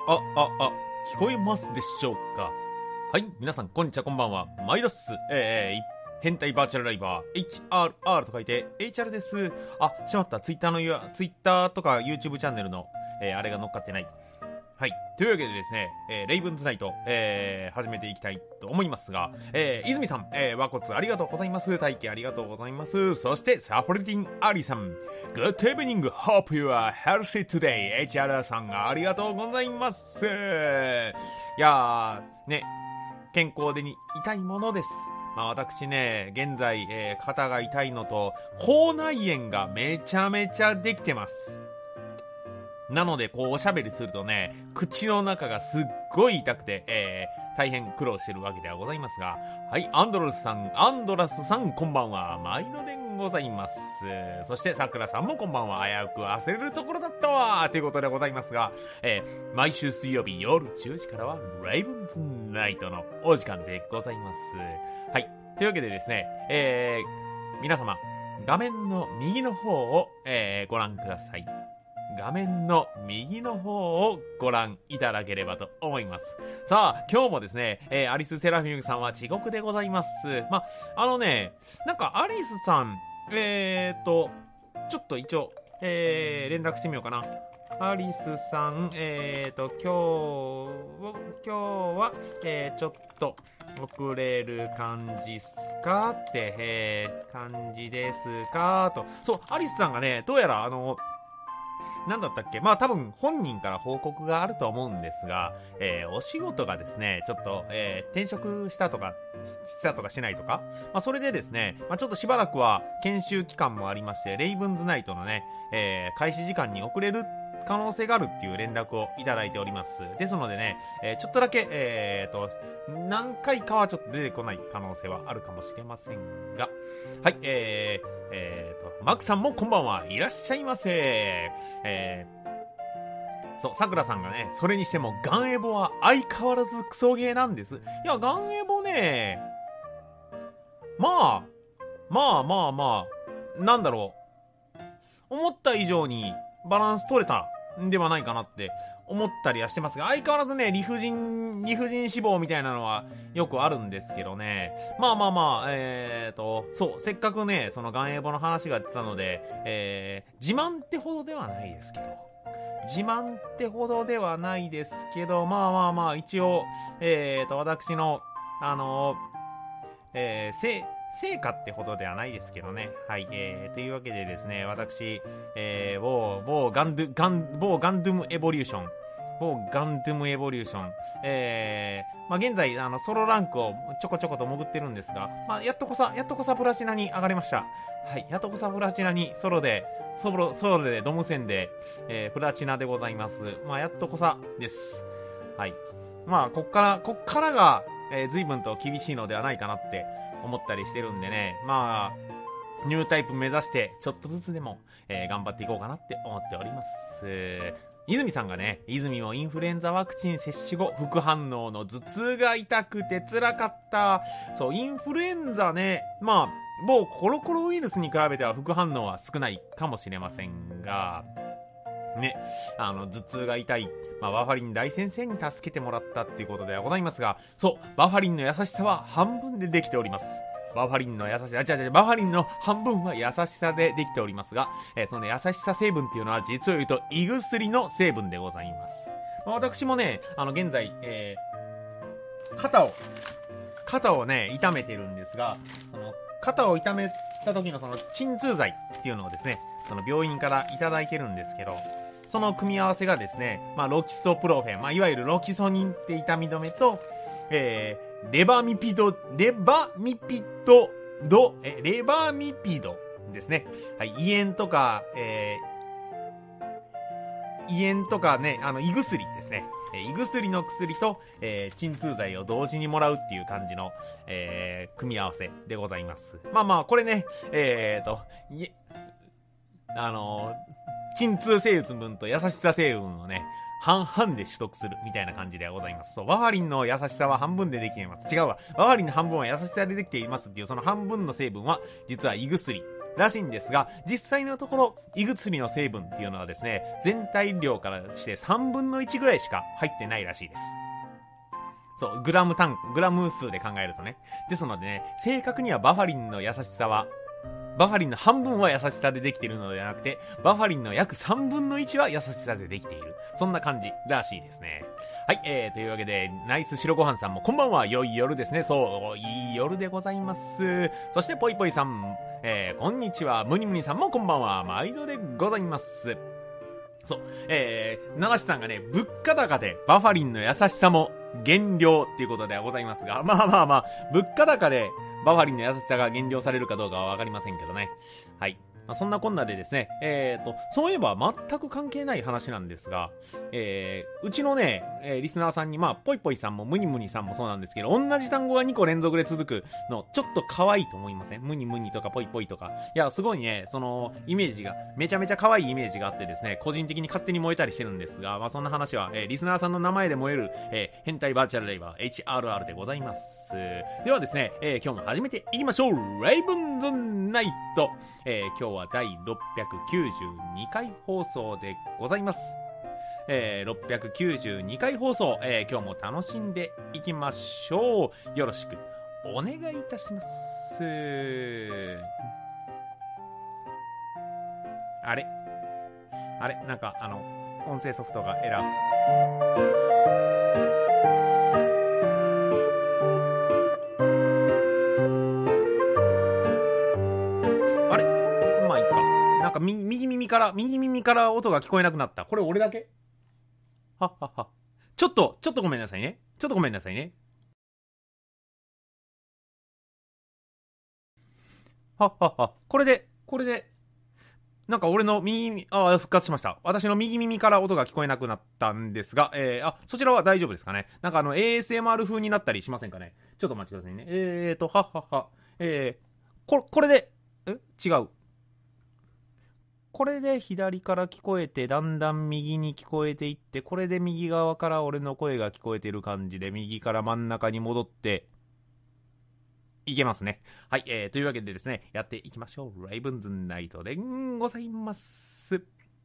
聞こえますでしょうか。はい、皆さん、こんにちは、こんばんは。毎度っす。変態バーチャルライバー、HRR と書いて、HR です。しまった、ツイッターとか YouTube チャンネルの、あれが乗っかってない。はい。というわけでですね、レイブンズナイト、始めていきたいと思いますが、泉さん、和骨ありがとうございます。大輝ありがとうございます。そして、サポリティンアリさん、Good evening, hope you are healthy today. HR さんありがとうございます。いやー、ね、健康でに痛いものです。私ね、現在、肩が痛いのと、口内炎がめちゃめちゃできてます。なので、おしゃべりするとね、口の中がすっごい痛くて、大変苦労してるわけではございますが、はい、アンドラスさん、こんばんは。毎度でございます。そして、さくらさんもこんばんは。危うく忘れるところだったわ。ということでございますが、毎週水曜日夜10時からは、レイブンズナイトのお時間でございます。はい、というわけでですね、皆様、画面の右の方を、ご覧ください。画面の右の方をご覧いただければと思います。さあ、今日もですね、アリス・セラフィムさんは遅刻でございます。なんかアリスさん、ちょっと一応、連絡してみようかな。アリスさん、今日は、ちょっと遅れる感じっすかって、感じですかと。そう、アリスさんがね、どうやらなんだったっけ、多分本人から報告があると思うんですが、お仕事がですね、ちょっと、転職したとかしないとか、それでですね、ちょっとしばらくは研修期間もありまして、レイブンズナイトのね、開始時間に遅れる可能性があるっていう連絡をいただいております。ですのでね、ちょっとだけ、何回かはちょっと出てこない可能性はあるかもしれませんが、はい、マークさんもこんばんはいらっしゃいませ。そう、さくらさんがね、それにしてもガンエボは相変わらずクソゲーなんです。いや、ガンエボね、なんだろう。思った以上にバランス取れたんではないかなって思ったりはしてますが、相変わらずね、理不尽志望みたいなのはよくあるんですけどね。そう、せっかくね、そのガンエボの話が出たので、自慢ってほどではないですけど、一応、私の、成果ってほどではないですけどね。はい。というわけでですね、私、某ガンドゥムエボリューション。現在、ソロランクをちょこちょこと潜ってるんですが、やっとこさプラチナに上がりました。はい。やっとこさプラチナにソロでドム戦で、プラチナでございます。やっとこさです。はい。こっからが、随分と厳しいのではないかなって思ったりしてるんでね。ニュータイプ目指して、ちょっとずつでも、頑張っていこうかなって思っております。泉さんがね、泉もインフルエンザワクチン接種後、副反応の頭痛が痛くて辛かった。そう、インフルエンザね、某コロコロウイルスに比べては副反応は少ないかもしれませんが、ね、頭痛が痛い、バファリン大先生に助けてもらったっていうことではございますが、そう、バファリンの優しさは半分でできております。バファリンの半分は優しさでできておりますが、その優しさ成分っていうのは実を言うと胃薬の成分でございます。私もね、現在、肩をね、痛めてるんですが、その肩を痛めた時のその鎮痛剤っていうのをですね、その病院からいただいてるんですけど、その組み合わせがですね、ロキソプロフェン、いわゆるロキソニンって痛み止めと、レバミピドですね。はい、胃炎とかね、胃薬ですね。胃薬の薬と、鎮痛剤を同時にもらうっていう感じの、組み合わせでございます。これね、鎮痛成分と優しさ成分をね、半々で取得するみたいな感じではございます。そう、バファリンの優しさは半分でできています。違うわ。バファリンの半分は優しさでできていますっていう、その半分の成分は、実は胃薬らしいんですが、実際のところ胃薬の成分っていうのはですね、全体量からして3分の1ぐらいしか入ってないらしいです。そう、グラム数で考えるとね。ですのでね、正確にはバファリンの優しさは、バファリンの半分は優しさでできているのではなくて、バファリンの約3分の1は優しさでできている。そんな感じらしいですね。はい、というわけで、ナイス白ご飯さんもこんばんは、良い夜ですね。そう、いい夜でございます。そして、ぽいぽいさん、こんにちは。ムニムニさんもこんばんは、毎度でございます。そう、流しさんがね、物価高でバファリンの優しさも減量っていうことではございますが、まあ、物価高でバファリンの優しさが減量されるかどうかはわかりませんけどね。はい。そんなこんなでですね、そういえば全く関係ない話なんですが、うちのね、リスナーさんに、ぽいぽいさんもムニムニさんもそうなんですけど、同じ単語が2個連続で続くの、ちょっと可愛いと思いません？ムニムニとかポイポイとか。いや、すごいね、その、イメージが、めちゃめちゃ可愛いイメージがあってですね、個人的に勝手に燃えたりしてるんですが、そんな話は、リスナーさんの名前で燃える、変態バーチャルレイバー HRR でございます。ではですね、今日も始めていきましょう。レイブンズナイト。今日は第692回放送でございます。692回放送、今日も楽しんでいきましょう。よろしくお願いいたします。あれなんか音声ソフトがエラー。右耳から音が聞こえなくなった。これ俺だけ？はっはっは。ちょっとごめんなさいね。はっはっは。これで、なんか俺の復活しました。私の右耳から音が聞こえなくなったんですが、そちらは大丈夫ですかね？なんかASMR 風になったりしませんかね？ちょっとお待ちくださいね。はっはっは。これで、違う。これで左から聞こえて、だんだん右に聞こえていって、これで右側から俺の声が聞こえてる感じで、右から真ん中に戻って、いけますね。はい、というわけでですね、やっていきましょう。レイブンズナイトでございます。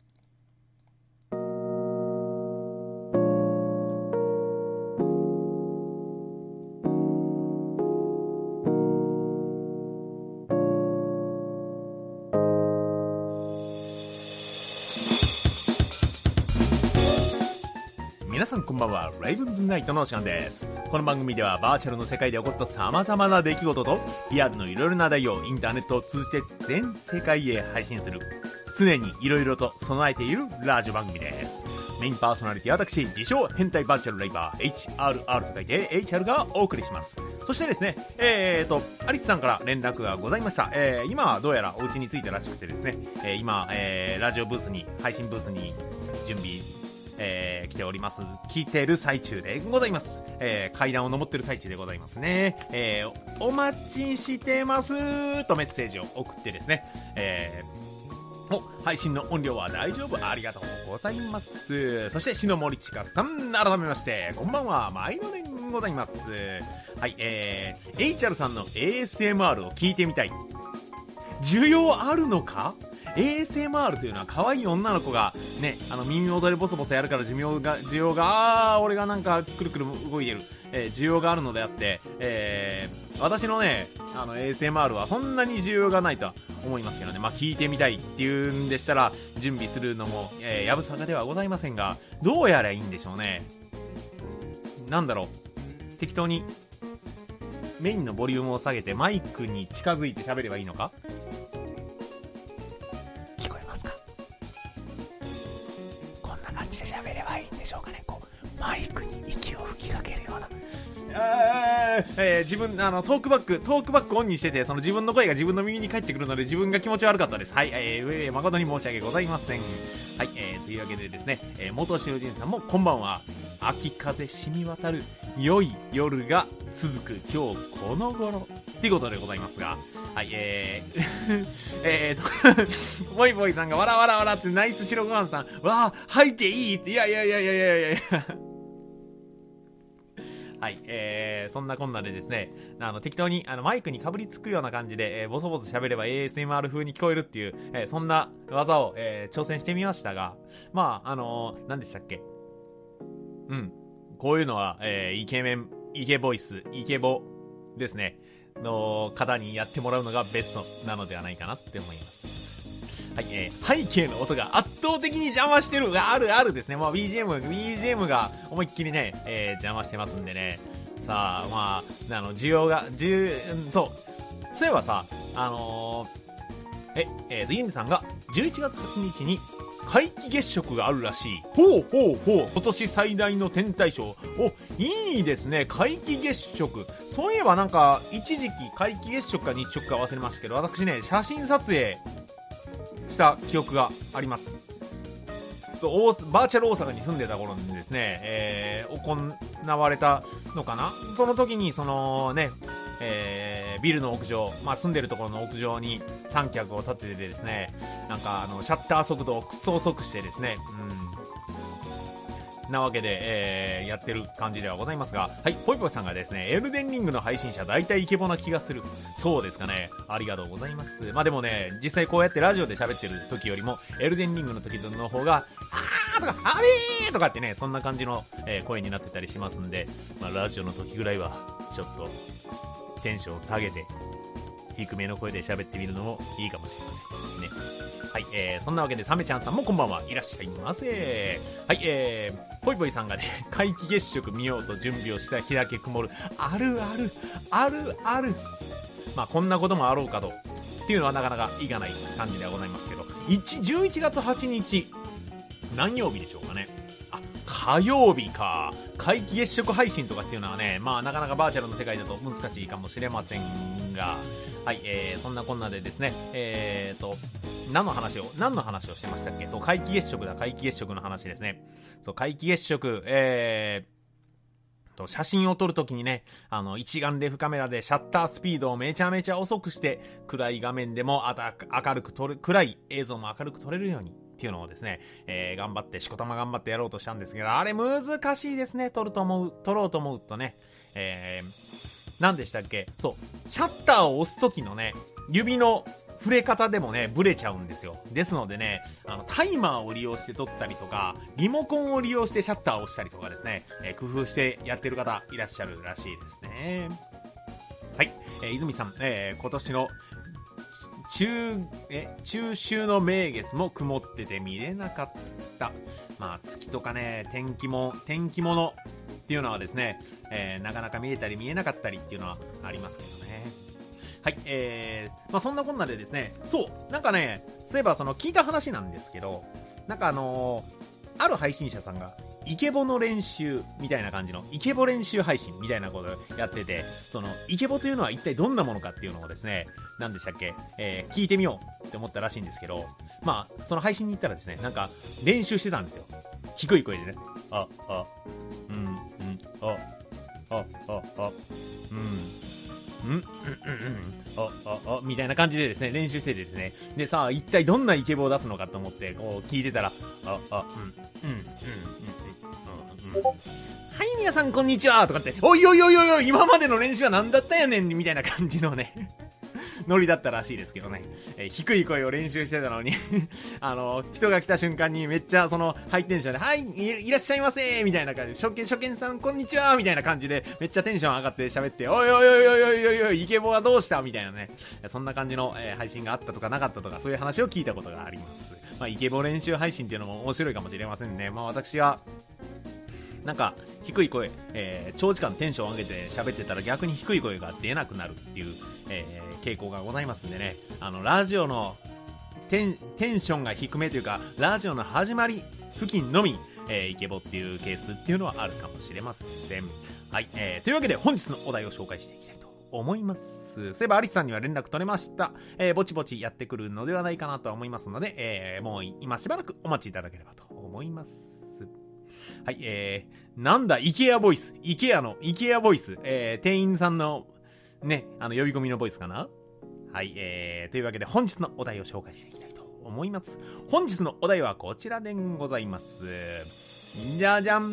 皆さんこんばんは。レイブンズナイトのシャンです。この番組ではバーチャルの世界で起こった様々な出来事とリアルのいろいろな題をインターネットを通じて全世界へ配信する、常にいろいろと備えているラジオ番組です。メインパーソナリティ私、自称変態バーチャルレイバー HRR と書いて HR がお送りします。そしてですね、アリスさんから連絡がございました。今どうやらお家に着いたらしくてですね、今、ラジオブースに、配信ブースに準備来ております。聞いてる最中でございます。階段を登ってる最中でございますね。お待ちしてますとメッセージを送ってですね、配信の音量は大丈夫、ありがとうございます。そして篠森千佳さん、改めましてこんばんは、毎度でございます。はい、HR さんの ASMR を聞いてみたい。需要あるのか？ASMR というのは可愛い女の子がね、耳元でボソボソやるから需要が俺がなんかくるくる動いてる、需要があるのであって、私のね、ASMR はそんなに需要がないとは思いますけどね。聞いてみたいっていうんでしたら準備するのも、やぶさかではございませんが、どうやらいいんでしょうね。なんだろう、適当にメインのボリュームを下げてマイクに近づいて喋ればいいのか？喋ればいいんでしょうかね。こうマイクに息を吹きかけるような。自分トークバックオンにしてて、その自分の声が自分の耳に返ってくるので自分が気持ち悪かったです。はい、誠に申し訳ございません。はい、というわけでですね、元囚人さんもこんばんは。秋風染み渡る良い夜が続く今日この頃っていうことでございますが、はい、ボイボイさんがわらわらわらってナイス白ご飯さん、わー、吐いていいって、いやはい、そんなこんなでですね、適当にマイクにかぶりつくような感じで、ボソボソ喋れば ASMR 風に聞こえるっていう、そんな技を、挑戦してみましたが、まあ、何でしたっけ？うん。こういうのは、イケメン、イケボイス、イケボですね、の方にやってもらうのがベストなのではないかなって思います。はい、背景の音が圧倒的に邪魔してるがあるですね。まあ BGM が思いっきりね、邪魔してますんでね。さあ、まあ、需要が、そういえばさ、ユンさんが11月8日に皆既月食があるらしい。ほう。今年最大の天体ショー。お、いいですね。皆既月食。そういえばなんか、一時期皆既月食か日食か忘れましたけど、私ね、写真撮影した記憶があります。そう、バーチャル大阪に住んでた頃にですね、行われたのかな。その時にそのね、ビルの屋上、まあ住んでるところの屋上に三脚を立ててですね、なんかシャッター速度をクソ遅くしてですね、なわけで、やってる感じではございますが、はい、ポイポイさんがですね、エルデンリングの配信者大体イケボな気がする。そうですかね。ありがとうございます。まあでもね、実際こうやってラジオで喋ってる時よりも、エルデンリングの時の方が、あーとか、あべーとかってね、そんな感じの、声になってたりしますんで、まあラジオの時ぐらいは、ちょっと、テンションを下げて、低めの声で喋ってみるのもいいかもしれませんね。はい、そんなわけでサメちゃんさんもこんばんはいらっしゃいませ。はい、ポイポイさんがね、皆既月食見ようと準備をした日だけ曇る。ある。まあこんなこともあろうかと。っていうのはなかなかいかない感じではございますけど、11月8日、何曜日でしょうかね。火曜日か。皆既月食配信とかっていうのはね、まあなかなかバーチャルの世界だと難しいかもしれませんが、はい、そんなこんなでですね、何の話をしてましたっけ。そう、皆既月食の話ですね。そう、皆既月食、写真を撮るときにね、一眼レフカメラでシャッタースピードをめちゃめちゃ遅くして、暗い画面でも暗い映像も明るく撮れるようにっていうのをですね、しこたま頑張ってやろうとしたんですけど、あれ難しいですね。撮ろうと思うとね、何でしたっけ。そう、シャッターを押すときのね、指の触れ方でもね、ブレちゃうんですよ。ですのでね、タイマーを利用して撮ったりとか、リモコンを利用してシャッターを押したりとかですね、工夫してやってる方いらっしゃるらしいですね。はい、泉さん、今年の中秋の名月も曇ってて見れなかった。まあ月とかね、天気物っていうのはですね、なかなか見えたり見えなかったりっていうのはありますけどね。はい、まあそんなこんなでですね、そうなんかね、そういえばその聞いた話なんですけど、なんかある配信者さんがイケボの練習みたいな感じのイケボ練習配信みたいなことをやってて、そのイケボというのは一体どんなものかっていうのをですね、何でしたっけ、聞いてみようって思ったらしいんですけど、まあその配信に行ったらですね、なんか練習してたんですよ。低い声でね、みたいな感じでですね、練習しててですね、でさあ一体どんなイケボを出すのかと思ってこう聞いてたら、はい皆さんこんにちはとかって、おい今までの練習は何だったやねんみたいな感じのねノリだったらしいですけどね、低い声を練習してたのに人が来た瞬間にめっちゃそのハイテンションで、はい いらっしゃいませみたいな感じで、初見さんこんにちはみたいな感じでめっちゃテンション上がって喋って、おいイケボはどうしたみたいなね、そんな感じの、配信があったとかなかったとか、そういう話を聞いたことがあります。まあイケボ練習配信っていうのも面白いかもしれませんね。まあ私はなんか低い声、長時間テンションを上げて喋ってたら逆に低い声が出なくなるっていう、傾向がございますんでね、ラジオのテンションが低めというか、ラジオの始まり付近のみ、イケボっていうケースっていうのはあるかもしれません。はい、というわけで本日のお題を紹介していきたいと思います。そういえばアリスさんには連絡取れました。ぼちぼちやってくるのではないかなとは思いますので、もう今しばらくお待ちいただければと思います。はい、なんだ、イケアボイス。イケアボイス。店員さんの、ね、呼び込みのボイスかな。はい、というわけで本日のお題を紹介していきたいと思います。本日のお題はこちらでございます。じゃじゃん。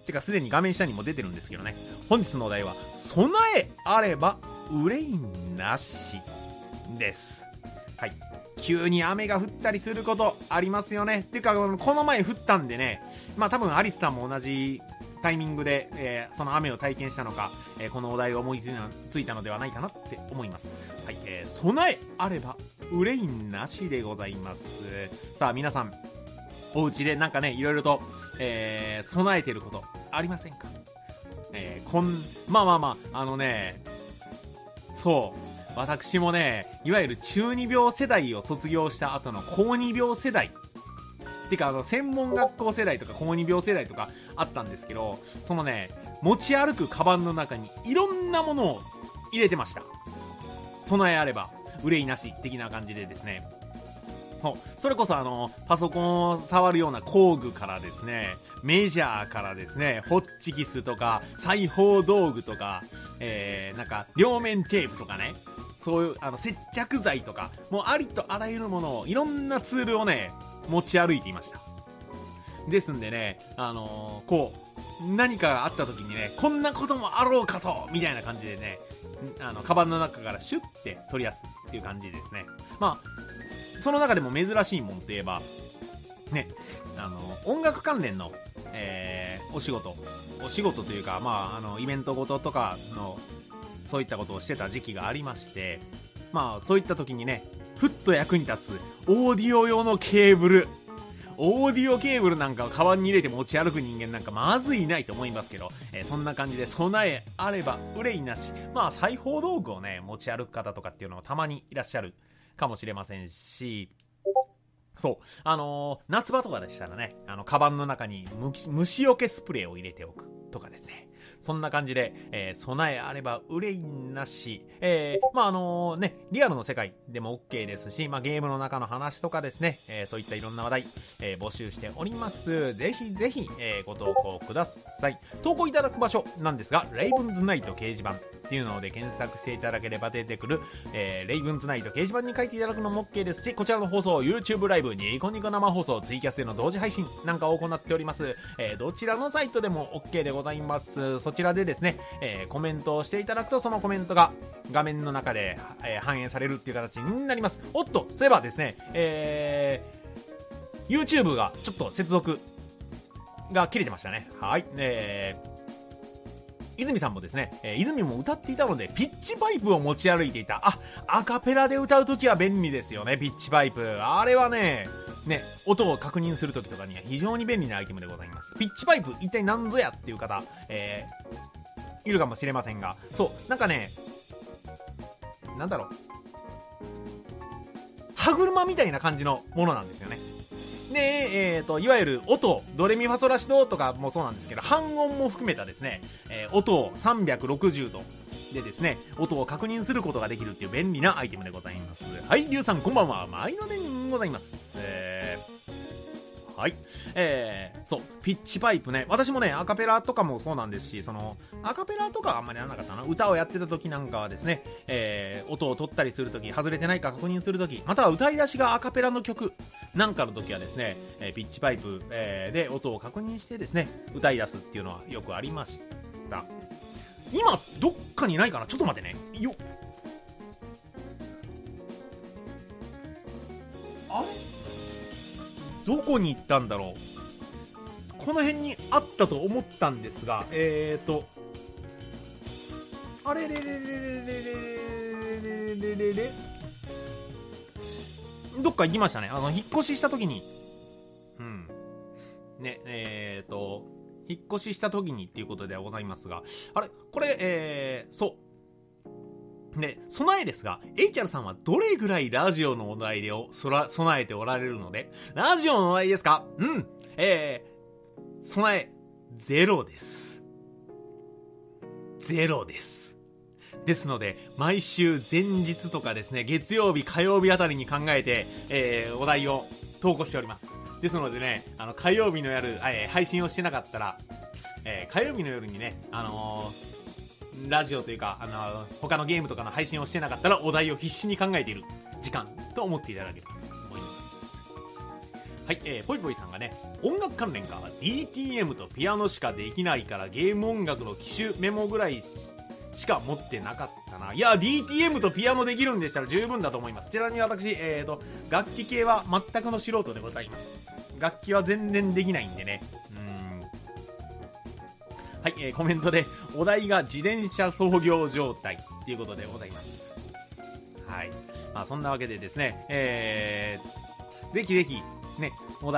てかすでに画面下にも出てるんですけどね。本日のお題は備えあれば憂いなしです。はい。急に雨が降ったりすることありますよね。っていうかこの前降ったんでね、まあ多分アリスさんも同じタイミングで、その雨を体験したのか、このお題を思いついたのではないかなって思います。はい、備えあれば憂いなしでございます。さあ皆さんお家でなんかねいろいろと、備えてることありませんか？まあそう私もねいわゆる中二病世代を卒業した後の高二病世代っていうか専門学校世代とか高二病世代とかあったんですけど、そのね持ち歩くカバンの中にいろんなものを入れてました。備えあれば憂いなし的な感じでですね、それこそパソコンを触るような工具からですね、メジャーからですね、ホッチキスとか裁縫道具とか、なんか両面テープとかね、そういう接着剤とかもうありとあらゆるものをいろんなツールをね持ち歩いていました。ですんでね、こう何かがあった時にね、こんなこともあろうかとみたいな感じでね、カバンの中からシュッて取り出すっていう感じですね。まあその中でも珍しいもんといえばね、音楽関連の、お仕事というか、まあイベントごととかのそういったことをしてた時期がありまして、まあそういった時にねふっと役に立つオーディオ用のケーブルなんかをカバンに入れて持ち歩く人間なんかまずいないと思いますけど、そんな感じで備えあれば憂いなし。まあ裁縫道具をね持ち歩く方とかっていうのもたまにいらっしゃるかもしれませんし、そう夏場とかでしたらねカバンの中に虫除けスプレーを入れておくとかですね、そんな感じで、備えあれば憂いなし。まあねリアルの世界でも OK ですし、まあゲームの中の話とかですね、そういったいろんな話題、募集しております。ぜひぜひ、ご投稿ください。投稿いただく場所なんですが、レイブンズナイト掲示板っていうので検索していただければ出てくる、レイブンズナイト掲示板に書いていただくのも OK ですし、こちらの放送 YouTube ライブ、ニコニコ生放送、ツイキャスでの同時配信なんかを行っております。どちらのサイトでも OK でございます。そちらでですね、コメントをしていただくとそのコメントが画面の中で、反映されるっていう形になります。おっと、そういえばですね、YouTube がちょっと接続が切れてましたね。はい、泉さんもですね、泉も歌っていたのでピッチパイプを持ち歩いていた。アカペラで歌うときは便利ですよね、ピッチパイプ。あれはね音を確認するときとかには非常に便利なアイテムでございます。ピッチパイプ一体何ぞやっていう方、いるかもしれませんが、そうなんかね、なんだろう、歯車みたいな感じのものなんですよね。で、いわゆる音、ドレミファソラシドとかもそうなんですけど、半音も含めたですね、音を360度でですね、音を確認することができるっていう便利なアイテムでございます。はい、リュウさんこんばんは、毎度でございます。はい、そうピッチパイプね、私もねアカペラとかもそうなんですし、そのアカペラとかはあんまりやらなかったな。歌をやってた時なんかはですね、音を取ったりする時、外れてないか確認する時、または歌い出しがアカペラの曲なんかの時はですね、ピッチパイプ、で音を確認してですね歌い出すっていうのはよくありました。今どっかにないかな、ちょっと待ってねよ。あれどこに行ったんだろう。この辺にあったと思ったんですが、あれれれれれれれれれれ、どっか行きましたね。引っ越しした時に、ね、引っ越しした時にっていうことではございますが、あれこれ、そうで、備えですが、HR さんはどれぐらいラジオのお題で備えておられるので、ラジオのお題ですか？備え、ゼロです。ゼロです。ですので、毎週前日とかですね、月曜日、火曜日あたりに考えて、お題を投稿しております。ですのでね、火曜日の夜、配信をしてなかったら、火曜日の夜にね、ラジオというか、他のゲームとかの配信をしてなかったらお題を必死に考えている時間と思っていただければと思います。 はい、ぽいぽいさんがね、音楽関連か DTM とピアノしかできないからゲーム音楽の機種メモぐらいしか持ってなかったな。いや DTM とピアノできるんでしたら十分だと思います。ちなみに私、楽器系は全くの素人でございます。楽器は全然できないんでね。はい、コメントでお題が自転車操業状態っていうことでございます。はい、まあそんなわけでですね、ぜひぜひね、こん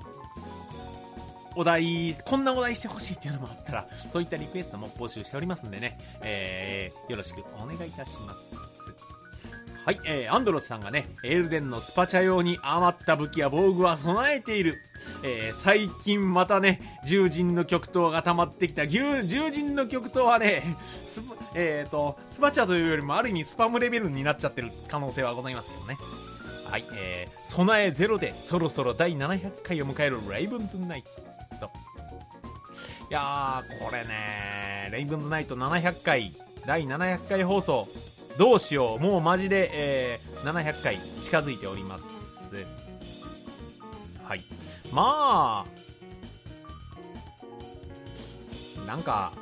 なお題してほしいっていうのもあったら、そういったリクエストも募集しておりますんでね、よろしくお願いいたします。はい、アンドロスさんがね、エルデンのスパチャ用に余った武器や防具は備えている。最近またね、獣人の極東が溜まってきた。獣人の極東はね、スパチャというよりもある意味スパムレベルになっちゃってる可能性はございますけどね。はい、備えゼロでそろそろ第700回を迎えるレイブンズナイト。いやー、これね、レイブンズナイト700回、第700回放送、どうしよう、もうマジで、700回近づいております。はい、まあなんか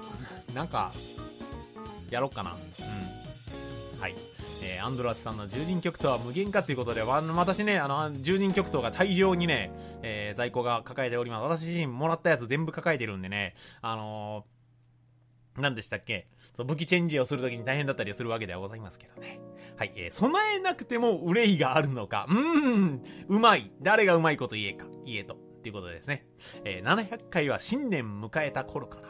やろっかな。はい、アンドラスさんの獣人極東は無限かということで、私ね、獣人極東が大量にね、在庫が抱えております。私自身もらったやつ全部抱えてるんでね、何でしたっけ、武器チェンジをするときに大変だったりするわけではございますけどね。はい、備えなくても憂いがあるのか。うまい。誰がうまいこと言えと。っていうことでですね。700回は新年迎えた頃かな。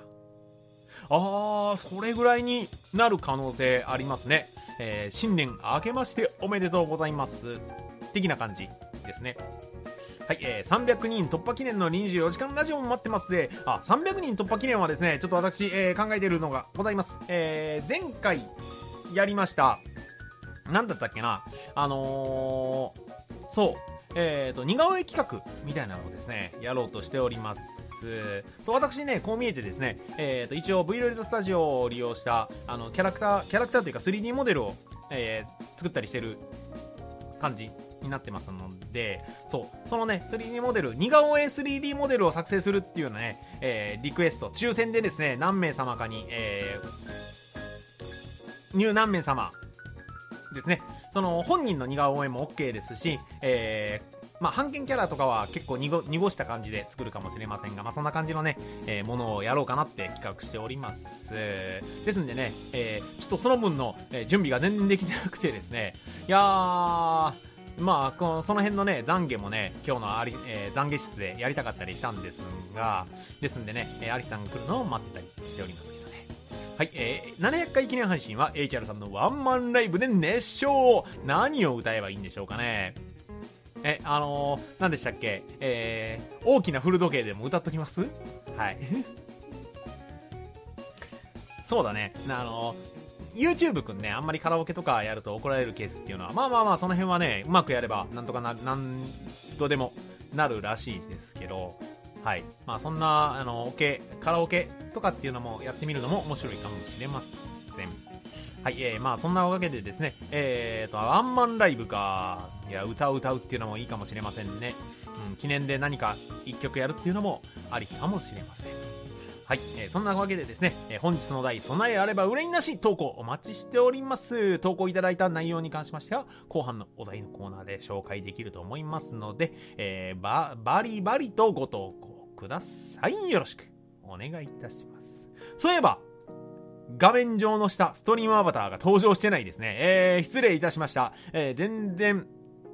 それぐらいになる可能性ありますね。新年明けましておめでとうございます。的な感じですね。はい、300人突破記念の24時間ラジオも待ってますで、300人突破記念はですね、ちょっと私、考えているのがございます。前回やりました。なんだったっけな、そう、似顔絵企画みたいなのをですね、やろうとしております。そう、私ね、こう見えてですね、一応 V ロイドスタジオを利用した、キャラクターというか 3D モデルを、作ったりしてる感じになってますので、そのね 3D モデル、似顔絵 3D モデルを作成するっていうようなね、リクエスト、抽選でですね、何名様かに、何名様ですね、その本人の似顔絵も OK ですし、半券キャラとかは結構濁した感じで作るかもしれませんが、そんな感じのね、ものをやろうかなって企画しております。ですんでね、ちょっとその分の、準備が全然できてなくてですね、いやー、その辺のね、懺悔もね、今日の懺悔室でやりたかったりしたんですが、ですんでね、アリさんが来るのを待ってたりしておりますけどね。はい、700回記念配信は HR さんのワンマンライブで熱唱。何を歌えばいいんでしょうかね。何でしたっけ、大きな古時計でも歌っときます。はいそうだね、YouTube くんね、あんまりカラオケとかやると怒られるケースっていうのは、その辺はね、うまくやればなんとかなんとでもなるらしいですけど、はい、そんなカラオケとかっていうのもやってみるのも面白いかもしれません。はい、そんなわけでですね、ワンマンライブか、いや、歌うっていうのもいいかもしれませんね。記念で何か一曲やるっていうのもありかもしれません。はい、そんなわけでですね、本日の題、備えあれば憂いなし投稿お待ちしております。投稿いただいた内容に関しましては、後半のお題のコーナーで紹介できると思いますので、バリバリとご投稿ください。よろしくお願いいたします。そういえば、画面上の下、ストリームアバターが登場してないですね。失礼いたしました。全然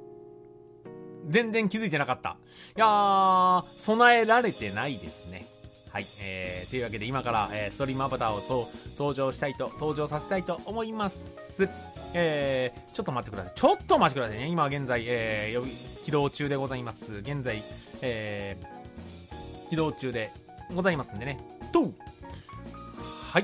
気づいてなかった。いやー、備えられてないですね。はい、というわけで今から、ストリームアバターを登場させたいと思います。ちょっと待ってください。ちょっとお待ちくださいね。今現在、起動中でございます。現在、起動中でございますんでね。はい。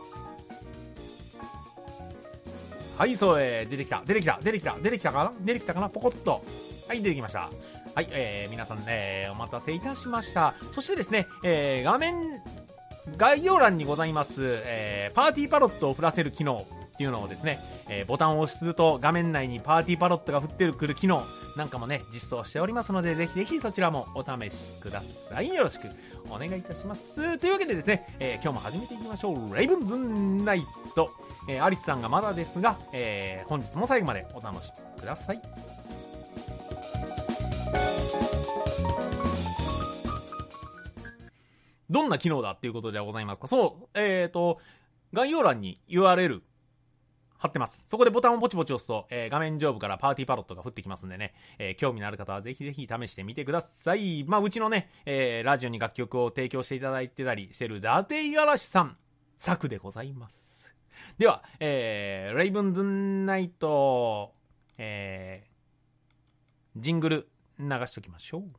はい、そう、出てきたかなポコッと。はい、出てきました。はい、皆さん、お待たせいたしました。そしてですね、画面、概要欄にございます、パーティーパロットを振らせる機能っっていうのをですね、ボタンを押すと画面内にパーティーパロットが降ってくる機能なんかもね、実装しておりますので、ぜひぜひそちらもお試しください。よろしくお願いいたします。というわけでですね、今日も始めていきましょう。レイブンズナイト。アリスさんがまだですが、本日も最後までお楽しみください。どんな機能だっていうことではございますか。そう、概要欄に URL 貼ってます。そこでボタンをポチポチ押すと、画面上部からパーティーパロットが降ってきますんでね、興味のある方はぜひぜひ試してみてください。まあ、うちのね、ラジオに楽曲を提供していただいてたりしてる伊達五十嵐さん作でございます。では、レイブンズナイト、ジングル流しときましょう。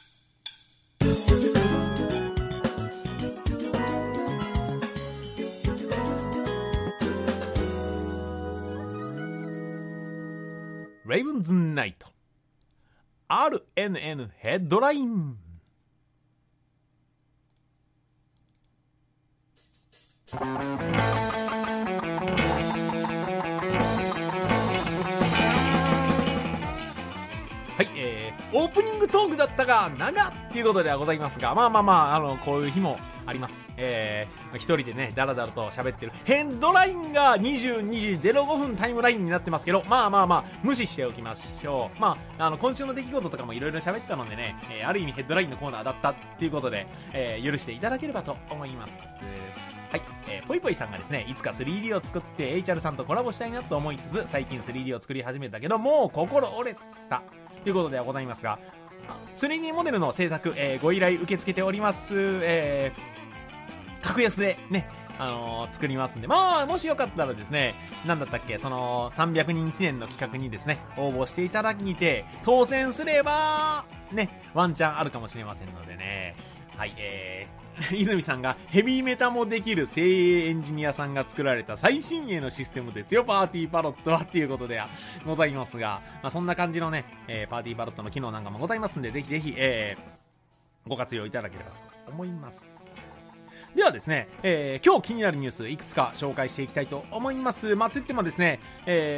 レイブンズナイト RNN ヘッドライン。はい、オープニングトークだったが長っていうことではございますが、まあこういう日もあります。一人でねダラダラと喋ってるヘッドラインが22時05分タイムラインになってますけど、まあ無視しておきましょう。今週の出来事とかもいろいろ喋ったのでね、ある意味ヘッドラインのコーナーだったっていうことで、許していただければと思います。はい、ぽいぽいさんがですね、いつか 3D を作って HR さんとコラボしたいなと思いつつ、最近 3D を作り始めたけどもう心折れたということではございますが、3D モデルの制作、ご依頼受け付けております。格安でね、作りますんで、まあもしよかったらですね、なんだったっけ、その300人記念の企画にですね応募していただきて、当選すればねワンチャンあるかもしれませんのでね。はい、泉さんがヘビーメタもできる精鋭エンジニアさんが作られた最新鋭のシステムですよ、パーティーパロットはっていうことではございますが、まあ、そんな感じのね、パーティーパロットの機能なんかもございますんで、ぜひぜひ、ご活用いただければと思います。ではですね、今日気になるニュースいくつか紹介していきたいと思います。まあ、といってもですね、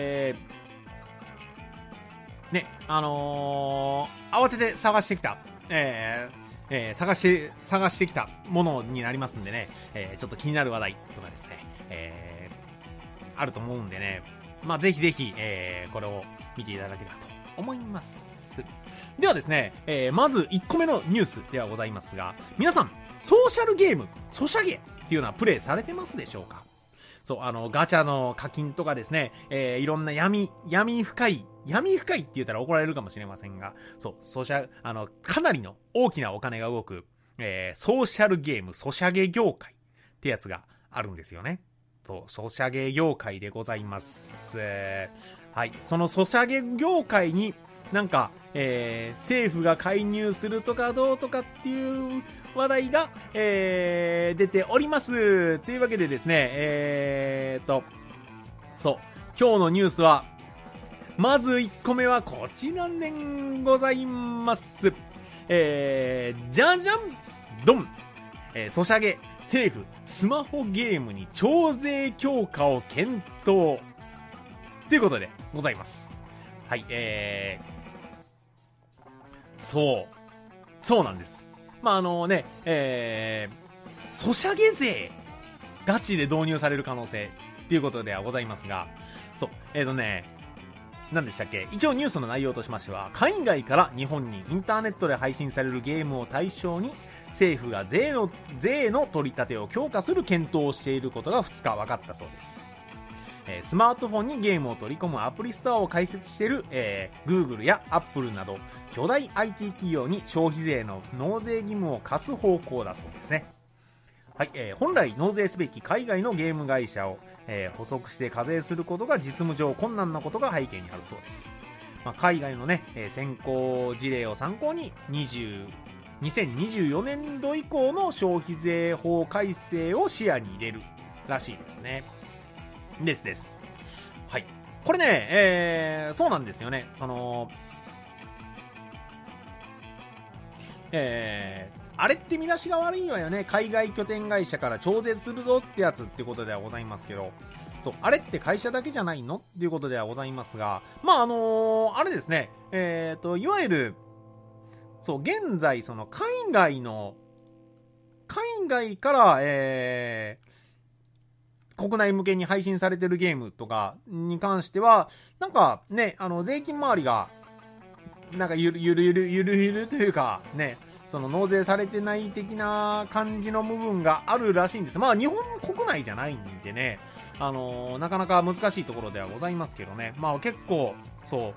慌てて探してきた、探してきたものになりますんでね、ちょっと気になる話題とかですね、あると思うんでね、まあ、ぜひぜひ、これを見ていただければと思います。ではですね、まず1個目のニュースではございますが、皆さんソーシャルゲームソシャゲっていうのはプレイされてますでしょうか。そう、ガチャの課金とかですね、いろんな闇深いって言ったら怒られるかもしれませんが、そう、かなりの大きなお金が動く、ソーシャルゲームソシャゲ業界ってやつがあるんですよね。そう、ソシャゲ業界でございます。はい、そのソシャゲ業界になんか、政府が介入するとかどうとかっていう話題が、出ております。というわけでですね、そう、今日のニュースは、まず1個目はこちらでございます。じゃんじゃんドン、ソシャゲ政府スマホゲームに徴税強化を検討ということでございます。はい、そうなんです。まあソシャゲ税ガチで導入される可能性っていうことではございますが、そう何でしたっけ。一応ニュースの内容としましては、海外から日本にインターネットで配信されるゲームを対象に政府が税の取り立てを強化する検討をしていることが2日分かったそうです。スマートフォンにゲームを取り込むアプリストアを開設している、Google や Apple など巨大 IT 企業に消費税の納税義務を課す方向だそうですね。はい、本来納税すべき海外のゲーム会社を、補足して課税することが実務上困難なことが背景にあるそうです。まあ、海外のね、先行事例を参考に2024年度以降の消費税法改正を視野に入れるらしいですね。です。はい。これね、そうなんですよね。あれって見出しが悪いわよね。海外拠点会社から徴税するぞってやつってことではございますけど、 そう、あれって会社だけじゃないのっていうことではございますが、まああれですね、いわゆる、そう、現在、その、海外から、国内向けに配信されてるゲームとかに関しては、なんかね、税金周りが、なんかゆるというか、ね、その納税されてない的な感じの部分があるらしいんです。まあ日本国内じゃないんでね、なかなか難しいところではございますけどね。まあ結構、そう。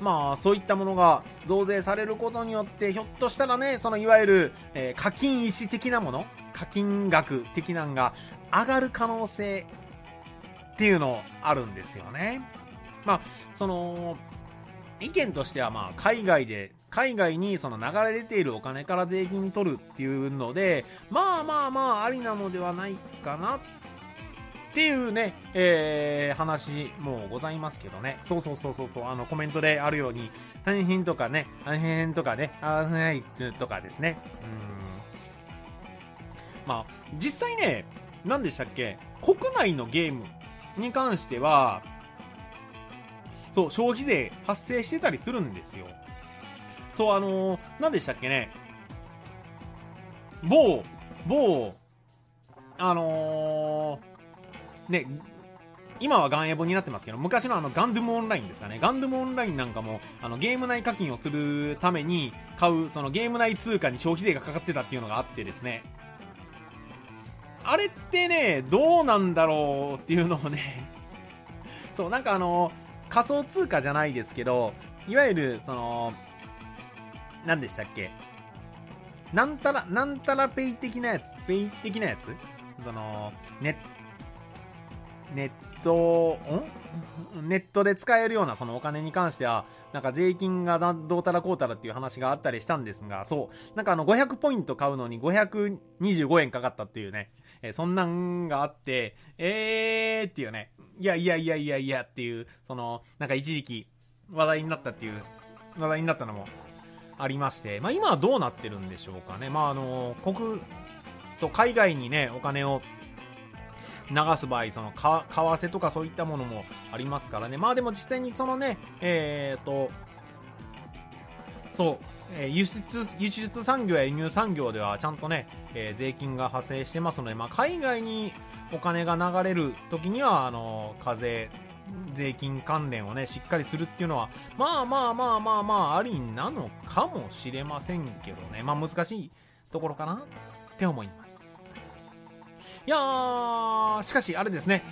まあそういったものが増税されることによって、ひょっとしたらね、そのいわゆる、課金意思的なもの、課金額的なのが上がる可能性っていうのあるんですよね。まあ、その、意見としてはまあ海外にその流れ出ているお金から税金取るっていうので、まあありなのではないかなっていうね、話もございますけどね。そう、コメントであるように、半品とかね、とかですね。まあ、実際ね、何でしたっけ、国内のゲームに関しては、そう、消費税発生してたりするんですよ。そう、何でしたっけね。ね、今はガンエボになってますけど、昔のガンドゥムオンラインですかね。ガンドゥムオンラインなんかも、ゲーム内課金をするために買う、そのゲーム内通貨に消費税がかかってたっていうのがあってですね。あれってね、どうなんだろうっていうのをね、そう、なんか仮想通貨じゃないですけど、いわゆる、その、何でしたっけ、なんたらペイ的なやつその、ネットで使えるようなそのお金に関しては、なんか税金がどうたらこうたらっていう話があったりしたんですが、そう、なんか500ポイント買うのに525円かかったっていうね、そんなんがあって、っていうね、いやっていう、その、なんか一時期話題になったのもありまして、まあ今はどうなってるんでしょうかね。まあ海外にね、お金を流す場合、その為替とかそういったものもありますからね。まあでも実際にそのね、輸出産業や輸入産業ではちゃんとね、税金が発生してますので、まあ海外にお金が流れる時には税金関連をねしっかりするっていうのはまあありなのかもしれませんけどね。まあ難しいところかなって思います。いやー、しかしあれですね、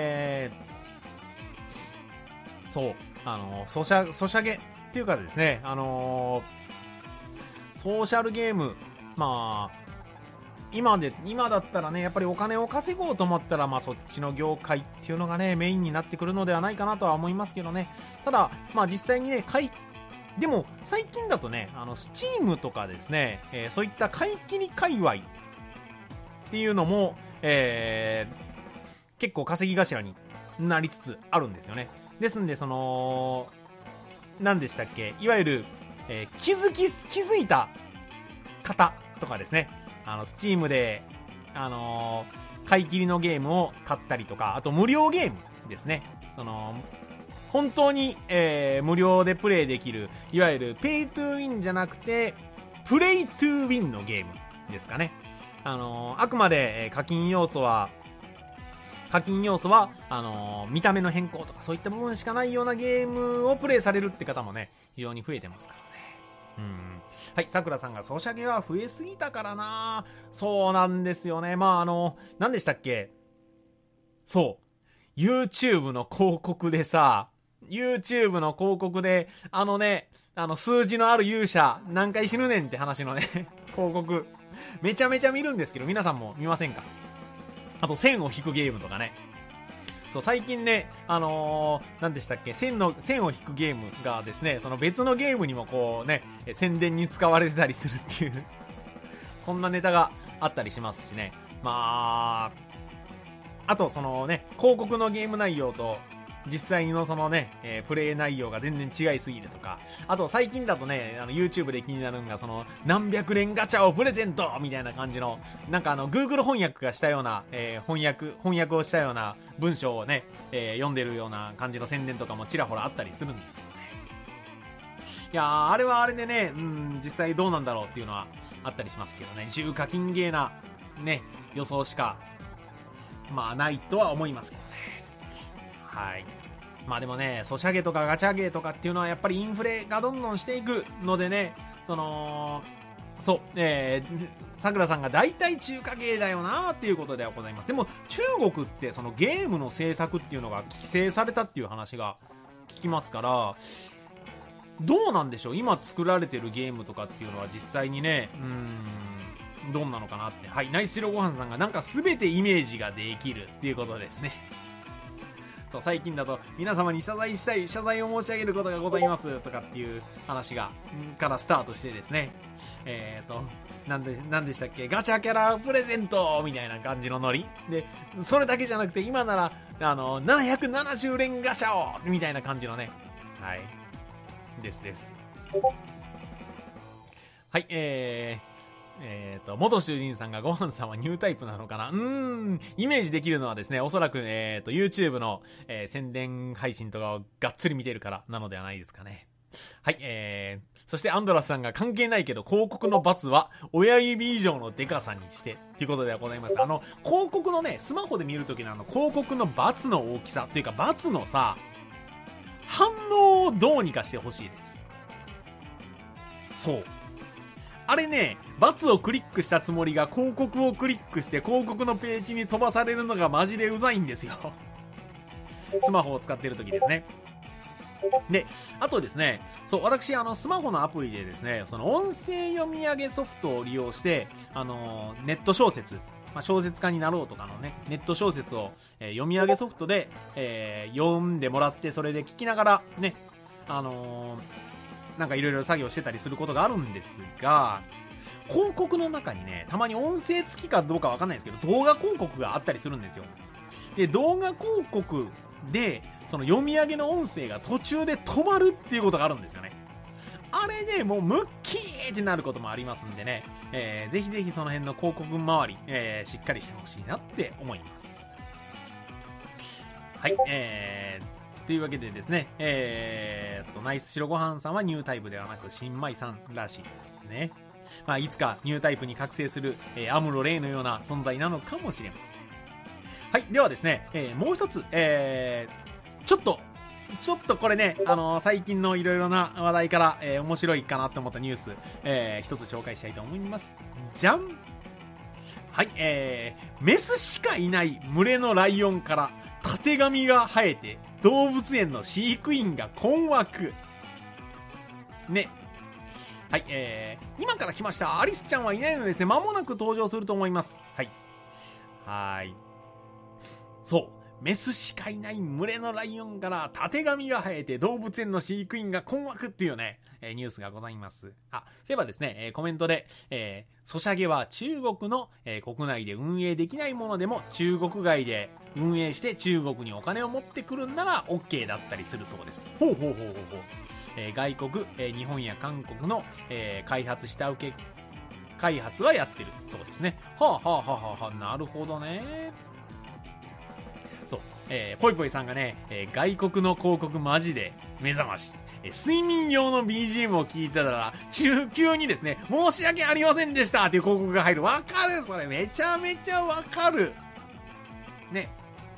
そう、ソシャゲっていうかですね、ソーシャルゲーム、まあ今だったらね、やっぱりお金を稼ごうと思ったら、まあそっちの業界っていうのがねメインになってくるのではないかなとは思いますけどね。ただまあ実際にねでも最近だとね、スチームとかですね、そういった買い切り界隈っていうのも、結構稼ぎ頭になりつつあるんですよね。ですんで、その何でしたっけ、いわゆる、気づいた方とかですね、スチームで買い切りのゲームを買ったりとか、あと無料ゲームですね、その本当に、無料でプレイできる、いわゆるペイトゥーウィンじゃなくてプレイトゥーウィンのゲームですかね。あくまで、課金要素は見た目の変更とかそういった部分しかないようなゲームをプレイされるって方もね非常に増えてますからね。はい、さくらさんがソシャゲは増えすぎたからな。そうなんですよね。まあ何でしたっけ、そう YouTube の広告でさ、数字のある勇者何回死ぬねんって話のね広告めちゃめちゃ見るんですけど、皆さんも見ませんか？あと線を引くゲームとかね。そう、最近ね、何でしたっけ、線を引くゲームがですね、その別のゲームにもこうね、宣伝に使われてたりするっていうそんなネタがあったりしますしね。まあ、あとそのね、広告のゲーム内容と実際のそのね、プレイ内容が全然違いすぎるとか、あと最近だとね、YouTube で気になるのが、その、何百連ガチャをプレゼントみたいな感じの、なんかGoogle 翻訳がしたような、翻訳をしたような文章をね、読んでるような感じの宣伝とかもちらほらあったりするんですけどね。いやー、あれはあれでね、実際どうなんだろうっていうのはあったりしますけどね、重課金ゲーな、ね、予想しか、まあないとは思いますけどね。はい。まあでもね、ソシャゲとかガチャゲーとかっていうのはやっぱりインフレがどんどんしていくのでね、そう、さくらさんが大体中華ゲーだよなっていうことではございます。でも中国ってそのゲームの制作っていうのが規制されたっていう話が聞きますから、どうなんでしょう、今作られてるゲームとかっていうのは実際にね、どんなのかなって。はい、ナイス白ごはんさんがなんか全てイメージができるっていうことですね。そう、最近だと皆様に謝罪を申し上げることがございますとかっていう話がからスタートしてですね、なんでしたっけ、ガチャキャラプレゼントみたいな感じのノリで、それだけじゃなくて今なら770連ガチャをみたいな感じのね、はいですはい、元囚人さんがごはんさんはニュータイプなのかな、イメージできるのはですね、おそらく、YouTube の、宣伝配信とかをがっつり見てるからなのではないですかね。はい、そしてアンドラスさんが関係ないけど広告の罰は親指以上のデカさにしてっていうことではございます。広告のね、スマホで見るときの広告の罰の大きさっていうか罰のさ、反応をどうにかしてほしいです。そう。あれね、×をクリックしたつもりが広告をクリックして広告のページに飛ばされるのがマジでうざいんですよ。スマホを使ってる時ですね。で、あとですね、そう、私、スマホのアプリでですね、その音声読み上げソフトを利用して、ネット小説、小説家になろうとかのね、ネット小説を、読み上げソフトで、読んでもらって、それで聞きながら、ね、なんかいろいろ作業してたりすることがあるんですが、広告の中にね、たまに音声付きかどうかわかんないですけど、動画広告があったりするんですよ。で、動画広告で、その読み上げの音声が途中で止まるっていうことがあるんですよね。あれね、もうムッキーってなることもありますんでね、ぜひぜひその辺の広告周り、しっかりしてほしいなって思います。はい、というわけでですね、ナイス白ごはんさんはニュータイプではなく新米さんらしいですね。いつかニュータイプに覚醒する、アムロレイのような存在なのかもしれません。はい、ではですね、もう一つ、ちょっとこれね、最近のいろいろな話題から、面白いかなと思ったニュース、一つ紹介したいと思います。じゃん。はい、メスしかいない群れのライオンからたてがみが生えて動物園の飼育員が困惑。ね。はい、今から来ました。アリスちゃんはいないのですね。間もなく登場すると思います。はい。そう。メスしかいない群れのライオンからたてがみが生えて動物園の飼育員が困惑っていうね、ニュースがございます。そういえばですね、コメントで、ソシャゲは中国の、国内で運営できないものでも中国外で運営して中国にお金を持ってくるんなら OK だったりするそうです。ほう。外国、日本や韓国の、開発下請け開発はやってるそうですね。なるほどね。そう、ぽいぽいさんがね、外国の広告マジで目覚まし、睡眠用の BGM を聞いてたら中級にですね、申し訳ありませんでしたっていう広告が入る。わかる、それめちゃめちゃわかるね。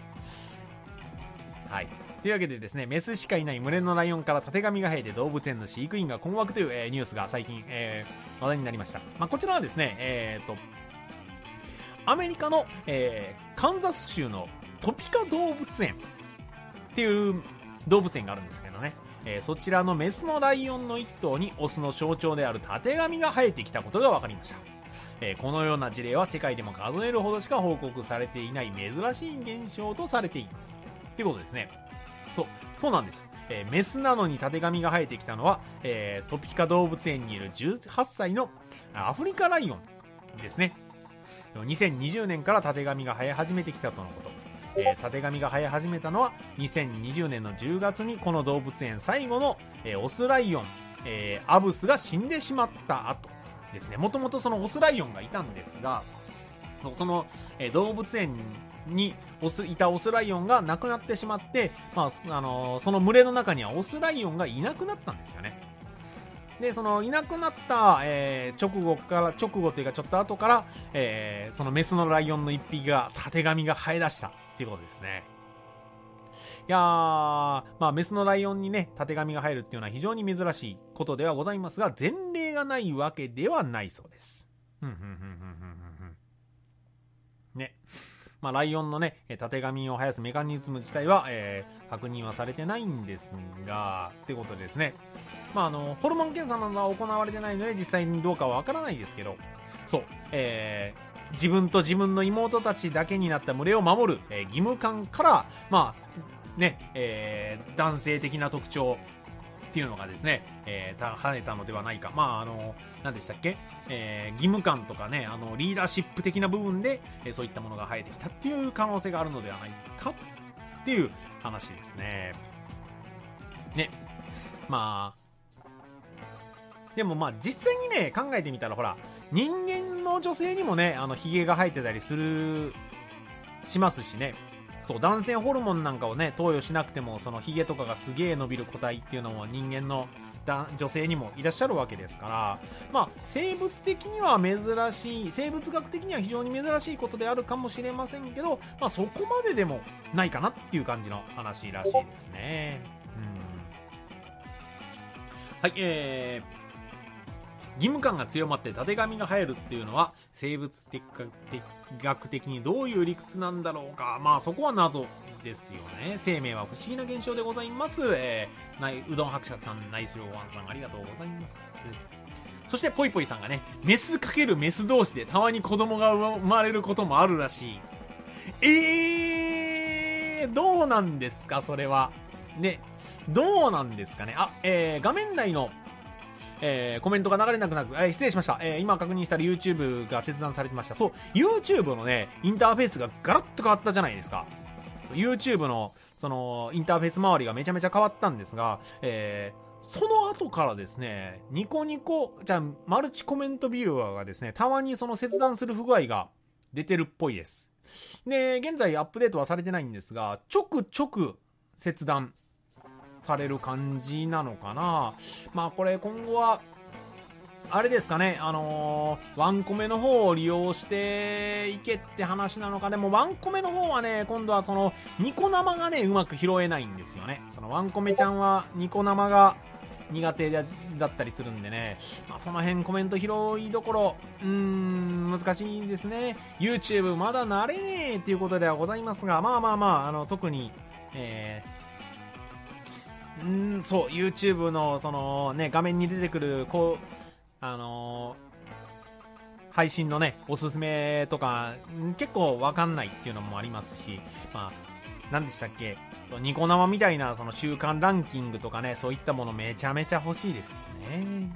はい、というわけでですね、メスしかいない群れのライオンからたてがみが生えて動物園の飼育員が困惑という、ニュースが最近、話題になりました。こちらはですね、アメリカの、カンザス州のトピカ動物園っていう動物園があるんですけどね、そちらのメスのライオンの一頭にオスの象徴であるたてがみが生えてきたことが分かりました。このような事例は世界でも数えるほどしか報告されていない珍しい現象とされていますっていうことですね。そうなんです。メスなのにたてがみが生えてきたのは、トピカ動物園にいる18歳のアフリカライオンですね。2020年からたてがみが生え始めてきたとのこと。 たてがみが生え始めたのは2020年の10月にこの動物園最後の、オスライオン、アブスが死んでしまった後ですね。もともとそのオスライオンがいたんですが、その、動物園にいたオスライオンが亡くなってしまって、その群れの中にはオスライオンがいなくなったんですよね。で、そのいなくなった、直後というかちょっと後から、そのメスのライオンの一匹がたてがみが生え出したっていうことですね。いやー、メスのライオンにね、たてがみが生えるっていうのは非常に珍しいことではございますが、前例がないわけではないそうです。ね。ライオンのね、たてがみを生やすメカニズム自体は、確認はされてないんですが、ってことでですね。ホルモン検査などは行われてないので、実際にどうかはわからないですけど、そう、自分と自分の妹たちだけになった群れを守る、義務感から、男性的な特徴っていうのがですね、生えたのではないか。何でしたっけ、義務感とかね、リーダーシップ的な部分で、そういったものが生えてきたっていう可能性があるのではないかっていう話ですね。ね。でも実際にね、考えてみたらほら、人間の女性にもね、髭が生えてたりしますしね。そう、男性ホルモンなんかをね、投与しなくても、その髭とかがすげえ伸びる個体っていうのも人間の女性にもいらっしゃるわけですから、生物的には珍しい、生物学的には非常に珍しいことであるかもしれませんけど、そこまででもないかなっていう感じの話らしいですね。はい、義務感が強まってたてがみが生えるっていうのは生物学的にどういう理屈なんだろうか。そこは謎ですよね。生命は不思議な現象でございます。うどん伯爵さん、ナイスローワンさん、ありがとうございます。そしてぽいぽいさんがね、メス×メス同士でたまに子供が生まれることもあるらしい。どうなんですかそれはね。どうなんですかね。画面内のコメントが流れなくなく、失礼しました。今確認したら YouTube が切断されてました。そう、YouTube のね、インターフェースがガラッと変わったじゃないですか。YouTube の、その、インターフェース周りがめちゃめちゃ変わったんですが、その後からですね、マルチコメントビューアーがですね、たまにその切断する不具合が出てるっぽいです。で、現在アップデートはされてないんですが、ちょくちょく切断される感じなのかな。これ今後はあれですかね、ワンコメの方を利用していけって話なのか。でもワンコメの方はね、今度はそのニコ生がねうまく拾えないんですよね。そのワンコメちゃんはニコ生が苦手だったりするんでね、その辺コメント拾いどころ難しいですね。 YouTube まだ慣れねえっていうことではございますが、特にそう YouTube のそのね画面に出てくる配信のねおすすめとか結構わかんないっていうのもありますし、何でしたっけ、ニコ生みたいなその週間ランキングとかね、そういったものめちゃめちゃ欲しいですよね。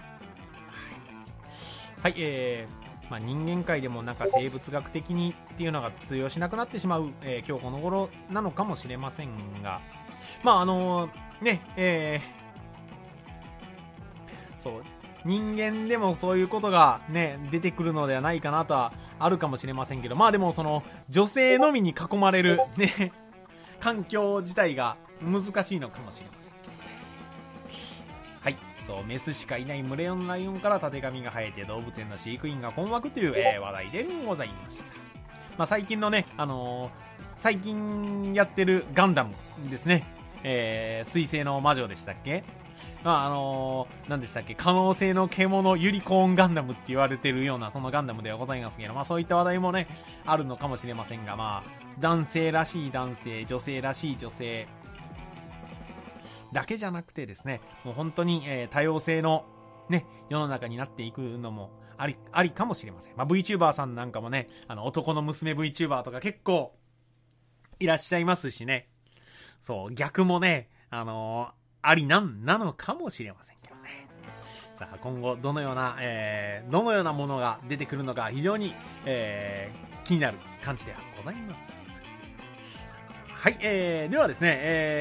はい、人間界でもなんか生物学的にっていうのが通用しなくなってしまう、今日この頃なのかもしれませんが、そう人間でもそういうことがね出てくるのではないかなとはあるかもしれませんけど、でもその女性のみに囲まれるね環境自体が難しいのかもしれませんけどね。はい、そうメスしかいない群れのライオンからたてがみが生えて動物園の飼育員が困惑という、話題でございました。最近のね最近やってるガンダムですね、水星の魔女でしたっけ、何でしたっけ、可能性の獣ユリコーンガンダムって言われてるようなそのガンダムではございますけど、そういった話題もねあるのかもしれませんが、男性らしい男性、女性らしい女性だけじゃなくてですね、もう本当に、多様性のね世の中になっていくのもありかもしれません。VTuber さんなんかもね、男の娘 VTuber とか結構いらっしゃいますしね。そう逆もねありなのかもしれませんけどね。さあ今後どのようなものが出てくるのか非常に、気になる感じではございます。 はい、ではですね、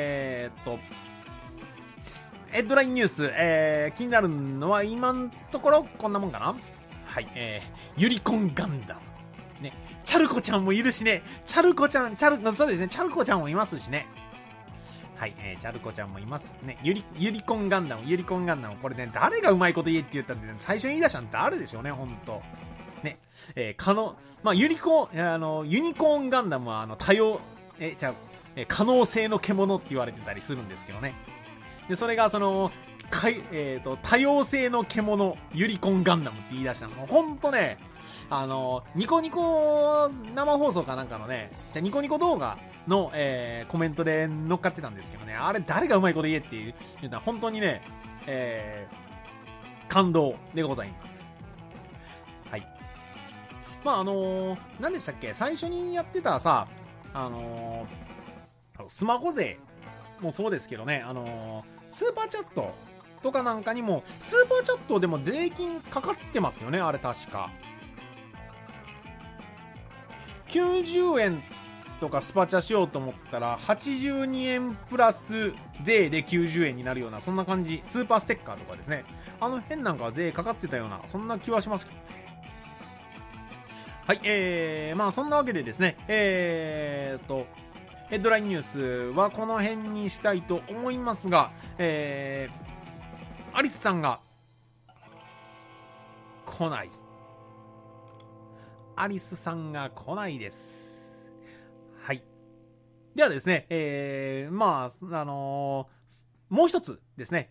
ヘッドラインニュース、気になるのは今のところこんなもんかな。はい、ユリコンガンダム。ね、チャルコちゃんもいるしね、そうですね、チャルコちゃんもいますしね。はい、チャルコちゃんもいますね。ユリコンガンダム。これね、誰がうまいこと言えって言ったんで、ね、最初に言い出したの誰でしょうね、ほんと。ね、ユニコーンガンダムは可能性の獣って言われてたりするんですけどね。で、それが多様性の獣、ユリコンガンダムって言い出したの。ほんとね、ニコニコ生放送かなんかのね、ニコニコ動画の、コメントで乗っかってたんですけどね、あれ誰がうまいこと言えって言うのは本当にね、感動でございます。はい。何でしたっけ、最初にやってたさ、スマホ税もそうですけどね、スーパーチャットとかなんかにも、スーパーチャットでも税金かかってますよね、あれ確か。90円とかスパチャしようと思ったら、82円プラス税で90円になるような、そんな感じ。スーパーステッカーとかですね。あの辺なんかは税かかってたような、そんな気はしますけどね。はい、そんなわけでですね、ヘッドラインニュースはこの辺にしたいと思いますが、アリスさんが来ない。アリスさんが来ないです。はい。ではですね、もう一つですね、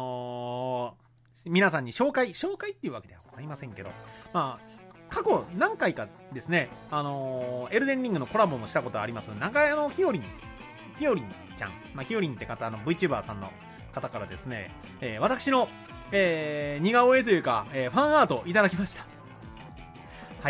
皆さんに紹介っていうわけではございませんけど、過去何回かですね、エルデンリングのコラボもしたことあります、長屋のひよりんちゃん、ひよりんって方、VTuber さんの方からですね、私の、似顔絵というか、ファンアートいただきました。はい、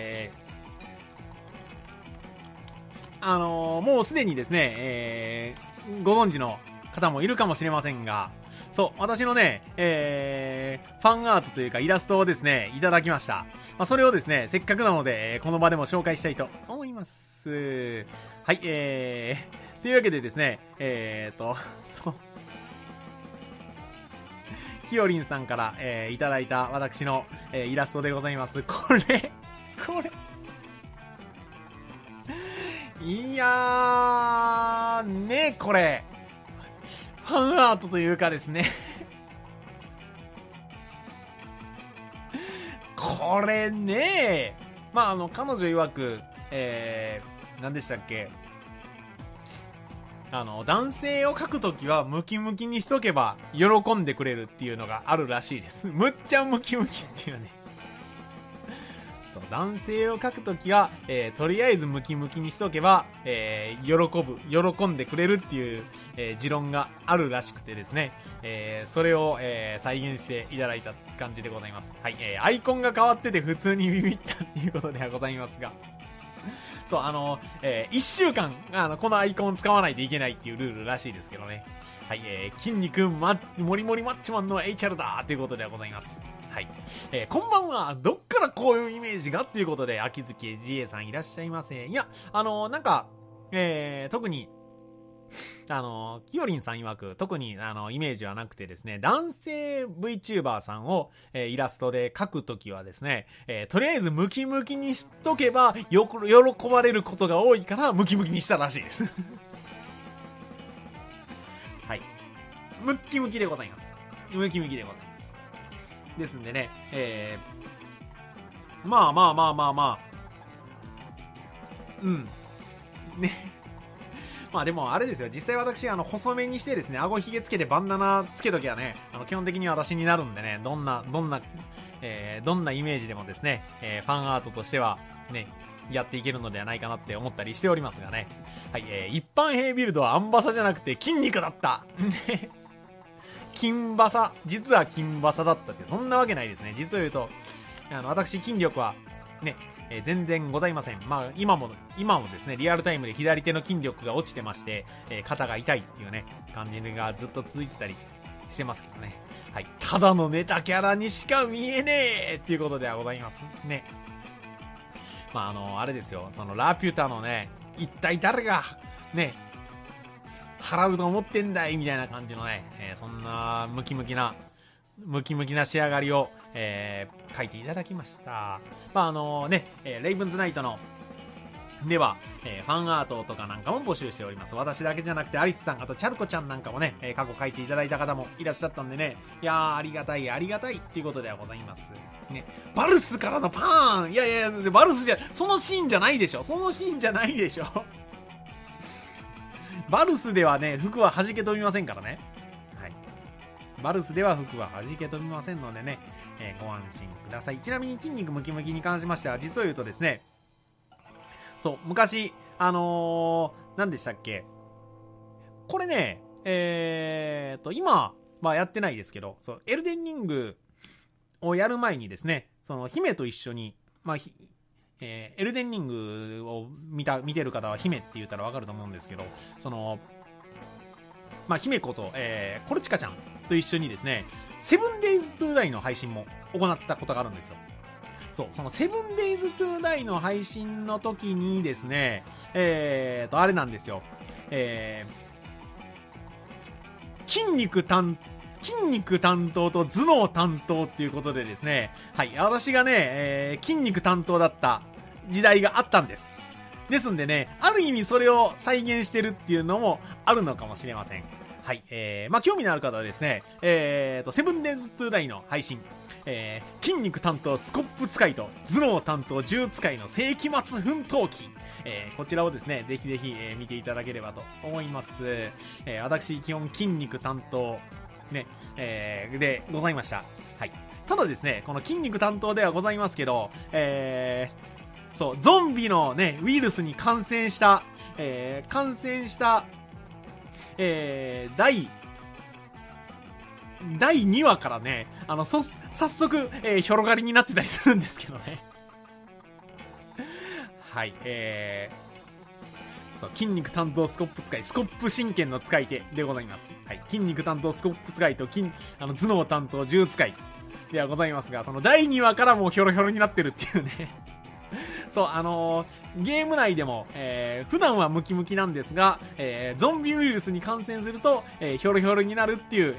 もうすでにですね、ご存知の方もいるかもしれませんが、そう、私のね、ファンアートというかイラストをですね、いただきました。それをですね、せっかくなので、この場でも紹介したいと思います。はい、というわけでですね、そう。ひよりんさんから、いただいた私の、イラストでございます。これ。いやー、ね、これ。ファンアートというかですね。これね、彼女曰く、何でしたっけ、男性を描くときはムキムキにしとけば喜んでくれるっていうのがあるらしいです。むっちゃムキムキっていうね。そう、男性を描くときは、とりあえずムキムキにしとけば、喜んでくれるっていう、持論があるらしくてですね、それを、再現していただいた感じでございます。はい、アイコンが変わってて普通にビビったっていうことではございますが、そう、1週間、このアイコンを使わないといけないっていうルールらしいですけどね。はい、筋肉もりもりマッチマンの HR だということではございます。はい。こんばんは。どっからこういうイメージがっていうことで、秋月 GA さんいらっしゃいませ。いや、なんか、特に、きよりんさん曰く、特に、イメージはなくてですね、男性 VTuber さんを、イラストで描くときはですね、とりあえずムキムキにしとけば、喜ばれることが多いから、ムキムキにしたらしいです。はい。ムキムキでございます。ムキムキでございます。ですんでね、うん。ね。でもあれですよ、実際私細めにしてですね、顎ひげつけてバンダナつけときはね、基本的に私になるんでね、どんなイメージでもですね、ファンアートとしてはね、やっていけるのではないかなって思ったりしておりますがね。はい、一般兵ビルドはアンバサじゃなくて筋肉だった。ね。金バサ、実は金バサだったって、そんなわけないですね。実を言うと、私筋力はね、全然ございません。今もですね、リアルタイムで左手の筋力が落ちてまして、肩が痛いっていうね、感じがずっと続いてたりしてますけどね。はい。ただのネタキャラにしか見えねえっていうことではございます。ね。あれですよ、そのラピュタのね、 一体誰が、ね、払うと思ってんだいみたいな感じのね、そんなムキムキな仕上がりを、書いていただきました。まあレイブンズナイトのでは、ファンアートとかなんかも募集しております。私だけじゃなくてアリスさん、あとチャルコちゃんなんかもね、過去書いていただいた方もいらっしゃったんでね、いやーありがたいっていうことではございますね。バルスからのパーン、いやバルスじゃそのシーンじゃないでしょ。バルスではね、服は弾け飛びませんからね。はい。バルスでは服は弾け飛びませんのでね、ご安心ください。ちなみに筋肉ムキムキに関しましては、実を言うとですね、そう、昔、何でしたっけ、これね、今はやってないですけど、そう、エルデンリングをやる前にですね、その、姫と一緒に、エルデンリングを見てる方は姫って言ったらわかると思うんですけど、その、姫子と、コルチカちゃんと一緒にですね、セブンデイズトゥーダイの配信も行ったことがあるんですよ。そう、そのセブンデイズトゥーダイの配信の時にですね、あれなんですよ。筋肉担当と頭脳担当っていうことでですね、はい、私がね、筋肉担当だった時代があったんです。ですんでね、ある意味それを再現してるっていうのもあるのかもしれません。はい、興味のある方はですね、セブンデイズトゥーダイの配信、筋肉担当スコップ使いと頭脳担当銃使いの世紀末奮闘記、こちらをですね、ぜひぜひ、見ていただければと思います。私、基本筋肉担当、ね、でございました。はい。ただですね、この筋肉担当ではございますけど、そう、ゾンビのね、ウイルスに感染した、第2話からね、早速、広がりになってたりするんですけどね。はい、そう、筋肉担当スコップ使い、スコップ神剣の使い手でございます。はい、筋肉担当スコップ使いと頭脳担当銃使いではございますが、その第2話からもうヒョロヒョロになってるっていうね。そう、ゲーム内でも、普段はムキムキなんですが、ゾンビウイルスに感染すると、ヒョロヒョロになるっていう、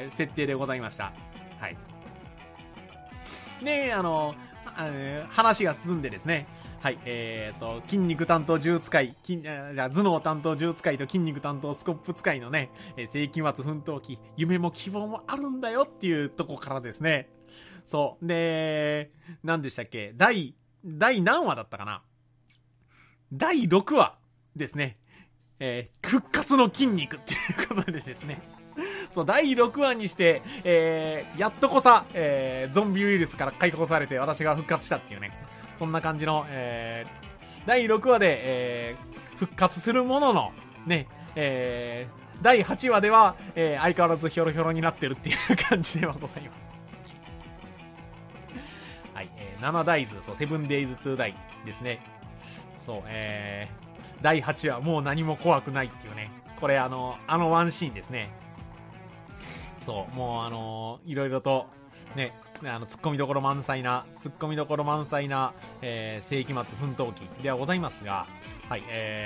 設定でございました。はい。で、話が進んでですね、はい、筋肉担当銃使い、頭脳担当銃使いと筋肉担当スコップ使いのね、世紀末奮闘記、夢も希望もあるんだよっていうとこからですね、そう、で、何でしたっけ、第何話だったかな、第6話ですね、復活の筋肉っていうことでですね、そう、第6話にして、やっとこさ、ゾンビウイルスから解放されて私が復活したっていうね、そんな感じの、第6話で、復活するものの、ね、第8話では、相変わらずヒョロヒョロになってるっていう感じではございます。はい、7ダイズ、そう、セブンデイズトゥーダイですね。そう、第8話、もう何も怖くないっていうね。これワンシーンですね。そう、もういろいろと、ね、突っ込みどころ満載な、世紀末奮闘記ではございますが、はい、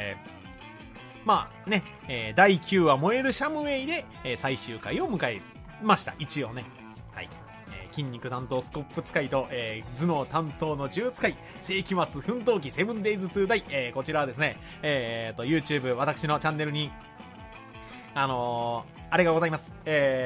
第9話燃えるシャムウェイで、最終回を迎えました。一応ね。はい。筋肉担当スコップ使いと、頭脳担当の銃使い、世紀末奮闘記セブンデイズトゥーダイ、こちらはですね、YouTube、私のチャンネルに、あれがございます。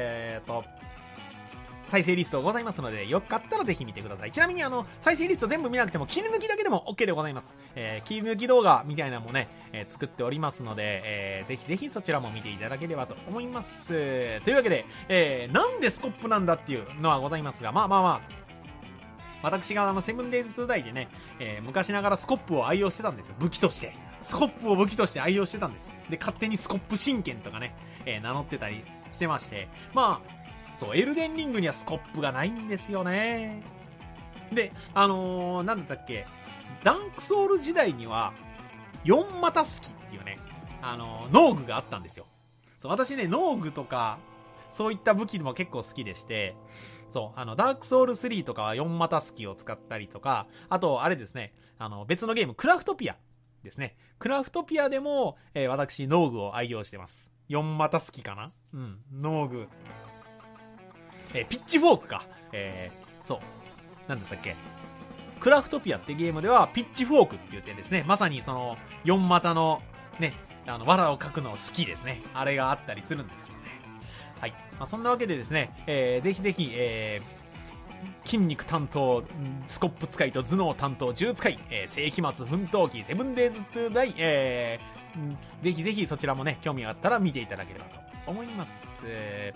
再生リストございますので、よかったらぜひ見てください。ちなみに再生リスト全部見なくても、切り抜きだけでも OK でございます。切り抜き動画みたいなのもね、作っておりますので、ぜひぜひそちらも見ていただければと思います。というわけで、なんでスコップなんだっていうのはございますが、私がセブンデイズトゥーダイでね、昔ながらスコップを愛用してたんですよ。武器として。スコップを武器として愛用してたんです。で、勝手にスコップ神剣とかね、名乗ってたりしてまして、そう、エルデンリングにはスコップがないんですよね。で、なんだったっけ、ダンクソウル時代には、4股スキっていうね、農具があったんですよ。そう、私ね、農具とか、そういった武器も結構好きでして、そう、ダークソウル3とかは4股スキを使ったりとか、あと、あれですね、別のゲーム、クラフトピアですね。クラフトピアでも、私、農具を愛用してます。4股好きかな？うん、農具。ピッチフォークか。そう。なんだったっけ。クラフトピアってゲームでは、ピッチフォークって言ってですね、まさにその、4股の、ね、藁を描くの好きですね。あれがあったりするんですけどね。はい。まあ、そんなわけでですね、ぜひぜひ、筋肉担当、スコップ使いと頭脳担当、銃使い、世紀末奮闘記、セブンデイズトゥーダイ、ぜひぜひそちらもね、興味があったら見ていただければと思います。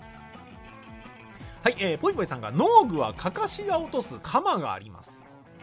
はい、ぽいぽいさんが、農具はかかしが落とす鎌があります。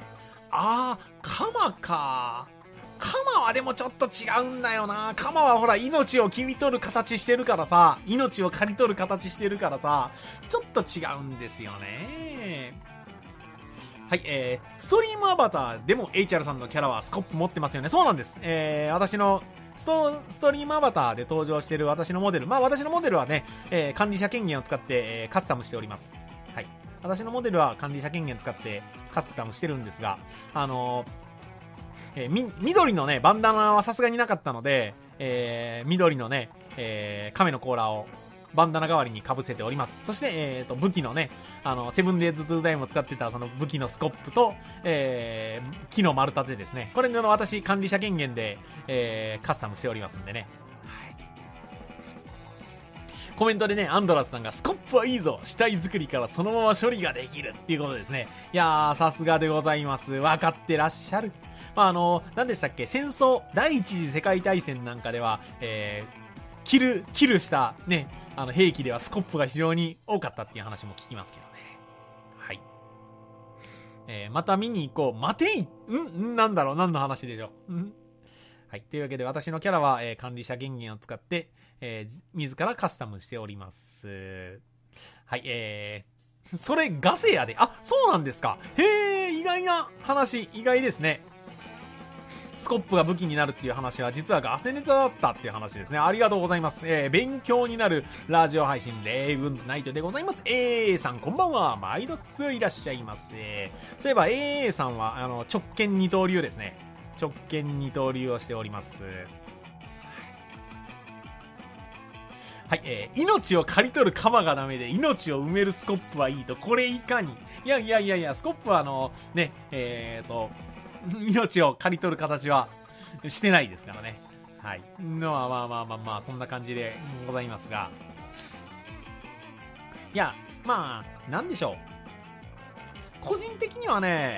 鎌か。鎌はでもちょっと違うんだよな。鎌はほら、命を切り取る形してるからさ、命を刈り取る形してるからさ、ちょっと違うんですよね。はい、ストリームアバターでも HR さんのキャラはスコップ持ってますよね。そうなんです。私のストリームアバターで登場している私のモデル。まあ私のモデルはね、管理者権限を使って、カスタムしております。はい。私のモデルは管理者権限使ってカスタムしてるんですが、緑のね、バンダナはさすがになかったので、緑のね、亀の甲羅をバンダナ代わりに被せております。そして、武器のね、セブンデイズトゥーダイも使ってたその武器のスコップと、木の丸太でですね、これの私管理者権限で、カスタムしておりますんでね。はい。コメントでね、アンドラスさんがスコップはいいぞ、死体作りからそのまま処理ができるっていうことですね。いやー、さすがでございます。分かってらっしゃる。まあ、何でしたっけ、戦争、第一次世界大戦なんかでは、キルしたね、兵器ではスコップが非常に多かったっていう話も聞きますけどね。はい。また見に行こう。待ていなんだろう、何の話でしょう。はい。というわけで私のキャラは、管理者権限を使って、自らカスタムしております。はい、それガセやで。あ、そうなんですか。へー、意外な話、意外ですね。スコップが武器になるっていう話は実はガセネタだったっていう話ですね。ありがとうございます。勉強になるラジオ配信レイブンズナイトでございます。さんこんばんは。毎度すいらっしゃいます。そういえばさんは直剣二刀流ですね。直剣二刀流をしております。はい、命を刈り取る鎌がダメで命を埋めるスコップはいいと。これいかに。いや、スコップはね、命を刈り取る形はしてないですからね。はい。まあ、そんな感じでございますが。いや、まあ、なんでしょう。個人的にはね、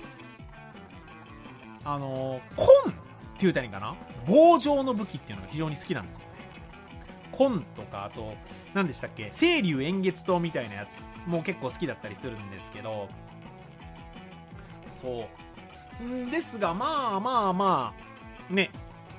コンって言うたらいいかな？棒状の武器っていうのが非常に好きなんですよね。コンとか、あと、何でしたっけ？青龍円月刀みたいなやつも結構好きだったりするんですけど、そう。ですが、まあ、ね。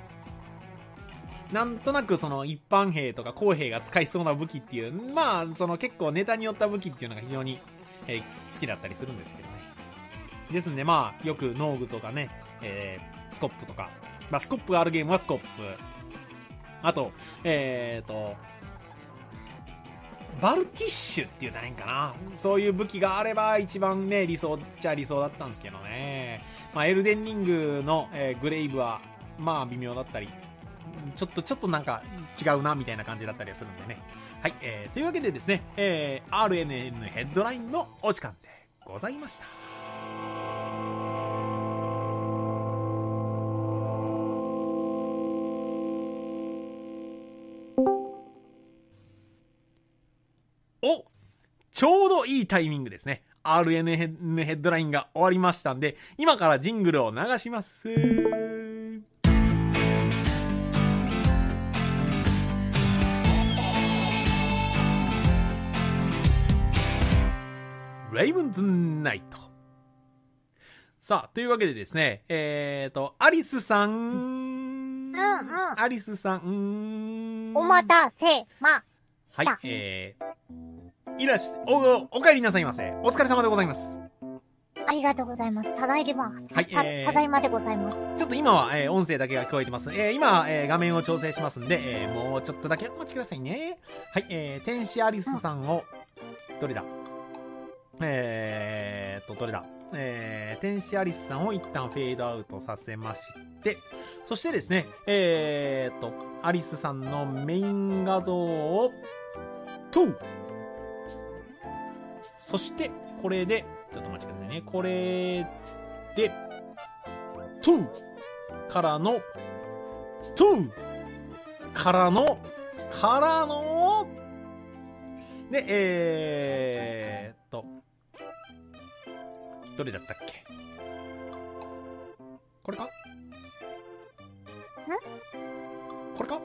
なんとなくその一般兵とか公兵が使いそうな武器っていう、まあ、その結構ネタによった武器っていうのが非常に、好きだったりするんですけどね。ですんで、まあ、よく農具とかね、スコップとか、まあ、スコップがあるゲームはスコップ。あと、バルティッシュっていうたらいいんかな。そういう武器があれば一番ね、理想っちゃ理想だったんですけどね。まあ、エルデンリングの、グレイブは、まあ、微妙だったり、ちょっとなんか違うな、みたいな感じだったりするんでね。はい、というわけでですね、RNN ヘッドラインのお時間でございました。ちょうどいいタイミングですね。RNN ヘッドラインが終わりましたんで、今からジングルを流します。レイブンズナイト。さあ、というわけでですね、アリスさん。アリスさん。 お待たせました。 はい、お帰りなさいませ。お疲れ様でございます。 ありがとうございます。ただいま。 はい、 ただいまでございます。 ちょっと今は、音声だけが聞こえてます。今、画面を調整しますんで、もうちょっとだけお待ちくださいね。はい、天使アリスさんを、どれだどれだ天使アリスさんを一旦フェードアウトさせまして、そしてですね、アリスさんのメイン画像を、そして、これで、ちょっとお待ちくださいね。これで、からの、で、どれだったっけ？これか？これか？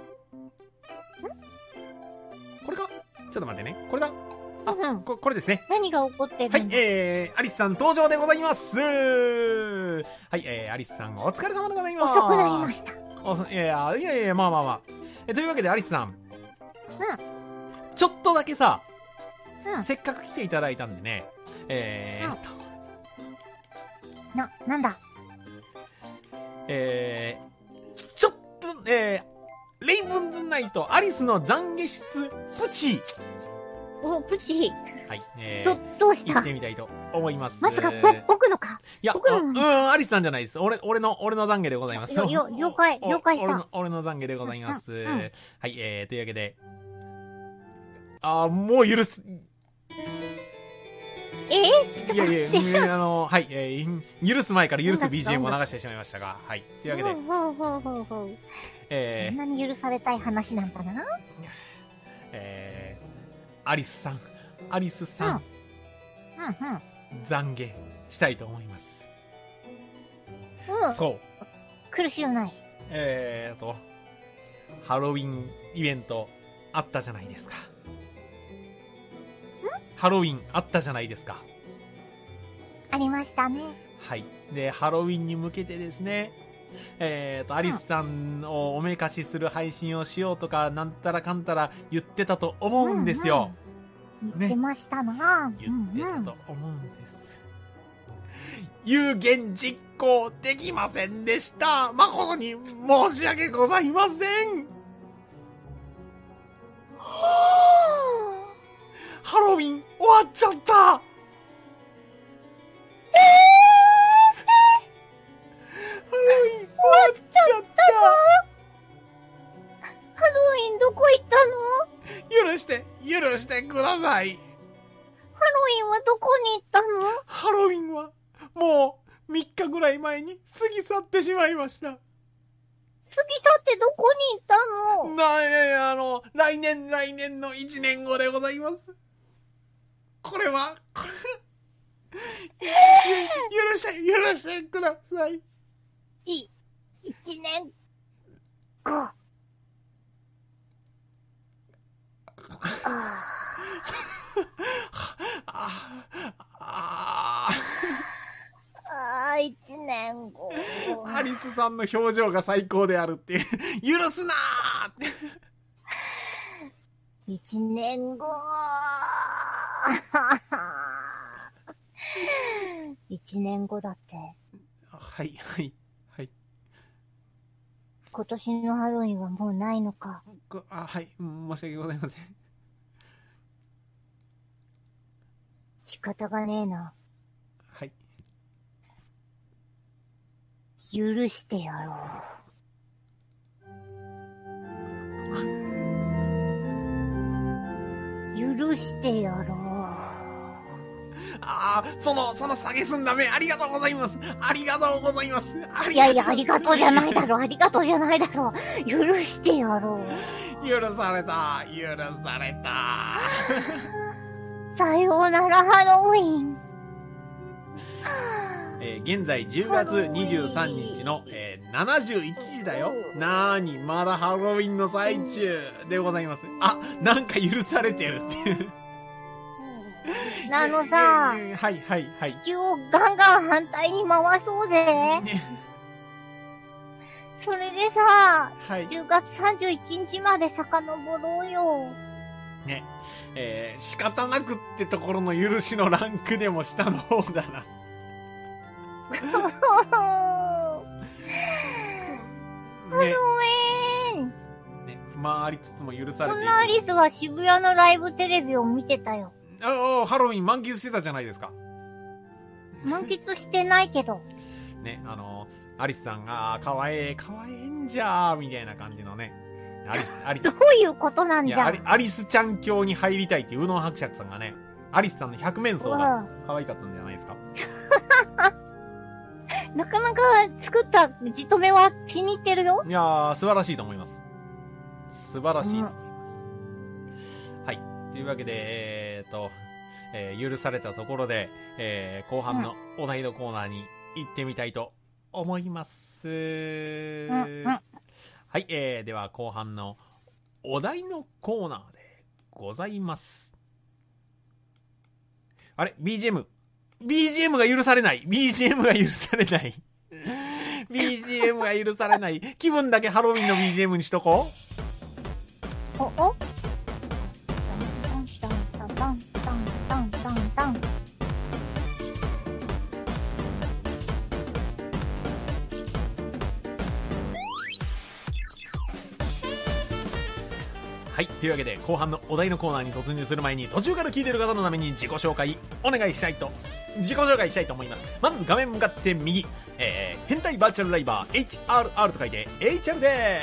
これか？ちょっと待ってね。これだ。あ、これですね。 何が起こってるはの？ い、アリスさん登場でございます。はい、アリスさんお疲れ様でございます。 遅くなりました。 いや、まあ。というわけでアリスさん。ちょっとだけさ、せっかく来ていただいたんでね、 なんだちょっと、レイブンズナイトアリスの懺悔室プチ。 お、プチ。 はい、 どうした？ 行ってみたいと思います。 まさか僕のか？ いや、アリスさんじゃないです。俺の懺悔でございます。 了解した。 俺の懺悔でございます。はい、というわけで、もう許す。いや、はい、許す前から許す BGM を流してしまいましたが、はい、というわけで、 そんなに許されたい話なんだな。 アリスさん、懺悔したいと思います。そう。 苦しゅうない。 ハロウィンイベントあったじゃないですか。ハロウィンあったじゃないですか。 ありましたね。 はい。で、ハロウィンに向けてですね、アリスさんをおめかしする配信をしようとか、なんたらかんたら言ってたと思うんですよ。 言ってましたな。 言ってたと思うんです。有言実行できませんでした。誠に申し訳ございません。ハロウィン終わっちゃった。ハロウィン終わっちゃった。 ハロウィンどこ行ったの？ 許してください。 ハロウィンはどこに行ったの？ ハロウィンはもう3日ぐらい前に過ぎ去ってしまいました。 過ぎ去ってどこに行ったの？ 来年の1年後でございます。これ許してください。 1年後。1年後。 アリスさんの表情が最高であるっていう。許すなーって。 1年後。1年後だって。 はい。 今年のハロウィンはもうないのか。 はい。申し訳ございません。 仕方がねえな。 はい。 許してやろう。許してやろう。 その下げすんだ目、ありがとうございます。いや、ありがとうじゃないだろ。許してやろう。 許された。 さようなら、ハロウィン。 現在10月23日の、71時だよ。まだハロウィンの最中でございます。なんか許されてるっていう。 さ、 はい。 地球をガンガン反対に回そうぜ。それでさ、10月31日まで遡ろうよ。 ね、仕方なくってところの許しのランクでも下の方だな。 ハロウィン。 ありつつも許されている。 そんなアリスは渋谷のライブテレビを見てたよ。 ハロウィン満喫してたじゃないですか。 満喫してないけど。 ね、アリスさんが、かわえんじゃー、みたいな感じのね。 どういうことなんじゃ。 アリスちゃん教に入りたいっていううどん伯爵さんがね、アリスさんの百面相が可愛かったんじゃないですか。 なかなか作ったじとめは気に入ってるよ。 いやー、素晴らしいと思います。素晴らしいと思います。はい。というわけで、許されたところで、後半のお題のコーナーに行ってみたいと思います。はい、では後半のお題のコーナーでございます。あれ BGM が許されない。BGM が許されない。BGM が許されない。気分だけハロウィンの BGM にしとこう。はい。というわけで、後半のお題のコーナーに突入する前に、途中から聞いている方のために自己紹介したいと思います。まず画面向かって右、変態バーチャルライバー HRR と書いて HR です。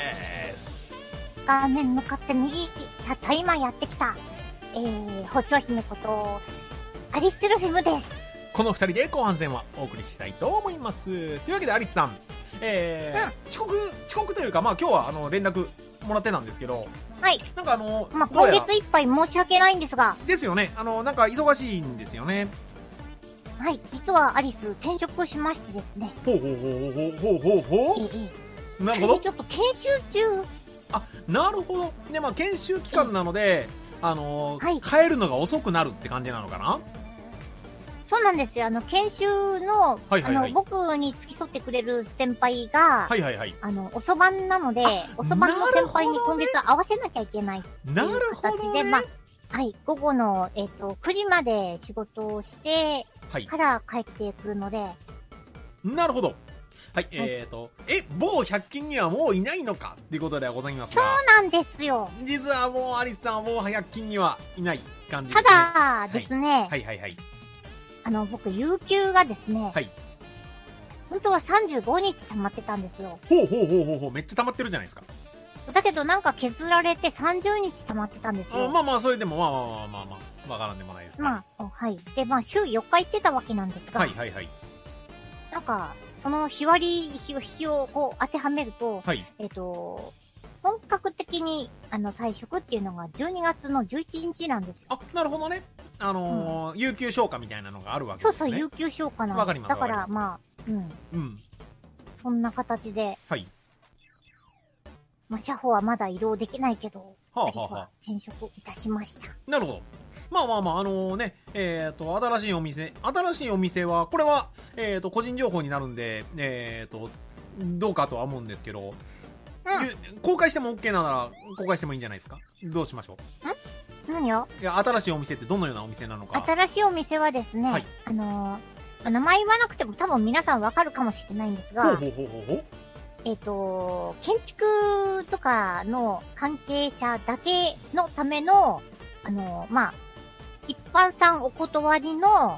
画面向かって右、たった今やってきた、包丁姫ことアリスルフェムです。 この二人で後半戦はお送りしたいと思います。というわけでアリスさん、遅刻というか、まあ今日は連絡もらってたんですけど、 はい。 なんか今月いっぱい申し訳ないんですが。 ですよね。なんか忙しいんですよね。 はい。実はアリス転職しましてですね。 ほう。なるほど。 ちょっと研修中。 あ、なるほど。で、まあ研修期間なので、 はい、 帰るのが遅くなるって感じなのかな？ そうなんですよ。研修の、僕に付き添ってくれる先輩が、おそばんなので、おそばんの先輩に今月合わせなきゃいけないっていう形で、まあ、はい、午後の、9時まで仕事をして、から帰ってくるので。 なるほど。はい、某100均にはもういないのかっていうことではございますが。 そうなんですよ。 実はもうアリスさんは某100均にはいない感じですね。 ただですね。 はい。 僕、有給がですね。 はい。 本当は35日溜まってたんですよ。 ほう。めっちゃ溜まってるじゃないですか。 だけどなんか削られて30日溜まってたんですよ。 まあ、それでもまあ、わからんでもないです。 まあ、はい。で、まあ、週4日行ってたわけなんですが。 はい。 なんか、その日割りをこう当てはめると、 はい。 本格的に退職っていうのが12月の11日なんですよ。 あ、なるほどね。有給消化みたいなのがあるわけですね。 そう、有給消化なんです。 わかります。 だからまあ、そんな形で。 はい。 まあ、社保はまだ移動できないけど、転職いたしました。 なるほど。まあ、新しいお店は、これは、個人情報になるんで、どうかとは思うんですけど、公開しても OK なら、公開してもいいんじゃないですか？どうしましょう？ 何よ？ いや、新しいお店ってどのようなお店なのか。 新しいお店はですね、名前言わなくても多分皆さんわかるかもしれないんですが、建築とかの関係者だけのための、まあ、一般さんお断りの、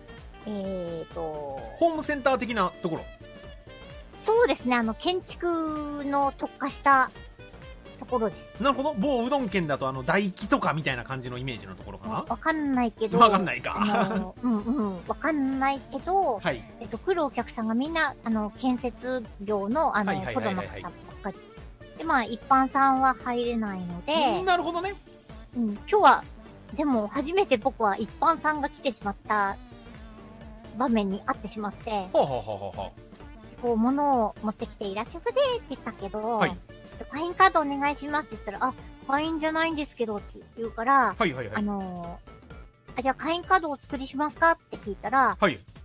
ホームセンター的なところ。 そうですね、建築の特化したところです。 なるほど。某うどん県だと大気とかみたいな感じのイメージのところかな？ わかんないけど。 わかんないか。 わかんないけど、 はい。 来るお客さんがみんな、建設業の、プロの方ばっかり。で、まあ、一般さんは入れないので。 なるほどね。 今日は、でも、初めて僕は一般さんが来てしまった場面にあってしまって。こう、物を持ってきていらっしゃるでって言ったけど、会員カードお願いしますって言ったら、あ、会員じゃないんですけどって言うから、じゃあ会員カードお作りしますかって聞いたら、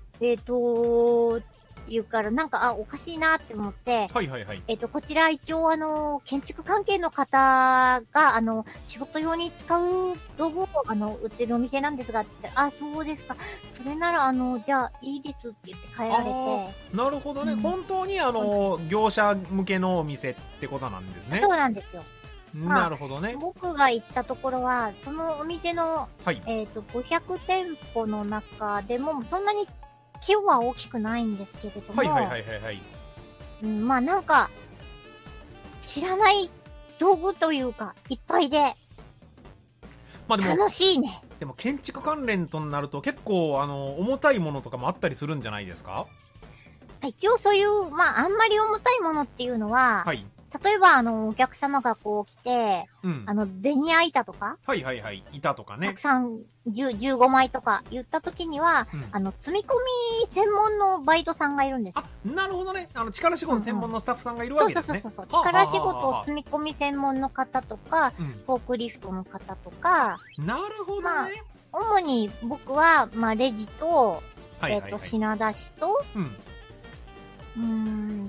言うから、なんか、おかしいなって思って、こちら一応建築関係の方が、仕事用に使う道具を、売ってるお店なんですが、って言ったら、あ、そうですか。それなら、じゃあ、いいですって言って帰られて。 なるほどね。本当に、業者向けのお店ってことなんですね。 そうなんですよ。 なるほどね。 僕が行ったところは、そのお店の、500店舗の中でも、そんなに規模は大きくないんですけれども。 はいはいはいはいはい。 まあなんか、知らない道具というか、いっぱいで、まあでも、楽しいね。 でも建築関連となると結構重たいものとかもあったりするんじゃないですか？ 一応そういう、まああんまり重たいものっていうのは、はい。例えばお客様がこう来て、うん、ベニヤ板とかはいはいはい。板とかね。 たくさん、15枚とか言った時には、うん、積み込み専門のバイトさんがいるんです。 あ、なるほどね。力仕事専門のスタッフさんがいるわけですね。 そう。力仕事を積み込み専門の方とか、うん、フォークリフトの方とか。 なるほどね。まあ、 主に僕は、まあ、レジと、品出しと、うん、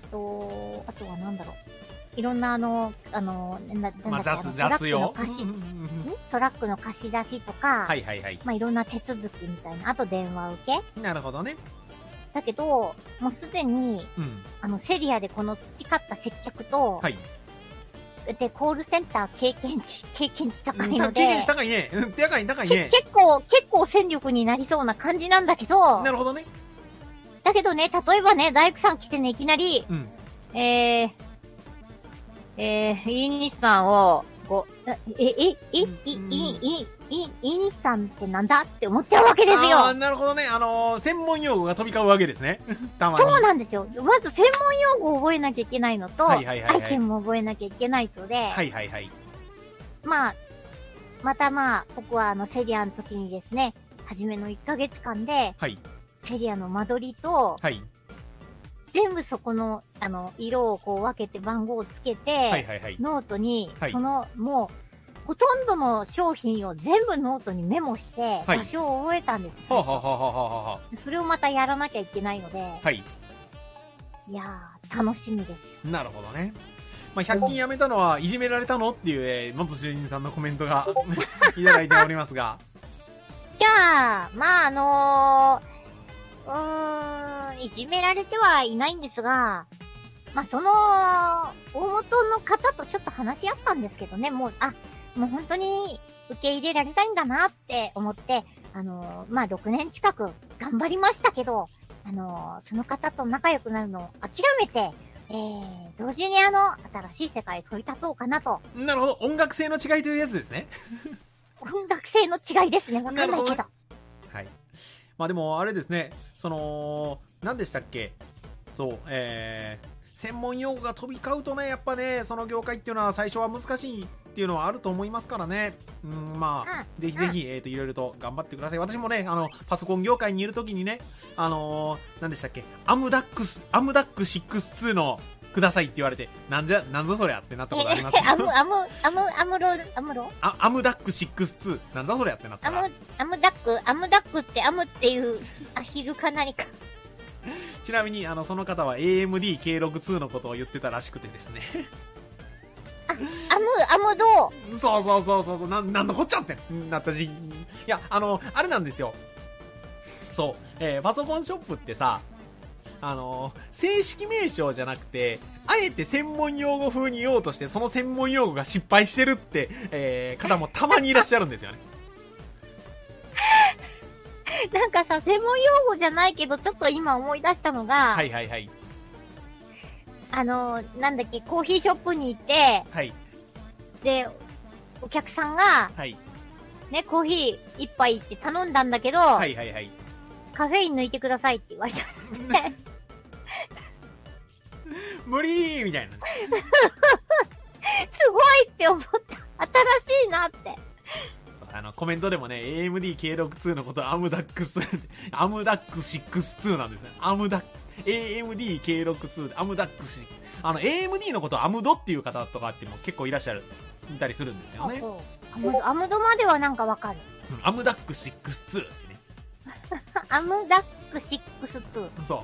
あとはなんだろう。いろんな雑用トラックの貸し出しとか、はいはいはい。まあ、いろんな手続きみたいな、あと電話受け。 なるほどね。 だけど、もうすでに、セリアでこの培った接客と、はい。で、コールセンター経験値高いので。 経験値高いね。高いね。 結構戦力になりそうな感じなんだけど。 なるほどね。 だけどね、例えばね、大工さん来てね、いきなり、イーニスさんを、イーニスさんってなんだって思っちゃうわけですよ。 なるほどね。専門用語が飛び交うわけですね。たまに。 そうなんですよ。まず専門用語を覚えなきゃいけないのと、アイテムも覚えなきゃいけないので、はいはいはい。まあ、僕はセリアの時にですね、初めの1ヶ月間で、はい。セリアの間取りと、はい。全部そこの、色をこう分けて番号をつけて、はいはいはい、ノートに、はい、もう、ほとんどの商品を全部ノートにメモして、場所を覚えたんです。それをまたやらなきゃいけないので、はい。いやー、楽しみです。 なるほどね。まあ、100均やめたのはいじめられたのっていう、元主任さんのコメントがいただいておりますが。 じゃあ、まあいじめられてはいないんですが、まあ、その、大元の方とちょっと話し合ったんですけどね、もう本当に受け入れられたいんだなって思って、まあ、6年近く頑張りましたけど、その方と仲良くなるのを諦めて、同時に新しい世界へ飛び立とうかなと。 なるほど。音楽性の違いというやつですね。 音楽性の違いですね。わかんないけど。 はい。まあでも、あれですね。何でしたっけ？そう、専門用語が飛び交うとね、やっぱね、その業界っていうのは最初は難しいっていうのはあると思いますからね。まあ、ぜひぜひ、いろいろと頑張ってください。私もね、パソコン業界にいるときにね、何でしたっけ？アムダック6-2のくださいって言われて、なんぞそりゃってなったことあります。 アムダック6-2、なんぞそりゃってなったら。 アムダックってアムっていうアヒルか何か。 ちなみに、その方は AMD K62 のことを言ってたらしくてですね。 アムドそう、なんのこっちゃってなったいや、あれなんですよ。そう、パソコンショップってさ、正式名称じゃなくて、あえて専門用語風に言おうとして、その専門用語が失敗してるって、方もたまにいらっしゃるんですよね。 なんかさ、専門用語じゃないけど、ちょっと今思い出したのが、 はいはいはい。 なんだっけ、コーヒーショップに行って、はい。で、お客さんが、はい。ね、コーヒー一杯って頼んだんだけど、はいはいはい。カフェイン抜いてくださいって言われたんで。 無理ーみたいな。 すごいって思った。新しいなって。 コメントでもね、AMD K62 のことはアムダック6-2なんですね。AMD K62 アムダック6。AMD のことはアムドっていう方とかっても結構いらっしゃる、いたりするんですよね。 アムドまではなんかわかる。 アムダック6-2ってね。 アムダック6-2。 そう。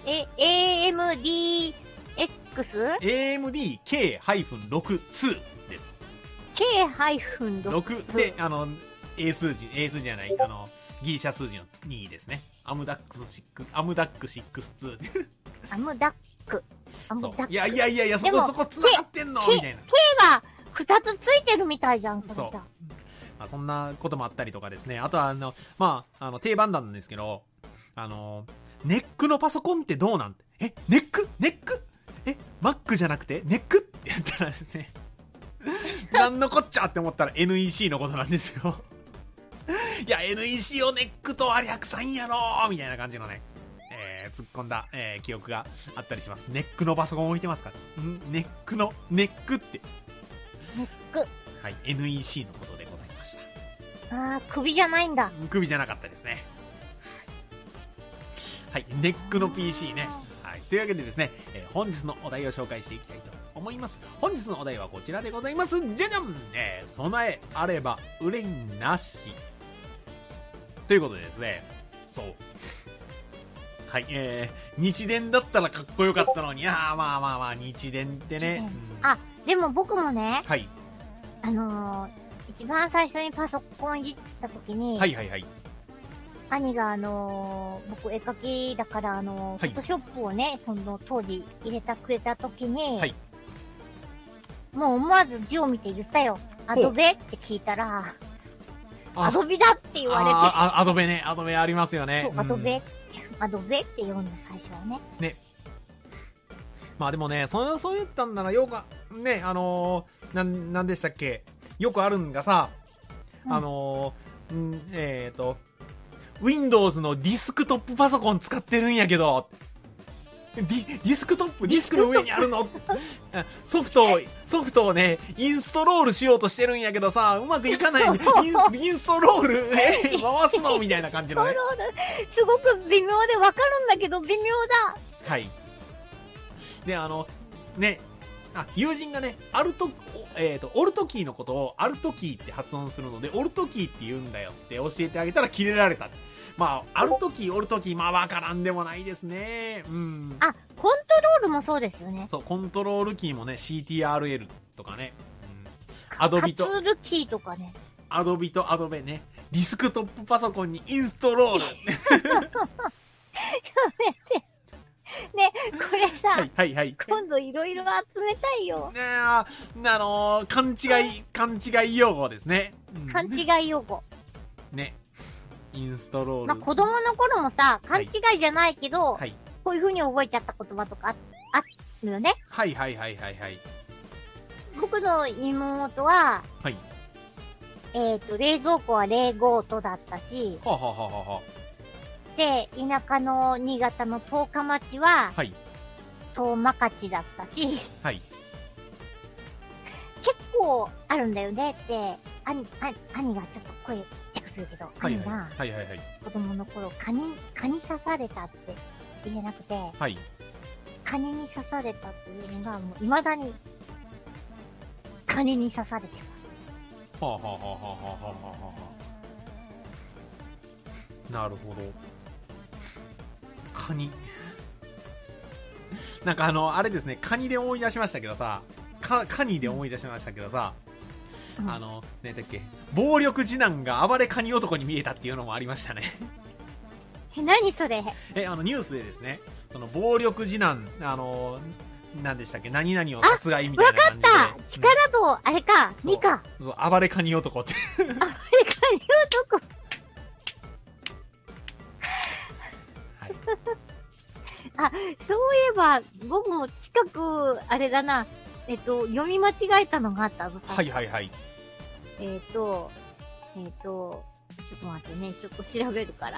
AMD X？AMD K-62 です。 K-6 で、英数字じゃない、ギリシャ数字の2ですね。アムダック6-2。 アムダック。 そう。いや、そこ繋がってんのみたいな。 K が2つついてるみたいじゃん、 そう。まあ、そんなこともあったりとかですね。あとは、まあ、定番なんですけど、 ネックのパソコンってどうなんて。ネックMac じゃなくてネックって言ったらですね、なんのこっちゃって思ったら NEC のことなんですよ。いや、NEC をネックとは略さんやろみたいな感じのね、突っ込んだ、記憶があったりします。ネックのパソコン置いてますか？ネックの、ネックって。 ネック。 はい、NEC のことでございました。 首じゃないんだ。 首じゃなかったですね。はい、ネックの PC ね。はい、というわけでですね、本日のお題を紹介していきたいと思います。本日のお題はこちらでございます。じゃじゃん、備えあれば憂いなし。ということでですね、そう。はい、日電だったらかっこよかったのに、まあ、日電ってね。 でも僕もね、 はい。 一番最初にパソコンいじった時に、 はいはいはい。 兄が僕絵描きだからフォトショップをね、その当時入れてくれた時に、はい、もう思わず字を見て言ったよ。アドベって聞いたら、アドビだって言われて。 アドベね、アドベありますよね。 そう、アドベって読んだ最初はね。ね。 まあでもね、そう言ったんなら、よく、ね、なんでしたっけ、よくあるんがさ、Windows のディスクトップパソコン使ってるんやけど、ディスクトップ、ディスクの上にあるのソフトをね、インストロールしようとしてるんやけどさ、うまくいかないんで、インストロール、回すのみたいな感じのね。 すごく微妙でわかるんだけど、微妙だ。 はい。で、ね、友人がね、オルトキーのことをアルトキーって発音するので、オルトキーって言うんだよって教えてあげたらキレられた。まあ、アルトキー、オルトキー、まあ、わからんでもないですね。うん。 コントロールもそうですよね。 そう、コントロールキーもね、CTRL とかね。アドビと。 カツルキーとかね。 アドビとアドベね。ディスクトップパソコンにインストロール。やめて。ね、これさ、 はい。 今度いろいろ集めたいよ。 ね勘違い用語ですね。 勘違い用語。 ね。インストロール。 まあ、子供の頃もさ、勘違いじゃないけど、こういう風に覚えちゃった言葉とかあるよね。はい。僕の妹は、冷蔵庫は冷ゴートだったし、で、田舎の新潟の十日町は、十日町だったし、結構あるんだよねって、兄がちょっと声ちっちゃくするけど、兄が、子供の頃、蚊に刺されたって言えなくて、カニに刺されたっていうのが、もう未だに、カニに刺されてます。 なるほど。カニ。なんかあれですね、カニで思い出しましたけどさ、カニで思い出しましたけどさ、何だっけ、暴力次男が暴れカニ男に見えたっていうのもありましたね。 何それ？ ニュースでですね、その暴力次男、何でしたっけ、何々を殺害みたいな感じで。 わかった、力と、あれか、2か。 そう、暴れカニ男って。 暴れカニ男。そういえば、僕も近く、あれだな、読み間違えたのがあったぞ。 はい。 ちょっと待ってね、ちょっと調べるから。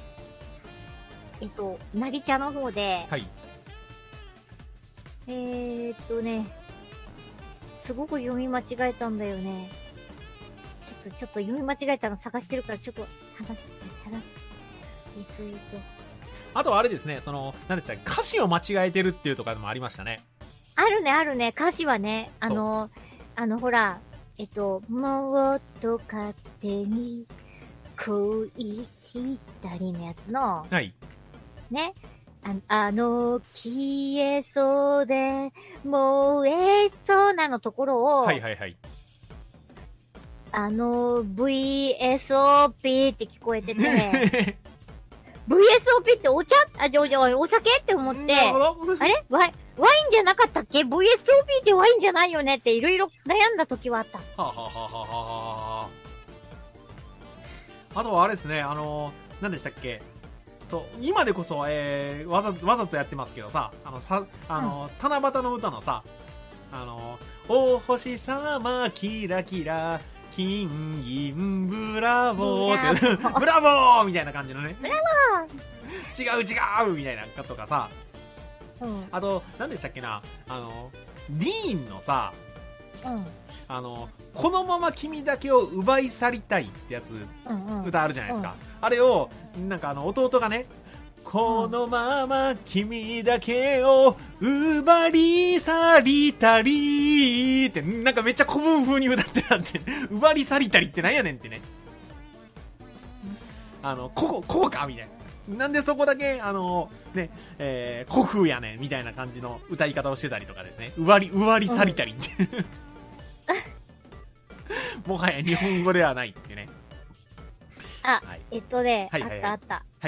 成茶の方で、すごく読み間違えたんだよね。ちょっと読み間違えたの探してるから、ちょっと探して。 あとはあれですね、なんでしたっけ、歌詞を間違えてるっていうとかでもありましたね。 あるね、歌詞はね、ほら、もっと勝手に恋したりのやつの、ね、消えそうで、燃えそうなのところを、VSOP って聞こえてて、VSOP ってお酒って思って、あれワインじゃなかったっけ？ VSOP ってワインじゃないよねっていろいろ悩んだ時はあった。あとはあれですね、何でしたっけ、 今でこそ、わざとやってますけどさ、七夕の歌のさ、お星様キラキラ金銀ブラボーってブラボーみたいな感じのね、 ブラボー違うみたいなとかさ、あと何でしたっけな、ディーンのさ、このまま君だけを奪い去りたいってやつ、歌あるじゃないですか、あれをなんか弟がね、このまま君だけを奪い去りたりってなんかめっちゃ古文風に歌ってたって、奪い去りたりってなんやねんってね、ここかみたいな、なんでそこだけ古風やねんみたいな感じの歌い方をしてたりとかですね、奪い去りたりってもはや日本語ではないってね。 あ、はい、あった。 はい。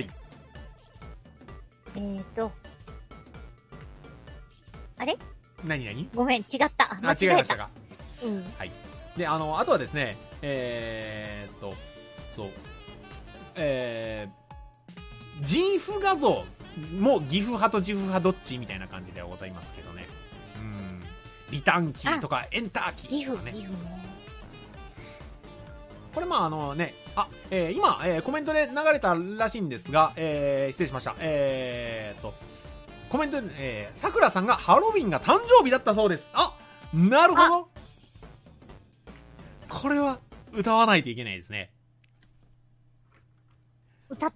あれ？ 何？ ごめん、違った。 違いましたか。はい。で、あとはですね、そう。ジーフ画像も岐阜派とジフ派どっちみたいな感じではございますけどね。リターンキーとかエンターキーとかね。これ今、コメントで流れたらしいんですが、失礼しました。コメントで、さくらさんがハロウィンが誕生日だったそうです。あ、なるほど。これは歌わないといけないですね。 歌って。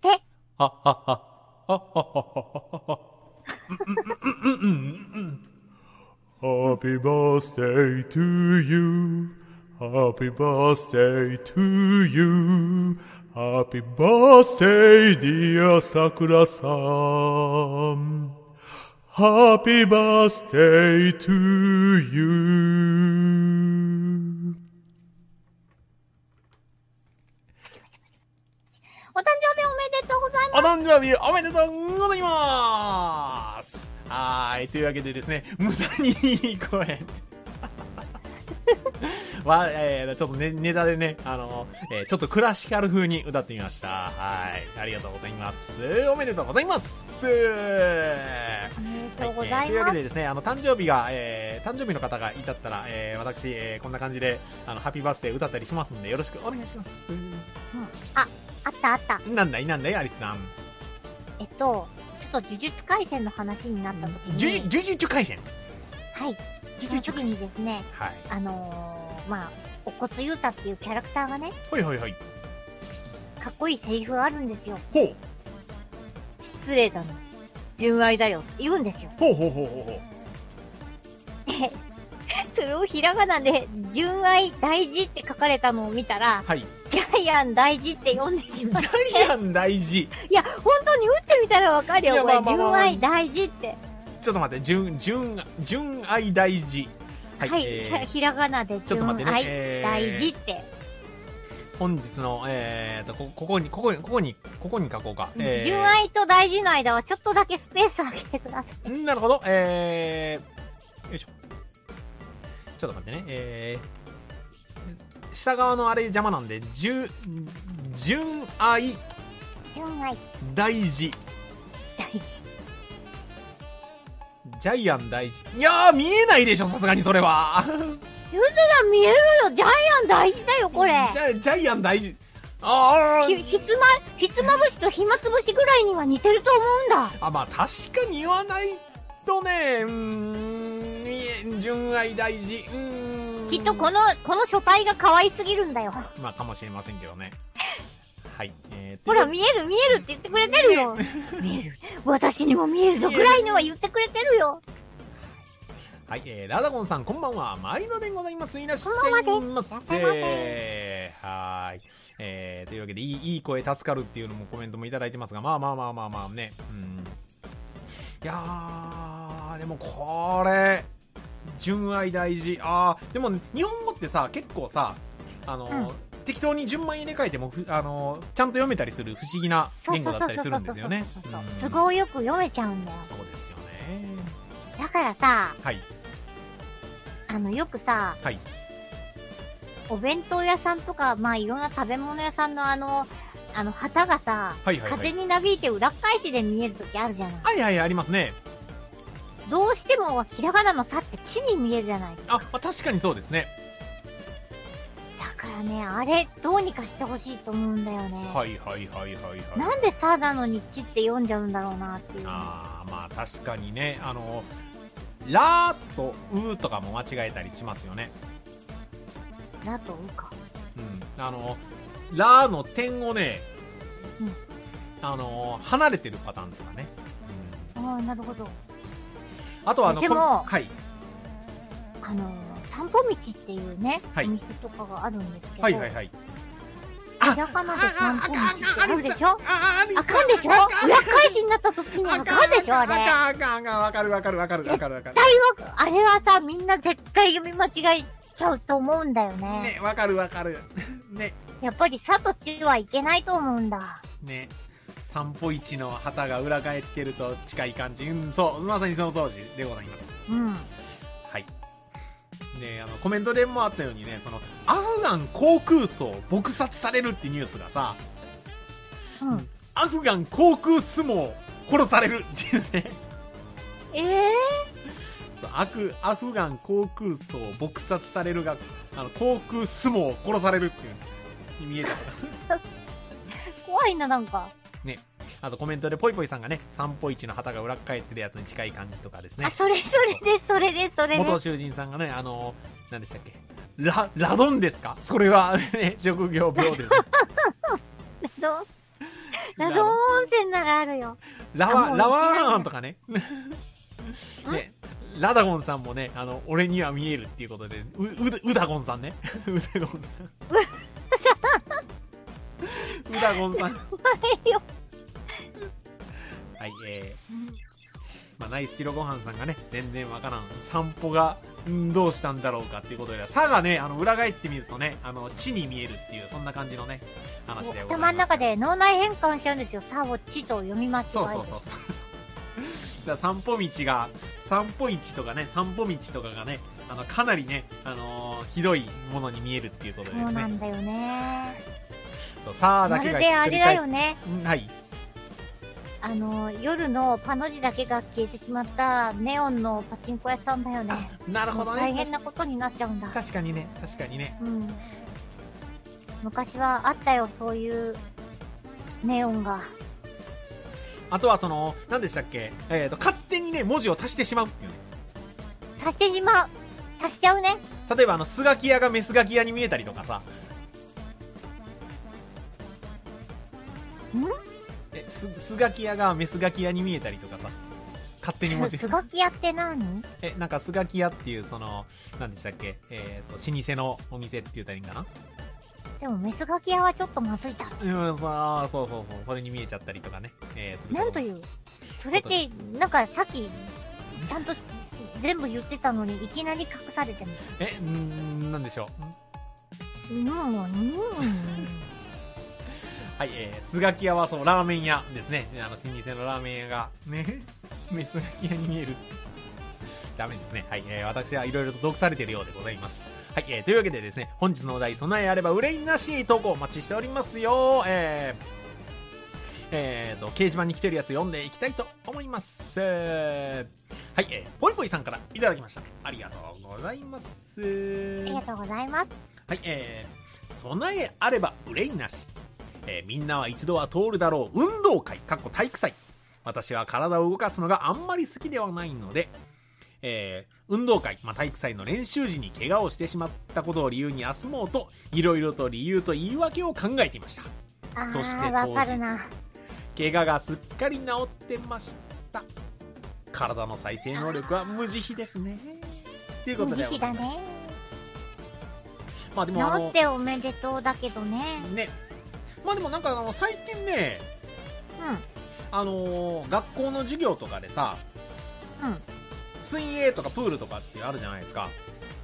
Happy birthday to you.Happy birthday to you. Happy birthday, dear さくらさん. Happy birthday to you. お誕生日おめでとうございます。 お誕生日おめでとうございます。はい、というわけでですね、無駄にいい声。ちょっとネタでね、ちょっとクラシカル風に歌ってみました。はい。ありがとうございます。おめでとうございます。 おめでとうございます。 というわけでですね、誕生日の方がいたったら、私、こんな感じで、ハッピーバースデー歌ったりしますので、よろしくお願いします。 あった。 なんだいアリスさん。 ちょっと呪術廻戦の話になった時に。 呪術廻戦？ はい。その時にですね、 はい、 おこつゆうたっていうキャラクターがね、 はい、 かっこいいセリフがあるんですよ。 ほう。 失礼だな、純愛だよって言うんですよ。 ほう。 で、それをひらがなで純愛大事って書かれたのを見たら、 はい、 ジャイアン大事って読んでしまって。 ジャイアン大事。 いや、本当に打ってみたらわかるよ、これ、純愛大事って。 ちょっと待って、純愛大事。 はい、ひらがなで純愛大事って。 本日の、ここに書こうか。 純愛と大事の間はちょっとだけスペース空けてください。 なるほど。よいしょ。ちょっと待ってね。下側のあれ邪魔なんで、純愛大事。ジャイアン大事。いやー、見えないでしょ、さすがにそれは。 ゆずら見えるよ、ジャイアン大事だよ、これ。 ジャイアン大事。 ひつまぶしと暇つぶしぐらいには似てると思うんだ。 まあ確かに言わないとね、純愛大事。 きっとこの書体が可愛すぎるんだよ。 まあかもしれませんけどね。はい。 ほら、見えるって言ってくれてるよ。見える。私にも見えるぞぐらいのは言ってくれてるよ。 はい、ラダゴンさん、こんばんは。毎度でございます。いらっしゃいませ。はい。というわけで、いい声助かるっていうのもコメントもいただいてますが、まあね。いやー、でもこれ、純愛大事。でも日本語ってさ、結構さ、適当に順番入れ替えてもちゃんと読めたりする不思議な言語だったりするんですよね。 都合よく読めちゃうんだよ。 そうですよね。 だからさ、 はい、 よくさ、 はい、 お弁当屋さんとか、まあいろんな食べ物屋さんの旗がさ、風になびいて裏返しで見えるときあるじゃない。 はいはい、ありますね。 どうしてもひらがなのさって地に見えるじゃない。 あ、確かにそうですね。 だからね、あれどうにかしてほしいと思うんだよね。 はいはいはいはいはい。 なんでさなのにちって読んじゃうんだろうなっていう。 まあ確かにね、ラとうとかも間違えたりしますよね。 ラとうか。 ラの点をね、離れてるパターンとかね。 ああ、なるほど。 あとはでも、 はい。 散歩道っていうね、 はい、 お店とかがあるんですけど。 はいはいはい。 ひらがなで散歩道ってあるでしょ。あかんでしょ。裏返しになった時にあかんでしょ、あれ。 あかん、わかる。 絶対あれはさ、みんな絶対読み間違えちゃうと思うんだよね。 ね、わかる。ね。 やっぱりさとちはいけないと思うんだ。 ね。散歩市の旗が裏返ってると近い感じ。そう、まさにその当時でございます。はい。で、コメントでもあったようにね、アフガン航空曹撲殺されるってニュースがさ、アフガン航空相撲殺されるっていうね。そうアフガン航空曹撲殺されるが、航空相撲殺されるっていうに見えた怖いな、なんか。 ね。あとコメントでぽいぽいさんがね、散歩市の旗が裏返ってるやつに近い感じとかですね。 あ、それです。 元囚人さんがね、何でしたっけ、ラドンですか、それは、ね、職業病です。 ラドン温泉ならあるよ。 ラワーンとかね。ね、ラダゴンさんもね、俺には見えるっていうことで、ウダゴンさんね。ウダゴンさん。ウダゴンさん。はい、ナイス白ご飯さんがね、全然わからん。散歩が、どうしたんだろうかっていうことで、さがね、裏返ってみるとね、地に見えるっていう、そんな感じのね、話でございます。 頭の中で脳内変換しちゃうんですよ。さを地と読み間違える。 そう。だから散歩市とかね、散歩道とかがね、かなりね、ひどいものに見えるっていうことでですね。 そうなんだよね。 さあだけがまるであれだよね。 はい。 夜のパの字だけが消えてしまったネオンのパチンコ屋さんだよね。 なるほどね。 大変なことになっちゃうんだ。 確かにね。 昔はあったよ、そういうネオンが。 あとは何でしたっけ、勝手にね、文字を足してしまうっていうね。 足してしまう。足しちゃうね。 例えばスガキ屋がメスガキ屋に見えたりとかさ。スガキ屋がメスガキ屋に見えたりとかさ、勝手に文字。 スガキ屋って何？ なんかスガキ屋っていう何でしたっけ、老舗のお店って言ったらいいんかな。 でもメスガキ屋はちょっとまずいだろ。 そう、それに見えちゃったりとかね。 なんという。それってなんかさっきちゃんと全部言ってたのにいきなり隠されてる。 なんでしょう。はい、スガキ屋はラーメン屋ですね。老舗のラーメン屋が、ね、メスガキ屋に見える。ダメですね。はい、私はいろいろと毒されているようでございます。はい、というわけでですね、本日のお題、備えあれば憂いなし投稿お待ちしておりますよ。掲示板に来てるやつ読んでいきたいと思います。はい、ぽいぽいさんからいただきました。ありがとうございます。 ありがとうございます。 はい、備えあれば憂いなし。みんなは一度は通るだろう運動会体育祭。私は体を動かすのがあんまり好きではないので、運動会、体育祭の練習時に怪我をしてしまったことを理由に休もうといろいろと理由と言い訳を考えていました。そして当日怪我がすっかり治ってました。体の再生能力は無慈悲ですね。ということで無慈悲だね。でも治っておめでとうだけどね。 でもなんか最近ね、学校の授業とかでさ、水泳とかプールとかってあるじゃないですか。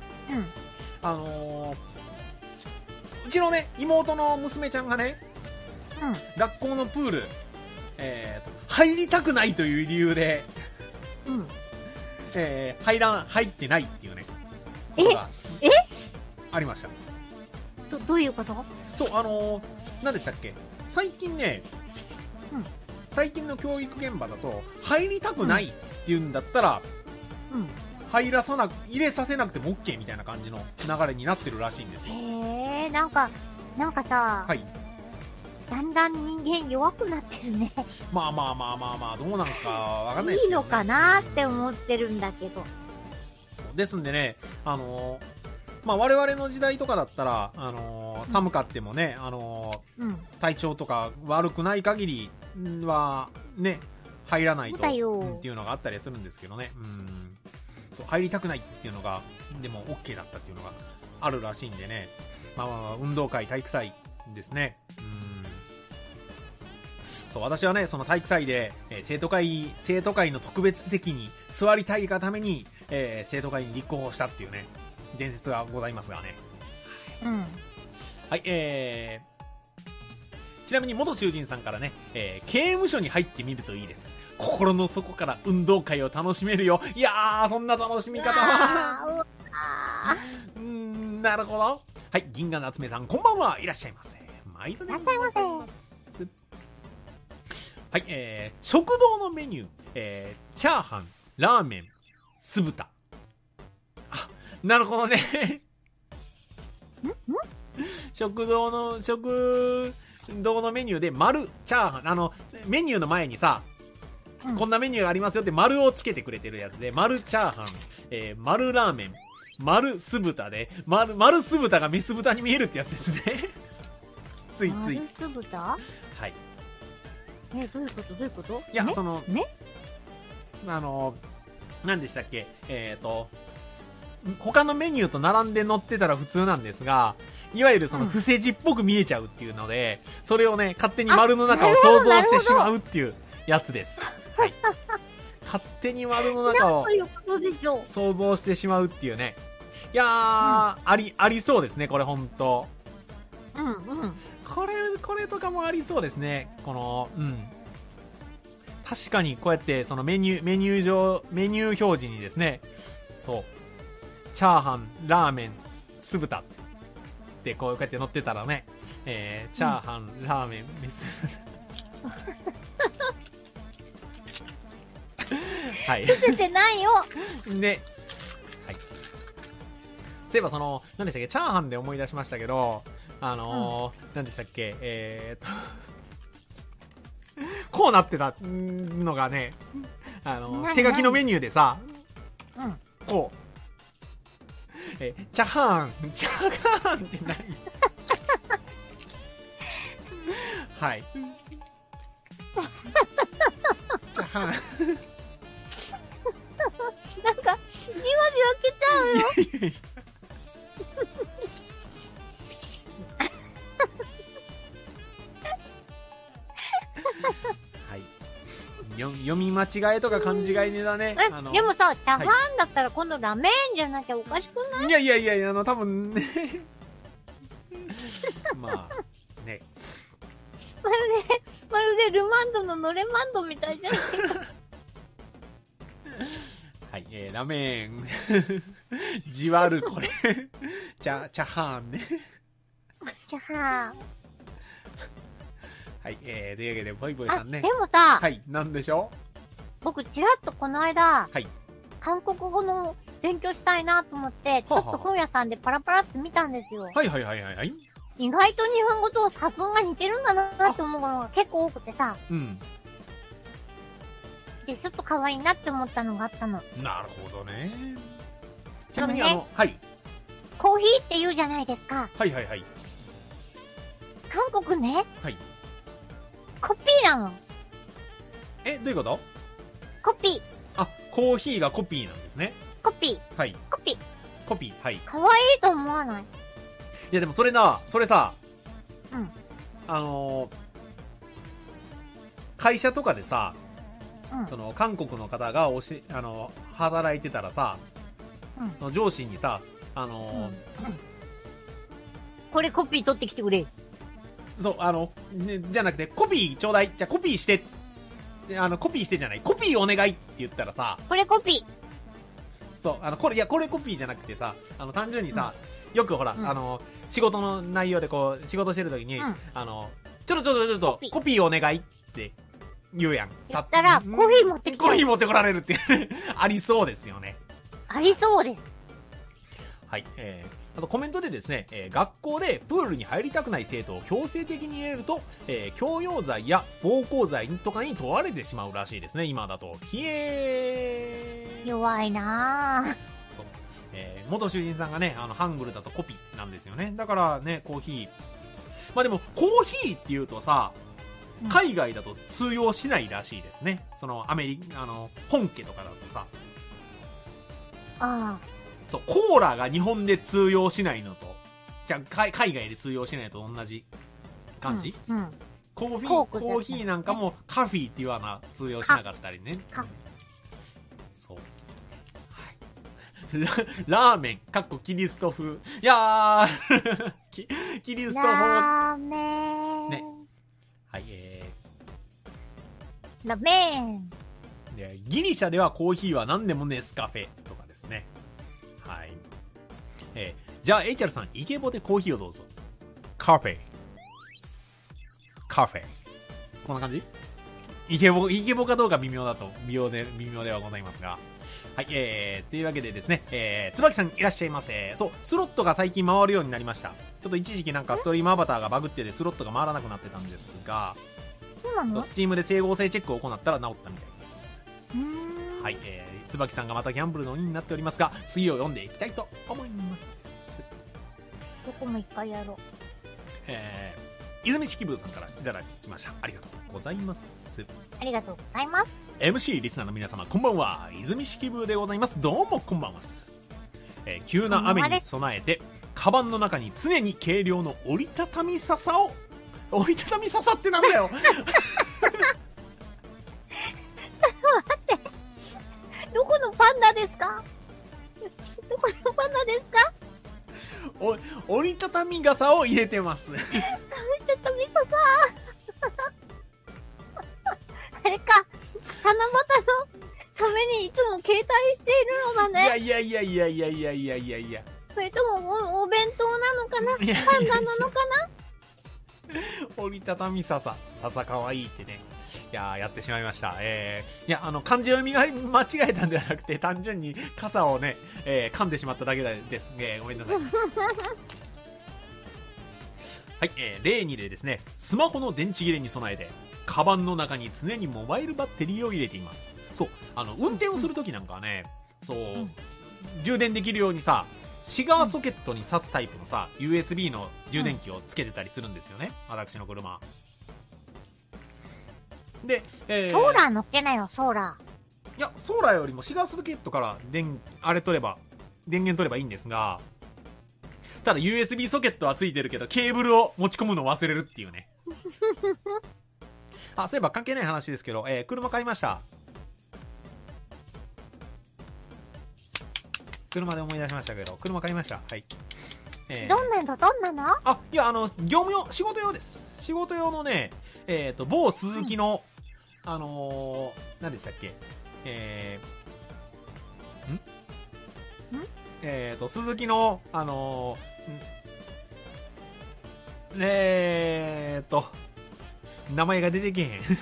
うちのね、妹の娘ちゃんがね、学校のプール、入りたくないという理由で、入ってないっていうね。ありました。 どういうこと？ そう、何でしたっけ、 最近ね、 うん、 最近の教育現場だと入りたくないっていうんだったら、 うん、 入れさせなくても OK みたいな感じの流れになってるらしいんですよ。 へえ、なんかさ、 はい。 だんだん人間弱くなってるね。 まあ、どうなのかわかんないですけど、ね。 いいのかなって思ってるんだけど。 ですんでね、まあ、我々の時代とかだったら、寒かってもね、 うん、 体調とか悪くない限りは、ね、入らないと、っていうのがあったりするんですけどね。入りたくないっていうのが、でも OK だったっていうのがあるらしいんでね。まあ、運動会、体育祭ですね。そう、私はね、その体育祭で、生徒会の特別席に座りたいがために、生徒会に立候補したっていうね、伝説がございますがね。 うん。 はい、ちなみに元囚人さんからね、刑務所に入ってみるといいです。心の底から運動会を楽しめるよ。いやー、そんな楽しみ方は。なるほど。はい、銀河夏目さん、こんばんは。いらっしゃいませ。毎度でございます。はい、食堂のメニュー、チャーハン、ラーメン、酢豚。あ、なるほどね。食堂のメニューで丸チャーハン、メニューの前にさ、こんなメニューがありますよって丸をつけてくれてるやつで、丸チャーハン、丸ラーメン、丸酢豚で、丸酢豚がメス豚に見えるってやつですね。ついつい。 丸酢豚？ はい。 どういうこと？ いや、 ね、 何でしたっけ？他のメニューと並んで載ってたら普通なんですが、いわゆるその伏せ字っぽく見えちゃうっていうので、それをね、勝手に丸の中を想像してしまうっていうやつです。はい。勝手に丸の中を想像してしまうっていうね。いやー、ありそうですね、これほんと。これとかもありそうですね。確かにこうやってそのメニュー表示にですね、そう、チャーハン、ラーメン、酢豚ってこうやって載ってたらね、チャーハン、ラーメン、酢豚。はい。 伏せてないよ。 ね。はい。そういえば何でしたっけ、チャーハンで思い出しましたけど、何でしたっけ、こうなってたのがね、手書きのメニューでさ、こう、チャーハンって何？はい。チャーハン。 なんか、じわじわけちゃうよ。 はい。読み間違えとか漢字がいねだね。 でもさ、チャーハンだったら今度ラメンじゃなきゃおかしくない？ いや、多分ね。まあ、ね。 まるでルマンドのノレマンドみたいじゃないか。 はい、ラメン。じわるこれ。チャーハンね。 チャーハン。 はい、というわけで、ボイボイさんね。 でもさ、 はい、なんでしょう？ 僕、ちらっとこの間、 はい。 韓国語の勉強したいなと思って、ちょっと本屋さんでパラパラって見たんですよ。 はい。 意外と日本語と発音が似てるんだなって思うのが結構多くてさ。で、ちょっと可愛いなって思ったのがあったの。 なるほどね。ちなみにはい。 コーヒーって言うじゃないですか。 はい。 韓国ね。 はい。 コピーなの。 どういうこと？ コピー。 あ、コーヒーがコピーなんですね。 コピー。 はい。 コピー。 はい。 可愛いと思わない？ いやでもそれさ、会社とかでさ、韓国の方が働いてたらさ、上司にさ、 これコピー取ってきてくれ。 そう、じゃなくて、コピーちょうだい。じゃあコピーして。コピーしてじゃない。コピーお願いって言ったらさ、 これコピー。 そう、これコピーじゃなくてさ、単純にさ、よくほら、仕事の内容でこう、仕事してる時に、 ちょっと、コピーお願いって言うやん。 やったら、コーヒー持ってきて。 コーヒー持ってこられるってありそうですよね。 ありそうです。 はい。あとコメントでですね、学校でプールに入りたくない生徒を強制的に入れると、強要罪や暴行罪とかに問われてしまうらしいですね、今だと。 弱いなぁ。 そう。元主人さんがね、ハングルだとコピなんですよね。だからね、コーヒー。まあでも、コーヒーって言うとさ、海外だと通用しないらしいですね。その、本家とかだとさ。 ああ。 そう、コーラが日本で通用しないのと、じゃあ海外で通用しないのと同じ感じ、 うん。 コーヒーなんかもカフィーっていうような通用しなかったりね。そう。はい。ラーメン、かっこキリスト風。いやーキリスト風。 ラーメン。 ね。はい、 ラーメン。 で、ギリシャではコーヒーは何でもネスカフェとかですね。はい。じゃあ、HR さん、イケボでコーヒーをどうぞ。カフェ。こんな感じ？イケボかどうか微妙ではございますが。はい、というわけでですね、椿さんいらっしゃいませ。そう、スロットが最近回るようになりました。ちょっと一時期なんかストリームアバターがバグっててスロットが回らなくなってたんですが、 そうなの？ スチームで整合性チェックを行ったら治ったみたいです。はい、椿さんがまたギャンブルの鬼になっておりますが、次を読んでいきたいと思います。 どこも一回やろう。 泉式部さんからいただきました。ありがとうございます。 ありがとうございます。 MC リスナーの皆様こんばんは。泉式部でございます。どうもこんばんは。急な雨に備えてカバンの中に常に軽量の折りたたみ笹ってなんだよ待って、どこのパンダですか？どこのパンダですか？ 折りたたみ傘を入れてます折りたたみ傘あれか、七夕のためにいつも携帯しているのだね。 いやそれともお弁当なのかな、パンダなのかな折りたたみ笹かわいいってね。いやー、やってしまいました。いや、漢字読みが間違えたんではなくて、単純に傘をね、噛んでしまっただけです。ごめんなさい。はい、例にでですね、スマホの電池切れに備えて、カバンの中に常にモバイルバッテリーを入れています。そう、運転をするときなんかはね、そう、充電できるようにさ、シガーソケットに挿すタイプのさ、USB の充電器をつけてたりするんですよね、私の車。で、 ソーラー乗っけなよ、ソーラー。いや、ソーラーよりもシガーソケットから電源取ればいいんですが、ただ USB ソケットはついてるけど、ケーブルを持ち込むのを忘れるっていうね。あ、そういえば関係ない話ですけど、車買いました。車で思い出しましたけど、車買いました。はい。 どんなの？ あ、いや、業務用、仕事用です。仕事用のね、某鈴木の、何でしたっけ、鈴木の、名前が出てけ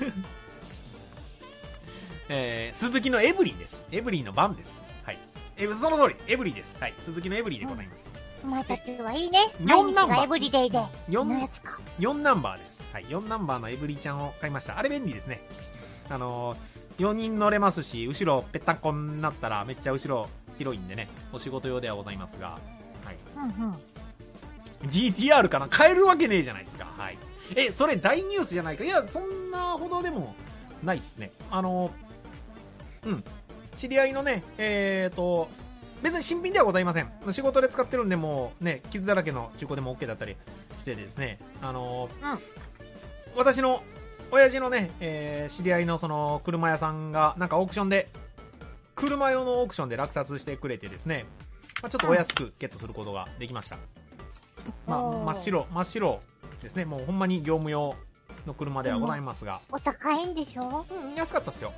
へん。鈴木のエブリィです。エブリィの番です。はい。その通り、エブリィです。はい。鈴木のエブリィでございます。 お前たちはいいね。 4ナンバー。 エブリデイで。 4ナンバーです。はい。4ナンバーのエブリィちゃんを買いました。あれ便利ですね。4人乗れますし、後ろぺったんこになったらめっちゃ後ろ広いんでね、お仕事用ではございますが、はい。GTR かな、買えるわけねえじゃないですか。はい。それ大ニュースじゃないか。いや、そんなほどでもないっすね。知り合いのね、別に新品ではございません。仕事で使ってるんで、もうね、傷だらけの中古でも OK だったりしてですね、私の親父のね、知り合いのその車屋さんがなんかオークションで、車用のオークションで落札してくれてですね、ちょっとお安くゲットすることができました。真っ白ですね。もうほんまに業務用の車ではございますが、 お高いんでしょ？ 安かったっすよ。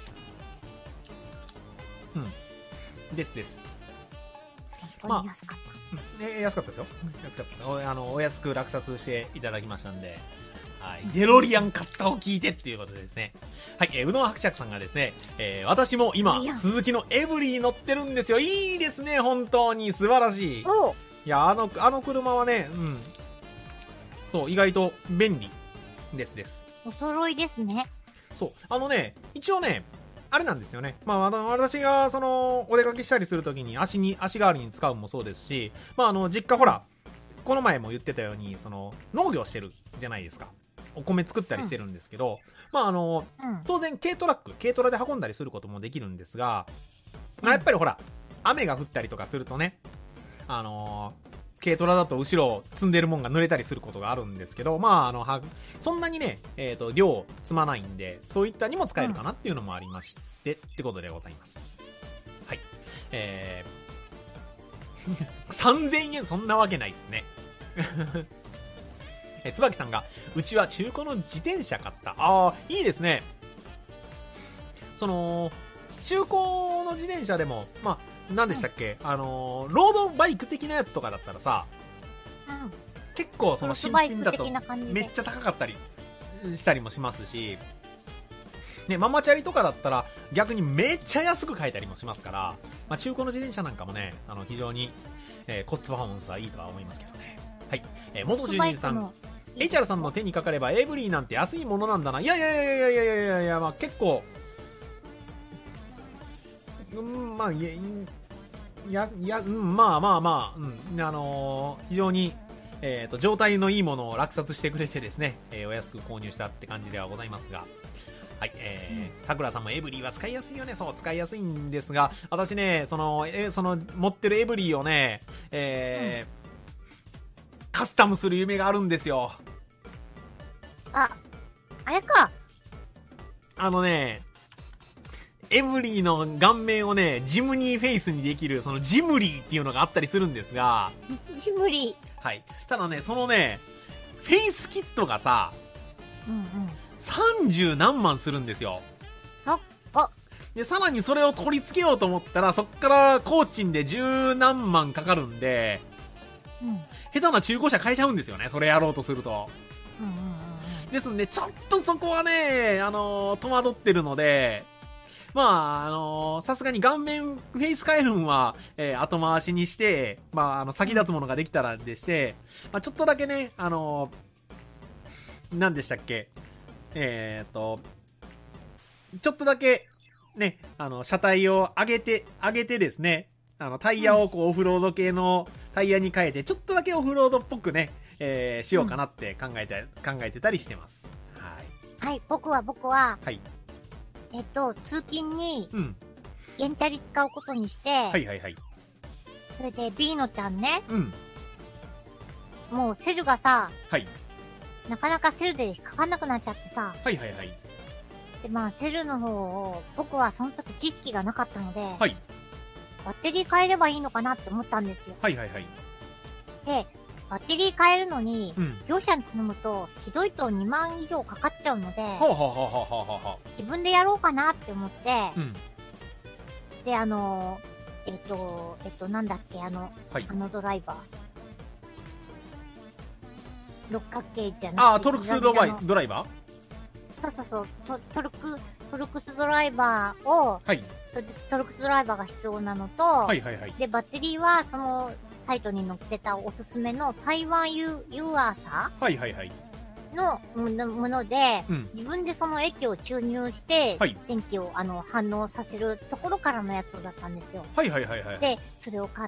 です。 まあ、安かった。 安かったですよ。安かったです。お安く落札していただきましたんで、 はい。デロリアン買ったを聞いてっていうことでですね。はい、うどん伯爵さんがですね、私も今、鈴木のエブリィ乗ってるんですよ。いいですね、本当に。素晴らしい。いや、あの車はね、うん。そう、意外と便利です。 お揃いですね。 そう。一応ね、あれなんですよね。まあ、私が、お出かけしたりするときに足代わりに使うもそうですし、まあ、実家ほら、この前も言ってたように、農業してるじゃないですか。お米作ったりしてるんですけど、まあ、当然、軽トラで運んだりすることもできるんですが、まあ、やっぱりほら、雨が降ったりとかするとね、軽トラだと後ろ積んでるもんが濡れたりすることがあるんですけど、まあ、そんなにね、量積まないんで、そういったにも使えるかなっていうのもありまして、ってことでございます。はい。3000円、そんなわけないですね。椿さんが、うちは中古の自転車買った。ああ、いいですね。中古の自転車でも、まあ、何でしたっけ、ロードバイク的なやつとかだったらさ、結構新品だとめっちゃ高かったりしたりもしますし、ね、ママチャリとかだったら逆にめっちゃ安く買えたりもしますから、まあ、中古の自転車なんかもね、非常に、コストパフォーマンスはいいとは思いますけどね。はい。元住人さん、HR さんの手にかかればエブリィなんて安いものなんだな。いや、まあ結構、まあ、まあ、非常に、状態のいいものを落札してくれてですね、お安く購入したって感じではございますが、はい、さくらさんもエブリィは使いやすいよね。そう、使いやすいんですが、私ね、持ってるエブリィをね、カスタムする夢があるんですよ。 あれか。 エブリィの顔面をね、ジムニーフェイスにできる、ジムリーっていうのがあったりするんですが。 ジムリー。はい。ただね、フェイスキットがさ、30何万するんですよ。で、さらにそれを取り付けようと思ったら、そっから工賃で10何万かかるんで、下手な中古車買えちゃうんですよね、それやろうとすると。ですんで、ちょっとそこはね、戸惑ってるので、まあ、さすがに顔面フェイス変えるんは、後回しにして、まあ、先立つものができたらでして、まあ、ちょっとだけね、何でしたっけ、ちょっとだけ、ね、車体を上げてですね、タイヤをこう、オフロード系のタイヤに変えて、ちょっとだけオフロードっぽくね、しようかなって考えてたりしてます。 はい。僕は、 はい。 通勤に、ゲンチャリ使うことにして、それで、ビーノちゃんね、もうセルがさ、なかなかセルでかかんなくなっちゃってさ、で、まあ、セルの方を、僕はその時知識がなかったので、バッテリー変えればいいのかなって思ったんですよ。で、バッテリー変えるのに、業者に頼むと、ひどいと2万以上かかっちゃうので、自分でやろうかなって思って、で、なんだっけ、ドライバー。六角形じゃなくて。 トルクスドライバー？そう。トルクスドライバーを、トルクスドライバーが必要なのと、で、バッテリーは、サイトに載ってたおすすめの台湾ユーアーサーのもので、自分でその液を注入して、電気を反応させるところからのやつだったんですよ。で、それを買って、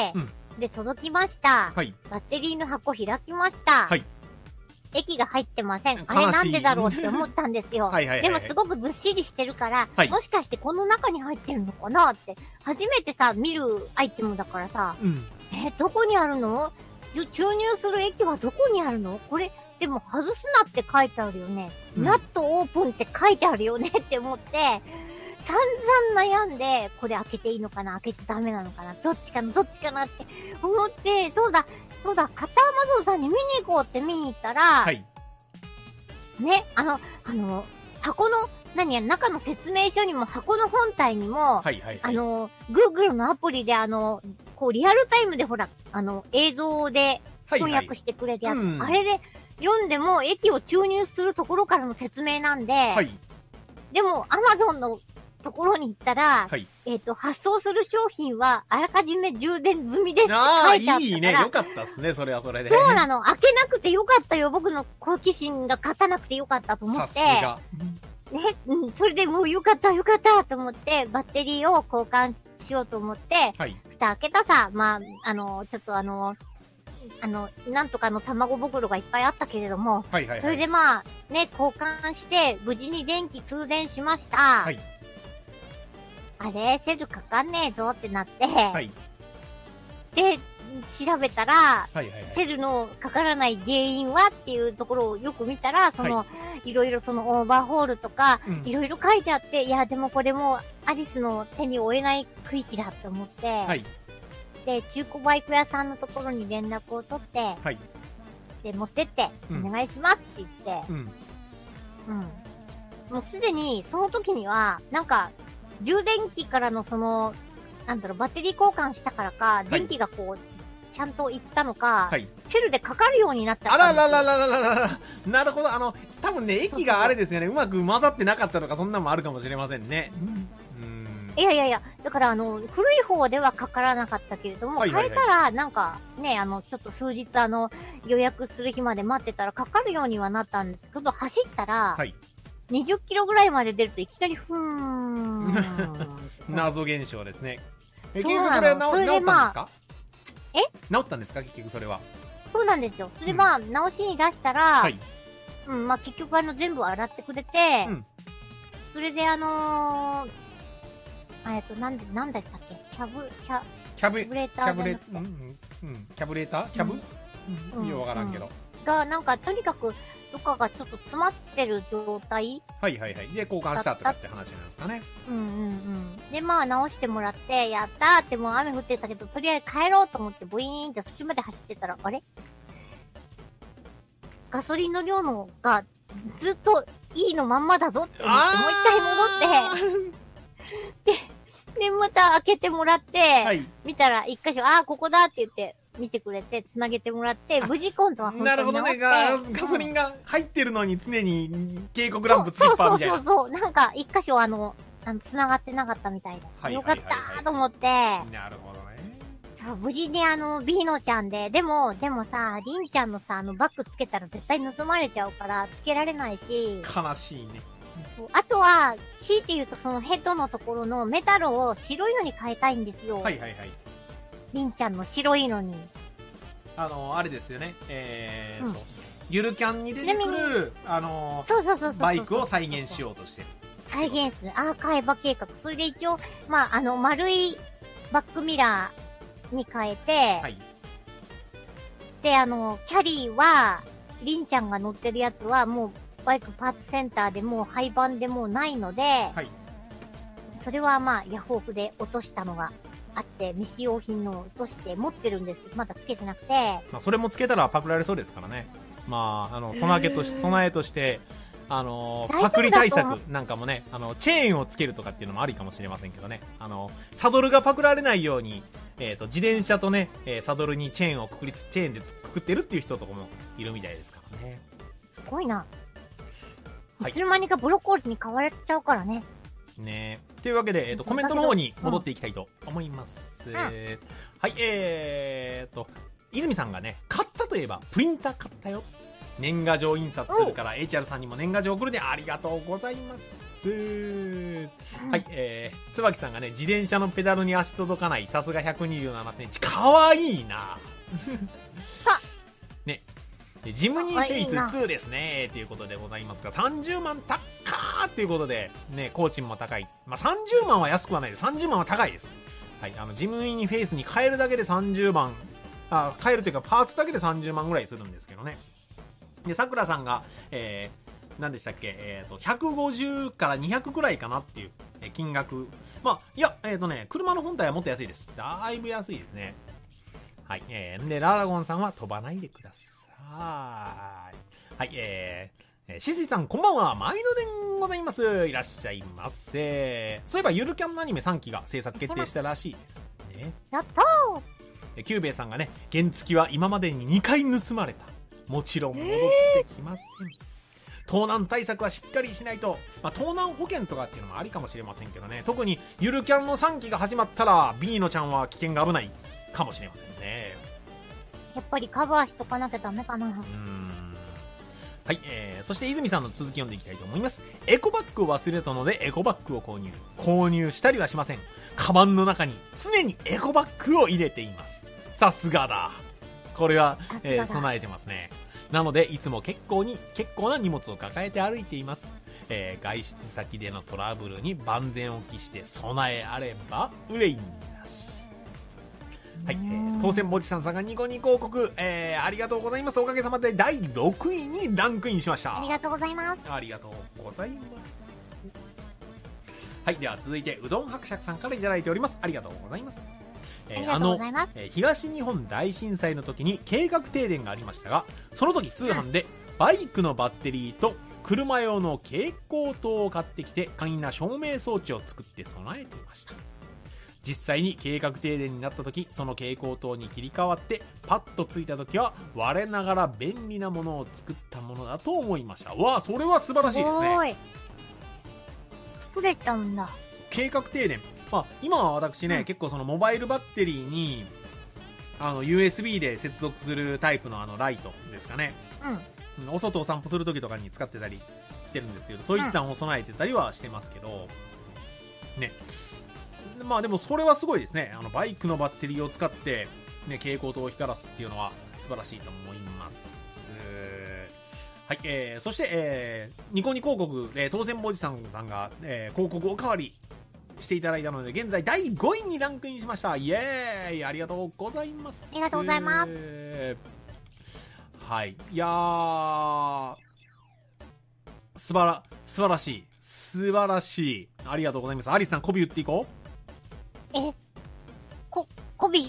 で、届きました。バッテリーの箱開きました。液が入ってません。あれなんでだろうって思ったんですよ。でもすごくずっしりしてるから、もしかしてこの中に入ってるのかなって、初めてさ、見るアイテムだからさ、どこにあるの？注入する液はどこにあるの？これ、でも外すなって書いてあるよね。ナットオープンって書いてあるよねって思って、散々悩んで、これ開けていいのかな？開けちゃダメなのかな？どっちかなって思って、そうだ、カターマゾンさんに見に行こうって見に行ったら、ね、箱の、中の説明書にも箱の本体にも、Google のアプリでこうリアルタイムでほら、映像で翻訳してくれてやつ、あれで読んでも液を注入するところからの説明なんで、はい、でも Amazon のところに行ったら、はい、発送する商品はあらかじめ充電済みですって書いてあったから。 いいね。よかったっすね。それはそれで。 そうなの。開けなくてよかったよ。僕の好奇心が勝たなくてよかったと思って。 さすが。 ね、それでもうよかったと思って、バッテリーを交換しようと思って、はい、蓋開けたさ、まあ、ちょっとなんとかの卵袋がいっぱいあったけれども、はいはいはい、それでまあ、ね、交換して、無事に電気通電しました。はい、あれ、セルかかんねえぞってなって、はい、で、調べたら、はいはいはい、セルのかからない原因はっていうところをよく見たら、いろいろそのオーバーホールとか、いろいろ書いてあって、いや、でもこれもアリスの手に負えない区域だって思って、はい、で、中古バイク屋さんのところに連絡を取って、はい、で、持ってって、お願いしますって言って、もうすでにその時には、なんか、充電器からのバッテリー交換したからか、電気がこう、ちゃんといったのか、はい、セルでかかるようになっちゃったんですよ。 あらららららら、なるほど。多分ね、液があれですよね、うまく混ざってなかったとか、そんなのもあるかもしれませんね。 いや、だから古い方ではかからなかったけれども、はいはいはい、変えたら、なんか、ね、ちょっと数日予約する日まで待ってたらかかるようにはなったんですけど、走ったら、はい、20キロぐらいまで出るといきなり謎現象ですね。結局それは治ったんですか？治ったんですか結局それは。 そうなんですよ。それまあ、直しに出したら、はい、まあ結局全部洗ってくれて、それでなんだったっけ？キャブレーターキャブレーター？キャブ？よくわからんけど。 が、なんかとにかく、どっかがちょっと詰まってる状態。 はいはいはい。で、交換したとかって話なんですかね。 で、まあ直してもらって、やったーってもう雨降ってたけど、とりあえず帰ろうと思ってブイーンってそっちまで走ってたら、あれガソリンの量のがずっといいのまんまだぞって思ってもう一回戻って、で、また開けてもらって、はい、見たら一箇所、ここだって言って、見てくれて、繋げてもらって、無事今度は本当になるほどね。ガソリンが入ってるのに常に警告ランプつきっぱみたいな。 そう。なんか、一箇所繋がってなかったみたいで。よかったーと思って。 なるほどね。 無事にビーノちゃんで、でもさ、リンちゃんのさ、バッグつけたら絶対盗まれちゃうから、つけられないし。 悲しいね。 あとは、強いて言うとそのヘッドのところのメタルを白いのに変えたいんですよ。はいはいはい。りんちゃんの白いのに。 あれですよね。ゆるキャンに出てくる、バイクを再現しようとしてる。 再現する。アーカイバ計画。それで一応、まあ、丸いバックミラーに変えて、はい。で、キャリーは、りんちゃんが乗ってるやつはもう、バイクパーツセンターでもう廃盤でもうないので、はい。それはまあ、ヤフオクで落としたのがあって、未使用品の落として持ってるんです。まだつけてなくて。 まあ、それもつけたらパクられそうですからね。まあ、備えとして、パクリ対策なんかもね、チェーンをつけるとかっていうのもありかもしれませんけどね。サドルがパクられないように、自転車とね、サドルにチェーンでくくってるっていう人とかもいるみたいですからね。 すごいな。いつの間にかブロッコリーに変われちゃうからね。 ねえ。というわけで、コメントの方に戻っていきたいと思います。はい、泉さんがね、買ったといえば、プリンター買ったよ。年賀状印刷するから、HR さんにも年賀状送るでありがとうございます。はい、椿さんがね、自転車のペダルに足届かない、さすが127センチ。かわいいなね。ジムニーフェイス2ですね。ということでございますが、30万高ーっていうことで、ね、工賃も高い。まあ、30万は安くはないです。30万は高いです。はい、ジムニーフェイスに変えるだけで30万、変えるというか、パーツだけで30万ぐらいするんですけどね。で、桜さんが、何でしたっけ、150から200くらいかなっていう金額。まあ、いや、車の本体はもっと安いです。だいぶ安いですね。はい、で、ラダゴンさんは飛ばないでください。はい、シスイさんこんばんは、毎度でございます。いらっしゃいませ。そういえばゆるキャンのアニメ3期が制作決定したらしいですね。 やったー。キューベイさんがね、原付は今までに2回盗まれた。 もちろん戻ってきません。盗難対策はしっかりしないと、盗難保険とかっていうのもありかもしれませんけどね。特にゆるキャンの3期が始まったら B のちゃんは危険が危ないかもしれませんね。 やっぱりカバーしとかなきゃダメかな。 はい、そして泉さんの続き読んでいきたいと思います。エコバッグを忘れたのでエコバッグを購入したりはしません。カバンの中に常にエコバッグを入れています。さすがだ。これは、備えてますね。なのでいつも結構な荷物を抱えて歩いています。外出先でのトラブルに万全を期して備えあれば憂いなし。はい、当選ぼちさんがニコニコ広告、ありがとうございます。おかげさまで第6位にランクインしました。 ありがとうございます。 ありがとうございます。はい、では続いてうどん伯爵さんからいただいております。ありがとうございます。東日本大震災の時に計画停電がありましたが、その時通販でバイクのバッテリーと車用の蛍光灯を買ってきて簡易な照明装置を作って備えていました。実際に計画停電になった時、その蛍光灯に切り替わってパッとついた時は我ながら便利なものを作ったものだと思いました。わあ、それは素晴らしいですね。 作れちゃうんだ。 計画停電、今は私ね、結構そのモバイルバッテリーにUSB で接続するタイプのライトですかね、お外を散歩する時とかに使ってたりしてるんですけど、そういったのを備えてたりはしてますけどね。でもそれはすごいですね。バイクのバッテリーを使ってね、蛍光灯を光らすっていうのは素晴らしいと思います。はい、そして、ニコニコ広告、当選ぼじさんが、広告おかわりしていただいたので現在第5位にランクインしました。イエーイ、ありがとうございます。 ありがとうございます。 はい、いやー、素晴らしい、素晴らしい、ありがとうございます。アリスさん、媚び打っていこう。 媚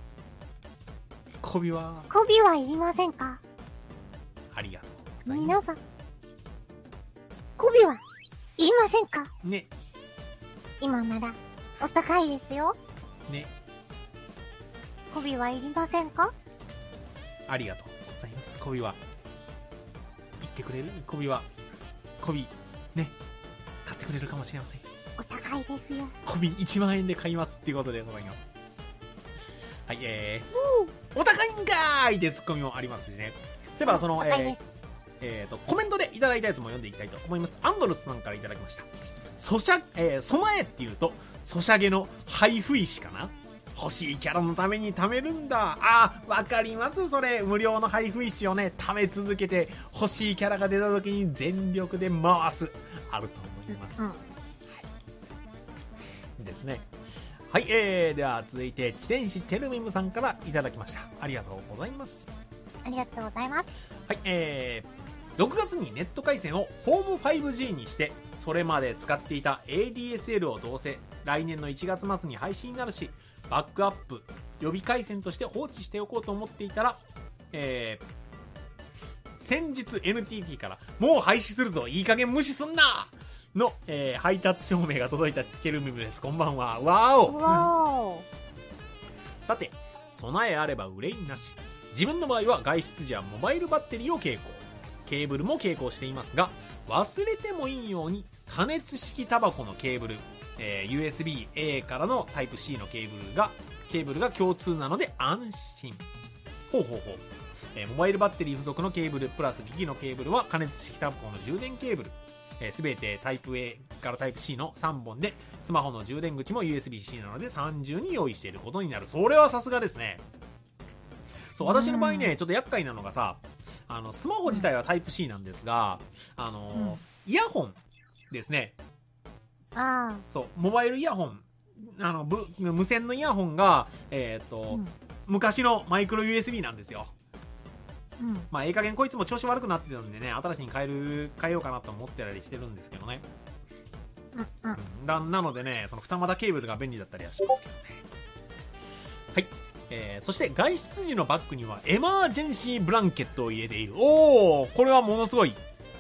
びはいりませんか？ ありがとうございます。 皆さん、媚びはいりませんかね。 今ならお高いですよね。 媚びはいりませんか？ ありがとうございます。媚びは言ってくれる？媚びね、買ってくれるかもしれません。 お高いですよ。 媚び1万円で買いますっていうことでございます。はい、お高いんかーいってツッコミもありますしね。そういえばその、コメントでいただいたやつも読んでいきたいと思います。アンドルスさんからいただきました。備えっていうとソシャゲの配布石かな。欲しいキャラのために貯めるんだ。わかります。それ無料の配布石をね貯め続けて欲しいキャラが出た時に全力で回す、あると思います、はい、ですね。はい、では続いて地天使テルミムさんからいただきました。ありがとうございます。 ありがとうございます。 はい、6月にネット回線をホーム 5G にして、それまで使っていた ADSL をどうせ来年の1月末に廃止になるし、バックアップ予備回線として放置しておこうと思っていたら、先日 NTT からもう廃止するぞ、いい加減無視すんなの、配達証明が届いたケルミムです。こんばんは。わおさて、備えあれば憂いなし。自分の場合は外出時はモバイルバッテリーを携行、ケーブルも携行していますが、忘れてもいいように加熱式タバコのケーブル、USB-A からのタイプ C のケーブルが共通なので安心。モバイルバッテリー付属のケーブルプラス機器のケーブルは加熱式タバコの充電ケーブル、すべてタイプ A からタイプ C の3本で、スマホの充電口も USB-C なので30に用意していることになる。それはさすがですね。そう、私の場合ね、ちょっと厄介なのがさ、スマホ自体はタイプ C なんですが、イヤホンですね。そう、モバイルイヤホン、無線のイヤホンが、昔のマイクロ USB なんですよ。いい加減こいつも調子悪くなってたんでね、新しいに変えようかなと思ってたりしてるんですけどね。なのでね、その二股ケーブルが便利だったりはしますけどね。はい。そして外出時のバッグにはエマージェンシーブランケットを入れている。これはものすごい、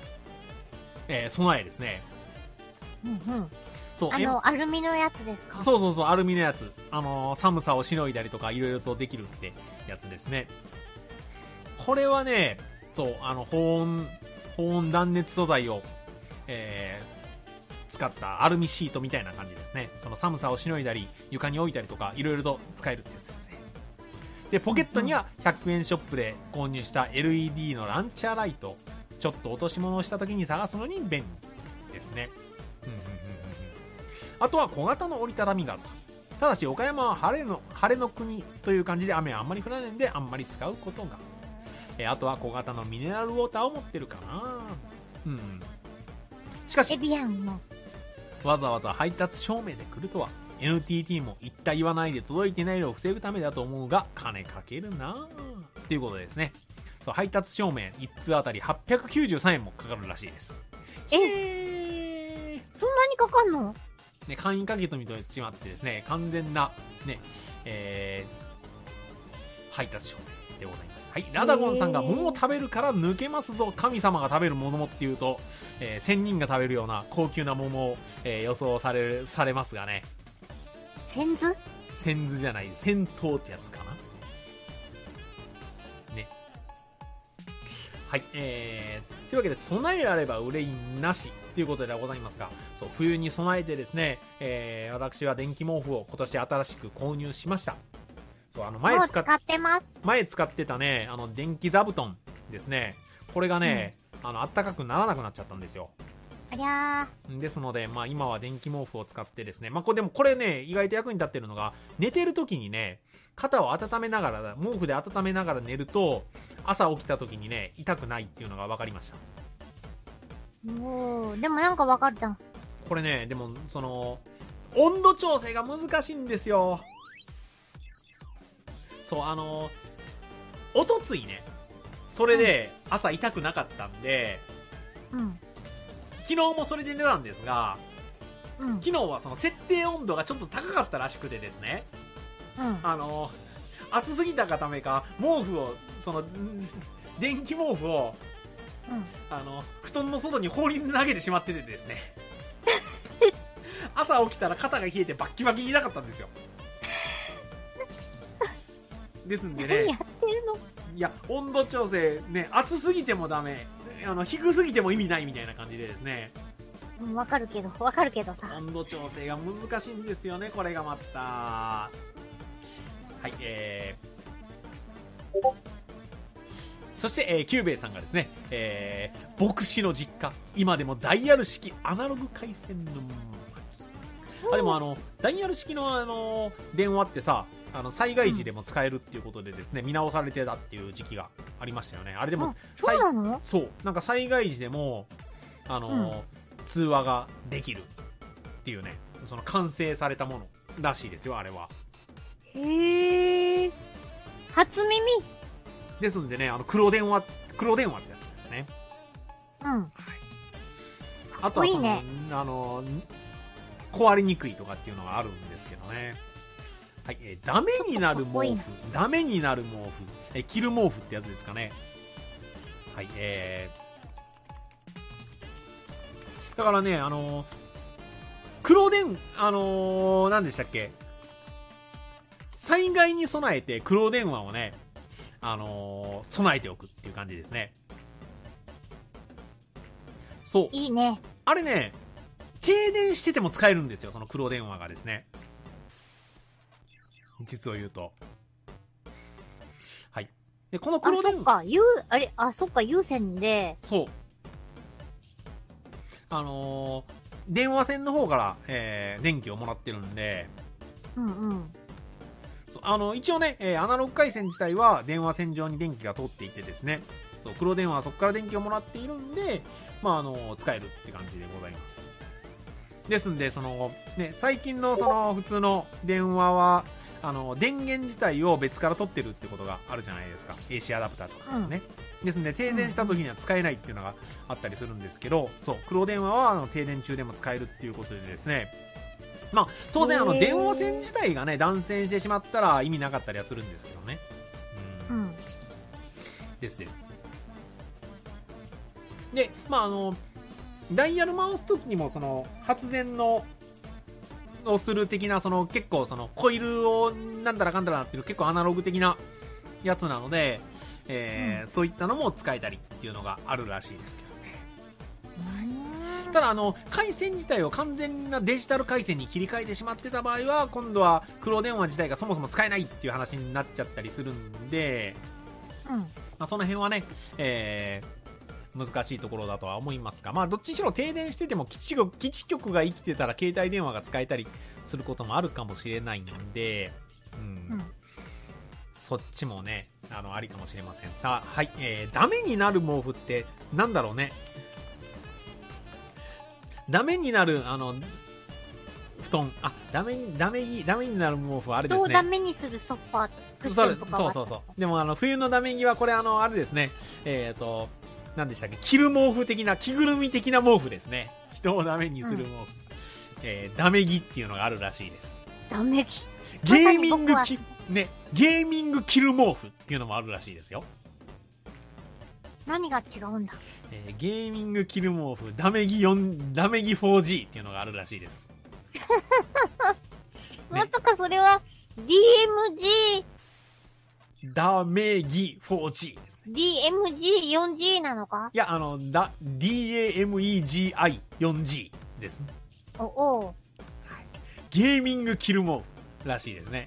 備えですね。 そう、アルミのやつですか？ そう、アルミのやつ。寒さをしのいだりとかいろいろとできるってやつですね。これはね、 そう、保温断熱素材を、使ったアルミシートみたいな感じですね。その寒さをしのいだり、床に置いたりとか、いろいろと使えるってやつですね。で、ポケットには100円ショップで購入した LED のランチャーライト、ちょっと落とし物をした時に探すのに便利ですね。あとは小型の折りたたみ傘。ただし岡山は晴れの国という感じで雨はあんまり降らないんであんまり使うことが。あとは小型のミネラルウォーターを持ってるかな。しかし、わざわざ配達証明で来るとは、NTT も言った言わないで届いてないのを防ぐためだと思うが、金かけるなっていうことですね。そう、配達証明1通あたり893円もかかるらしいです。 そんなにかかんの？ ね、簡易かけとみと違ってですね、完全な、ね、配達証明でございます。はい、ラダゴンさんが桃を食べるから抜けますぞ、神様が食べる桃っていうと、仙人が食べるような高級な桃を、予想されますがね。 仙豆じゃない、仙桃ってやつかなね。はい、というわけで、備えあれば憂いなしということでございますが、そう、冬に備えてですね、私は電気毛布を今年新しく購入しました。そう、前使ってます。前使ってたね、電気座布団ですね。これがね、あったかくならなくなっちゃったんですよ。 ありゃー。ですので、今は電気毛布を使ってですね、これね、意外と役に立ってるのが、寝てる時にね、肩を温めながら、毛布で温めながら寝ると、朝起きた時にね、痛くないっていうのが分かりました。 でもなんか分かるじゃん。 これね、でも、温度調整が難しいんですよ。そう、おとついね、それで朝痛くなかったんで、昨日もそれで寝たんですが、昨日はその設定温度がちょっと高かったらしくてですね、暑すぎたがためか、毛布を、電気毛布を、布団の外に放り投げてしまっててですね、朝起きたら肩が冷えてバッキバキに痛かったんですよ。ですんでね、 何やってるの？ いや、温度調整ね、暑すぎてもダメ、低すぎても意味ないみたいな感じでですね。 わかるけどさ。 温度調整が難しいんですよね、これがまた。はい、そして、キューベイさんがですね、牧師の実家、今でもダイヤル式アナログ回線の巻。でもダイヤル式の電話ってさ、災害時でも使えるっていうことでですね、見直されてたっていう時期がありましたよね。あれでも、 そうなの？ そう、なんか災害時でも、通話ができるっていうね、その完成されたものらしいですよ、あれは。 へー。初耳。 ですんでね、黒電話ってやつですね。はい。あとは壊れにくいとかっていうのがあるんですけどね。はい、ダメになる毛布、着る毛布ってやつですかね。はい、だからね、何でしたっけ、災害に備えて黒電話をね、備えておくっていう感じですね。そう。 いいね。 あれね、停電してても使えるんですよ、その黒電話がですね。実を言うと。はい。で、この黒電話。 そっか、有線で。 そう。電話線の方から、電気をもらってるんで。一応ね、アナログ回線自体は電話線上に電気が通っていてですね。そう、黒電話はそこから電気をもらっているんで、使えるって感じでございます。ですんで、最近の普通の電話は、電源自体を別から取ってるってことがあるじゃないですか。AC アダプターとかね。ですんで、停電した時には使えないっていうのがあったりするんですけど、そう、黒電話は停電中でも使えるっていうことでですね、当然電話線自体がね、断線してしまったら意味なかったりはするんですけどね。です。で、ダイヤル回す時にも発電をする的な結構コイルをなんだらかんだらなっていう結構アナログ的なやつなので、 そういったのも使えたりっていうのがあるらしいですけどね。ただ回線自体を完全なデジタル回線に切り替えてしまってた場合は、今度は黒電話自体がそもそも使えないっていう話になっちゃったりするんで、その辺はね、難しいところだとは思いますが、どっちにしろ停電してても基地局が生きてたら携帯電話が使えたりすることもあるかもしれないんで、そっちもね、ありかもしれません。さあ、はい、ダメになる毛布ってなんだろうね。ダメになる布団、ダメになる毛布はあれですね。 ダメにするソファークッションとかは。 そう。でも冬のダメ着はこれあれですね。何でしたっけ、着る毛布的な、着ぐるみ的な毛布ですね。人をダメにする毛布。ダメ着っていうのがあるらしいです。 ダメ着。 ゲーミング着る毛布っていうのもあるらしいですよ。 何が違うんだ。 ゲーミング着る毛布、ダメ着 4G っていうのがあるらしいです。 まさかそれは DMG ダメ着 4G ですね。 DMG4G なのか。 いやDAMEGI4G ですね。ゲーミング着る毛布らしいですね。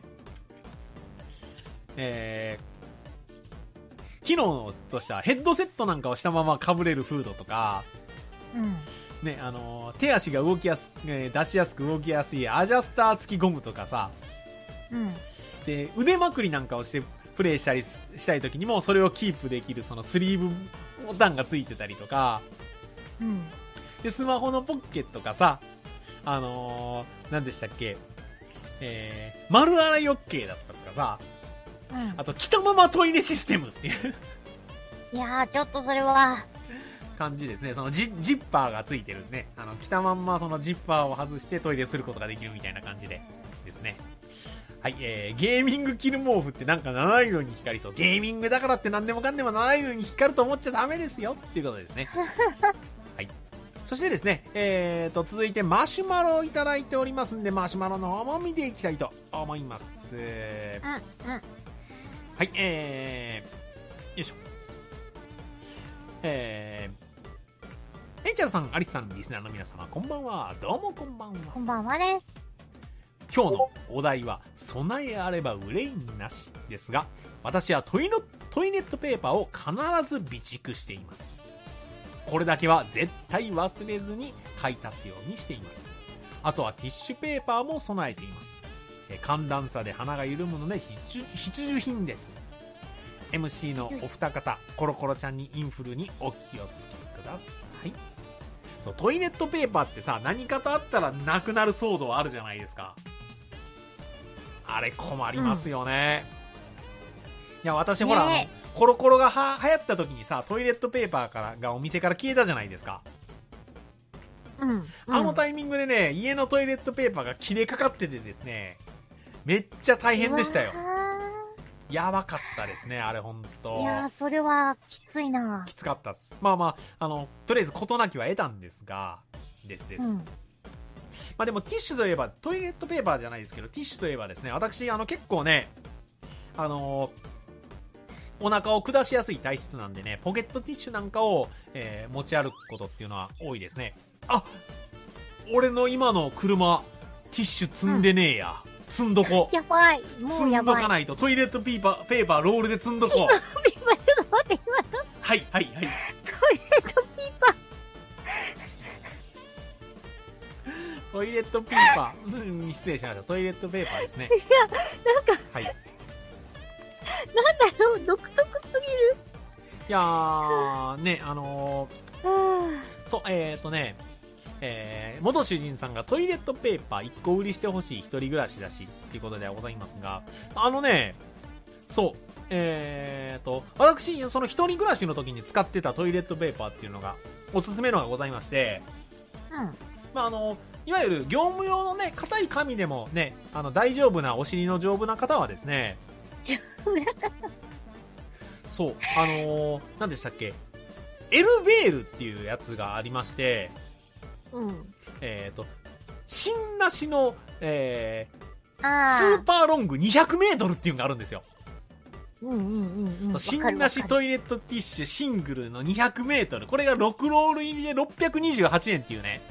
機能としてはヘッドセットなんかをしたまま被れるフードとか、ね、手足が動きやすく、出しやすく動きやすいアジャスター付きゴムとかさ、で腕まくりなんかをしてプレイしたい時にもそれをキープできるそのスリーブボタンが付いてたりとか、でスマホのポッケとかさ、何でしたっけ、丸洗い OK だったとかさ、あと着たままトイレシステムっていういやー、ちょっとそれは感じですね。そのジッパーがついてるね。着たまんまそのジッパーを外してトイレすることができるみたいな感じでですね。はい、ゲーミング着る毛布ってなんか七色に光りそう。ゲーミングだからって何でもかんでも七色に光ると思っちゃダメですよっていうことですね。はい。そしてですね、続いてマシュマロをいただいておりますんで、マシュマロの方も見ていきたいと思います。はい、よいしょ。エイチャルさん、アリスさん、リスナーの皆様、こんばんは。どうもこんばんは。 こんばんはね。 今日のお題は、備えあれば憂いなしですが、私はトイレットペーパーを必ず備蓄しています。これだけは絶対忘れずに買い足すようにしています。あとはティッシュペーパーも備えています。寒暖差で鼻が緩むので必需品です。MC のお二方、コロコロちゃんにインフルにお気をつけください。そう、トイレットペーパーってさ、何かとあったらなくなる騒動あるじゃないですか。あれ困りますよね。いや、私ほら、コロコロが流行った時にさ、トイレットペーパーがお店から消えたじゃないですか。あのタイミングでね、家のトイレットペーパーが切れかかっててですね、めっちゃ大変でしたよ。やばかったですね、あれほんと。 いやー、それはきついな。 きつかったっす。とりあえず事なきは得たんですが、です。でもティッシュといえば、トイレットペーパーじゃないですけど、ティッシュといえばですね、私結構ね、お腹を下しやすい体質なんでね、ポケットティッシュなんかを、持ち歩くことっていうのは多いですね。俺の今の車、ティッシュ積んでねえや。積んどこ。 やばい。もうやばい。 積んどかないと。トイレットペーパーロールで積んどこ。 今ちょっと待って、 はい。 トイレットペーパー。 トイレットペーパー。失礼しました。トイレットペーパーですね。 いや、なんか。 はい。 なんだろう、独特すぎる。 いやー、ね、そう、元主人さんがトイレットペーパー1個売りしてほしい一人暮らしだしっていうことではございますが、そう、私、その一人暮らしの時に使ってたトイレットペーパーっていうのが、おすすめのがございまして、いわゆる業務用のね、硬い紙でもね、大丈夫な、お尻の丈夫な方はですね、そう、何でしたっけ、エルベールっていうやつがありまして、芯なしの、スーパーロング200メートルっていうのがあるんですよ。 芯なしトイレットティッシュシングルの200メートル。これが6ロール入りで628円っていうね。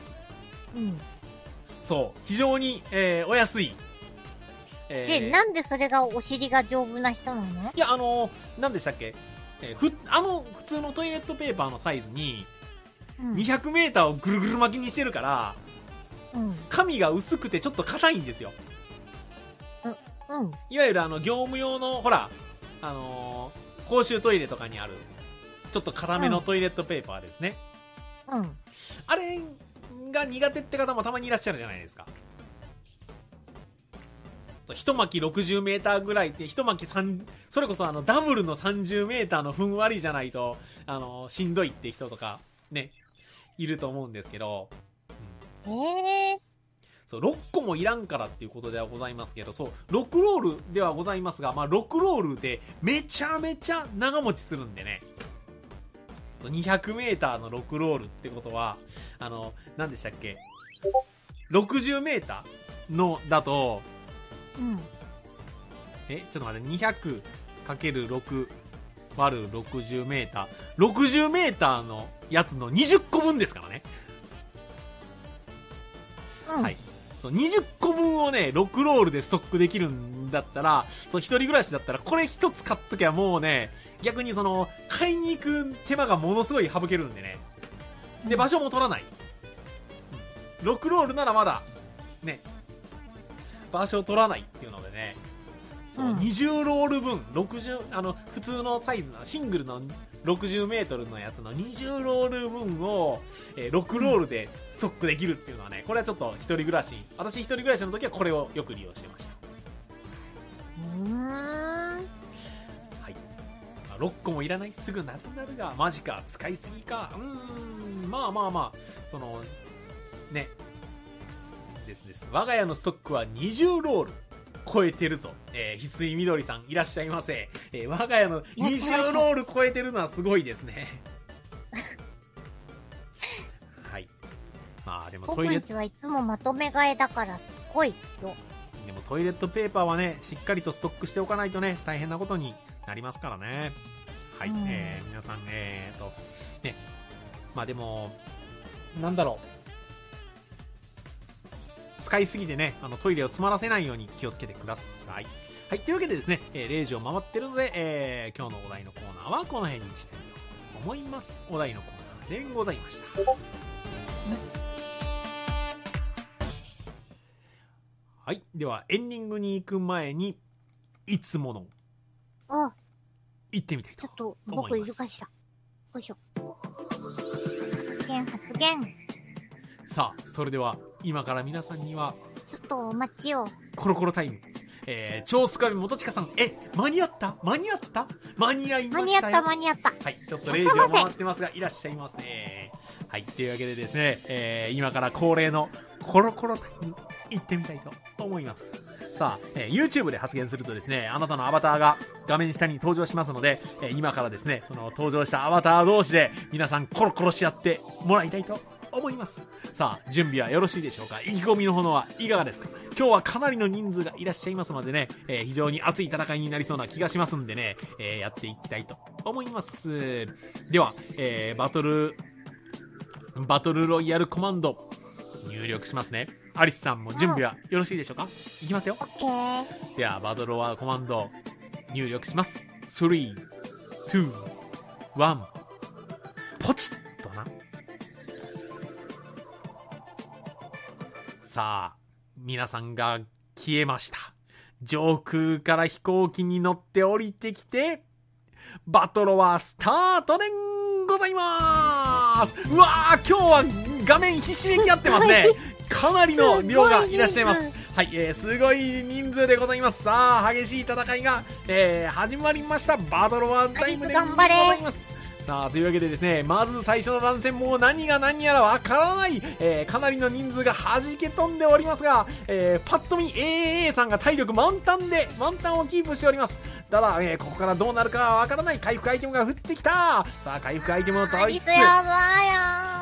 そう。非常に、お安い。 で、なんでそれがお尻が丈夫な人なの？ いや、なんでしたっけ？普通のトイレットペーパーのサイズに、200メーターをぐるぐる巻きにしてるから、紙が薄くてちょっと硬いんですよ。いわゆる業務用の、ほら、公衆トイレとかにある、ちょっと硬めのトイレットペーパーですね。あれが苦手って方もたまにいらっしゃるじゃないですか。一巻き60メーターぐらいって、一巻きそれこそダブルの30メーターのふんわりじゃないと、しんどいって人とか、ね、いると思うんですけど。そう、6個もいらんからっていうことではございますけど、そう、6ロールではございますが、まあ、6ロールでめちゃめちゃ長持ちするんでね。200メーターの6ロールってことは、何でしたっけ？ 60 メーターのだと、ちょっと待って、200×6 割る60メーター。60メーターのやつの20個分ですからね。はい。そう、20個分をね、6ロールでストックできるんだったら、そう、一人暮らしだったら、これ一つ買っときゃもうね、逆に買いに行く手間がものすごい省けるんでね。で、場所も取らない。6ロールならまだ、ね、場所を取らないっていうのでね、そう、20ロール分、普通のサイズの、シングルの60メートルのやつの20ロール分を、6ロールでストックできるっていうのはね、これはちょっと一人暮らし、私一人暮らしの時はこれをよく利用してました。はい。6個もいらない、すぐなくなるが、マジか、使いすぎか、まあ、ね、です。我が家のストックは20ロール。超えてるぞ。翡翠みどりさんいらっしゃいませ。我が家の20ロール超えてるのはすごいですね。はい。まあでもトイレット。 はいつもまとめ買いだからすごいよ。 でもトイレットペーパーはね、しっかりとストックしておかないとね、大変なことになりますからね。はい。皆さん、ね。まあでも、なんだろう。使いすぎてね、トイレを詰まらせないように気をつけてください。はい、というわけでですね、0時を回ってるので、今日のお題のコーナーはこの辺にしたいと思います。お題のコーナーでございました。はい、ではエンディングに行く前に、いつもの、行ってみたいと思います。ちょっと僕いるかしら。よいしょ。発言。 さあ、それでは今から皆さんにはちょっとお待ちを。 コロコロタイム。超スカビ元近さん、間に合いましたよ。 間に合った。 はい、ちょっと0時を回ってますが、いらっしゃいませ。はい、というわけでですね、今から恒例のコロコロタイム行ってみたいと思います。さあ、YouTube で発言するとですね、あなたのアバターが画面下に登場しますので、今からですね、その登場したアバター同士で皆さんコロコロし合ってもらいたいと思います。さあ、準備はよろしいでしょうか。意気込みのほどはいかがですか。今日はかなりの人数がいらっしゃいますのでね、非常に熱い戦いになりそうな気がしますんでね、やっていきたいと思います。では、バトルロイヤルコマンド入力しますね。アリスさんも準備はよろしいでしょうか。いきますよ。ではバトルロイヤルコマンド入力します。3、2、1、ポチッとな。さあ、皆さんが消えました。上空から飛行機に乗って降りてきて、バトルはスタートでございます。うわー、今日は画面ひしめき合ってますね。かなりの量がいらっしゃいます。はい、すごい人数でございます。さあ、激しい戦いが、始まりました。バトルはタイムでございます。さあ、というわけでですね、まず最初の乱戦、もう何が何やらわからない、かなりの人数が弾け飛んでおりますが、パッと見 AAA さんが体力満タンをキープしております。ただ、ここからどうなるかわからない。回復アイテムが降ってきた。さあ、回復アイテムを取りつつ、 やばいや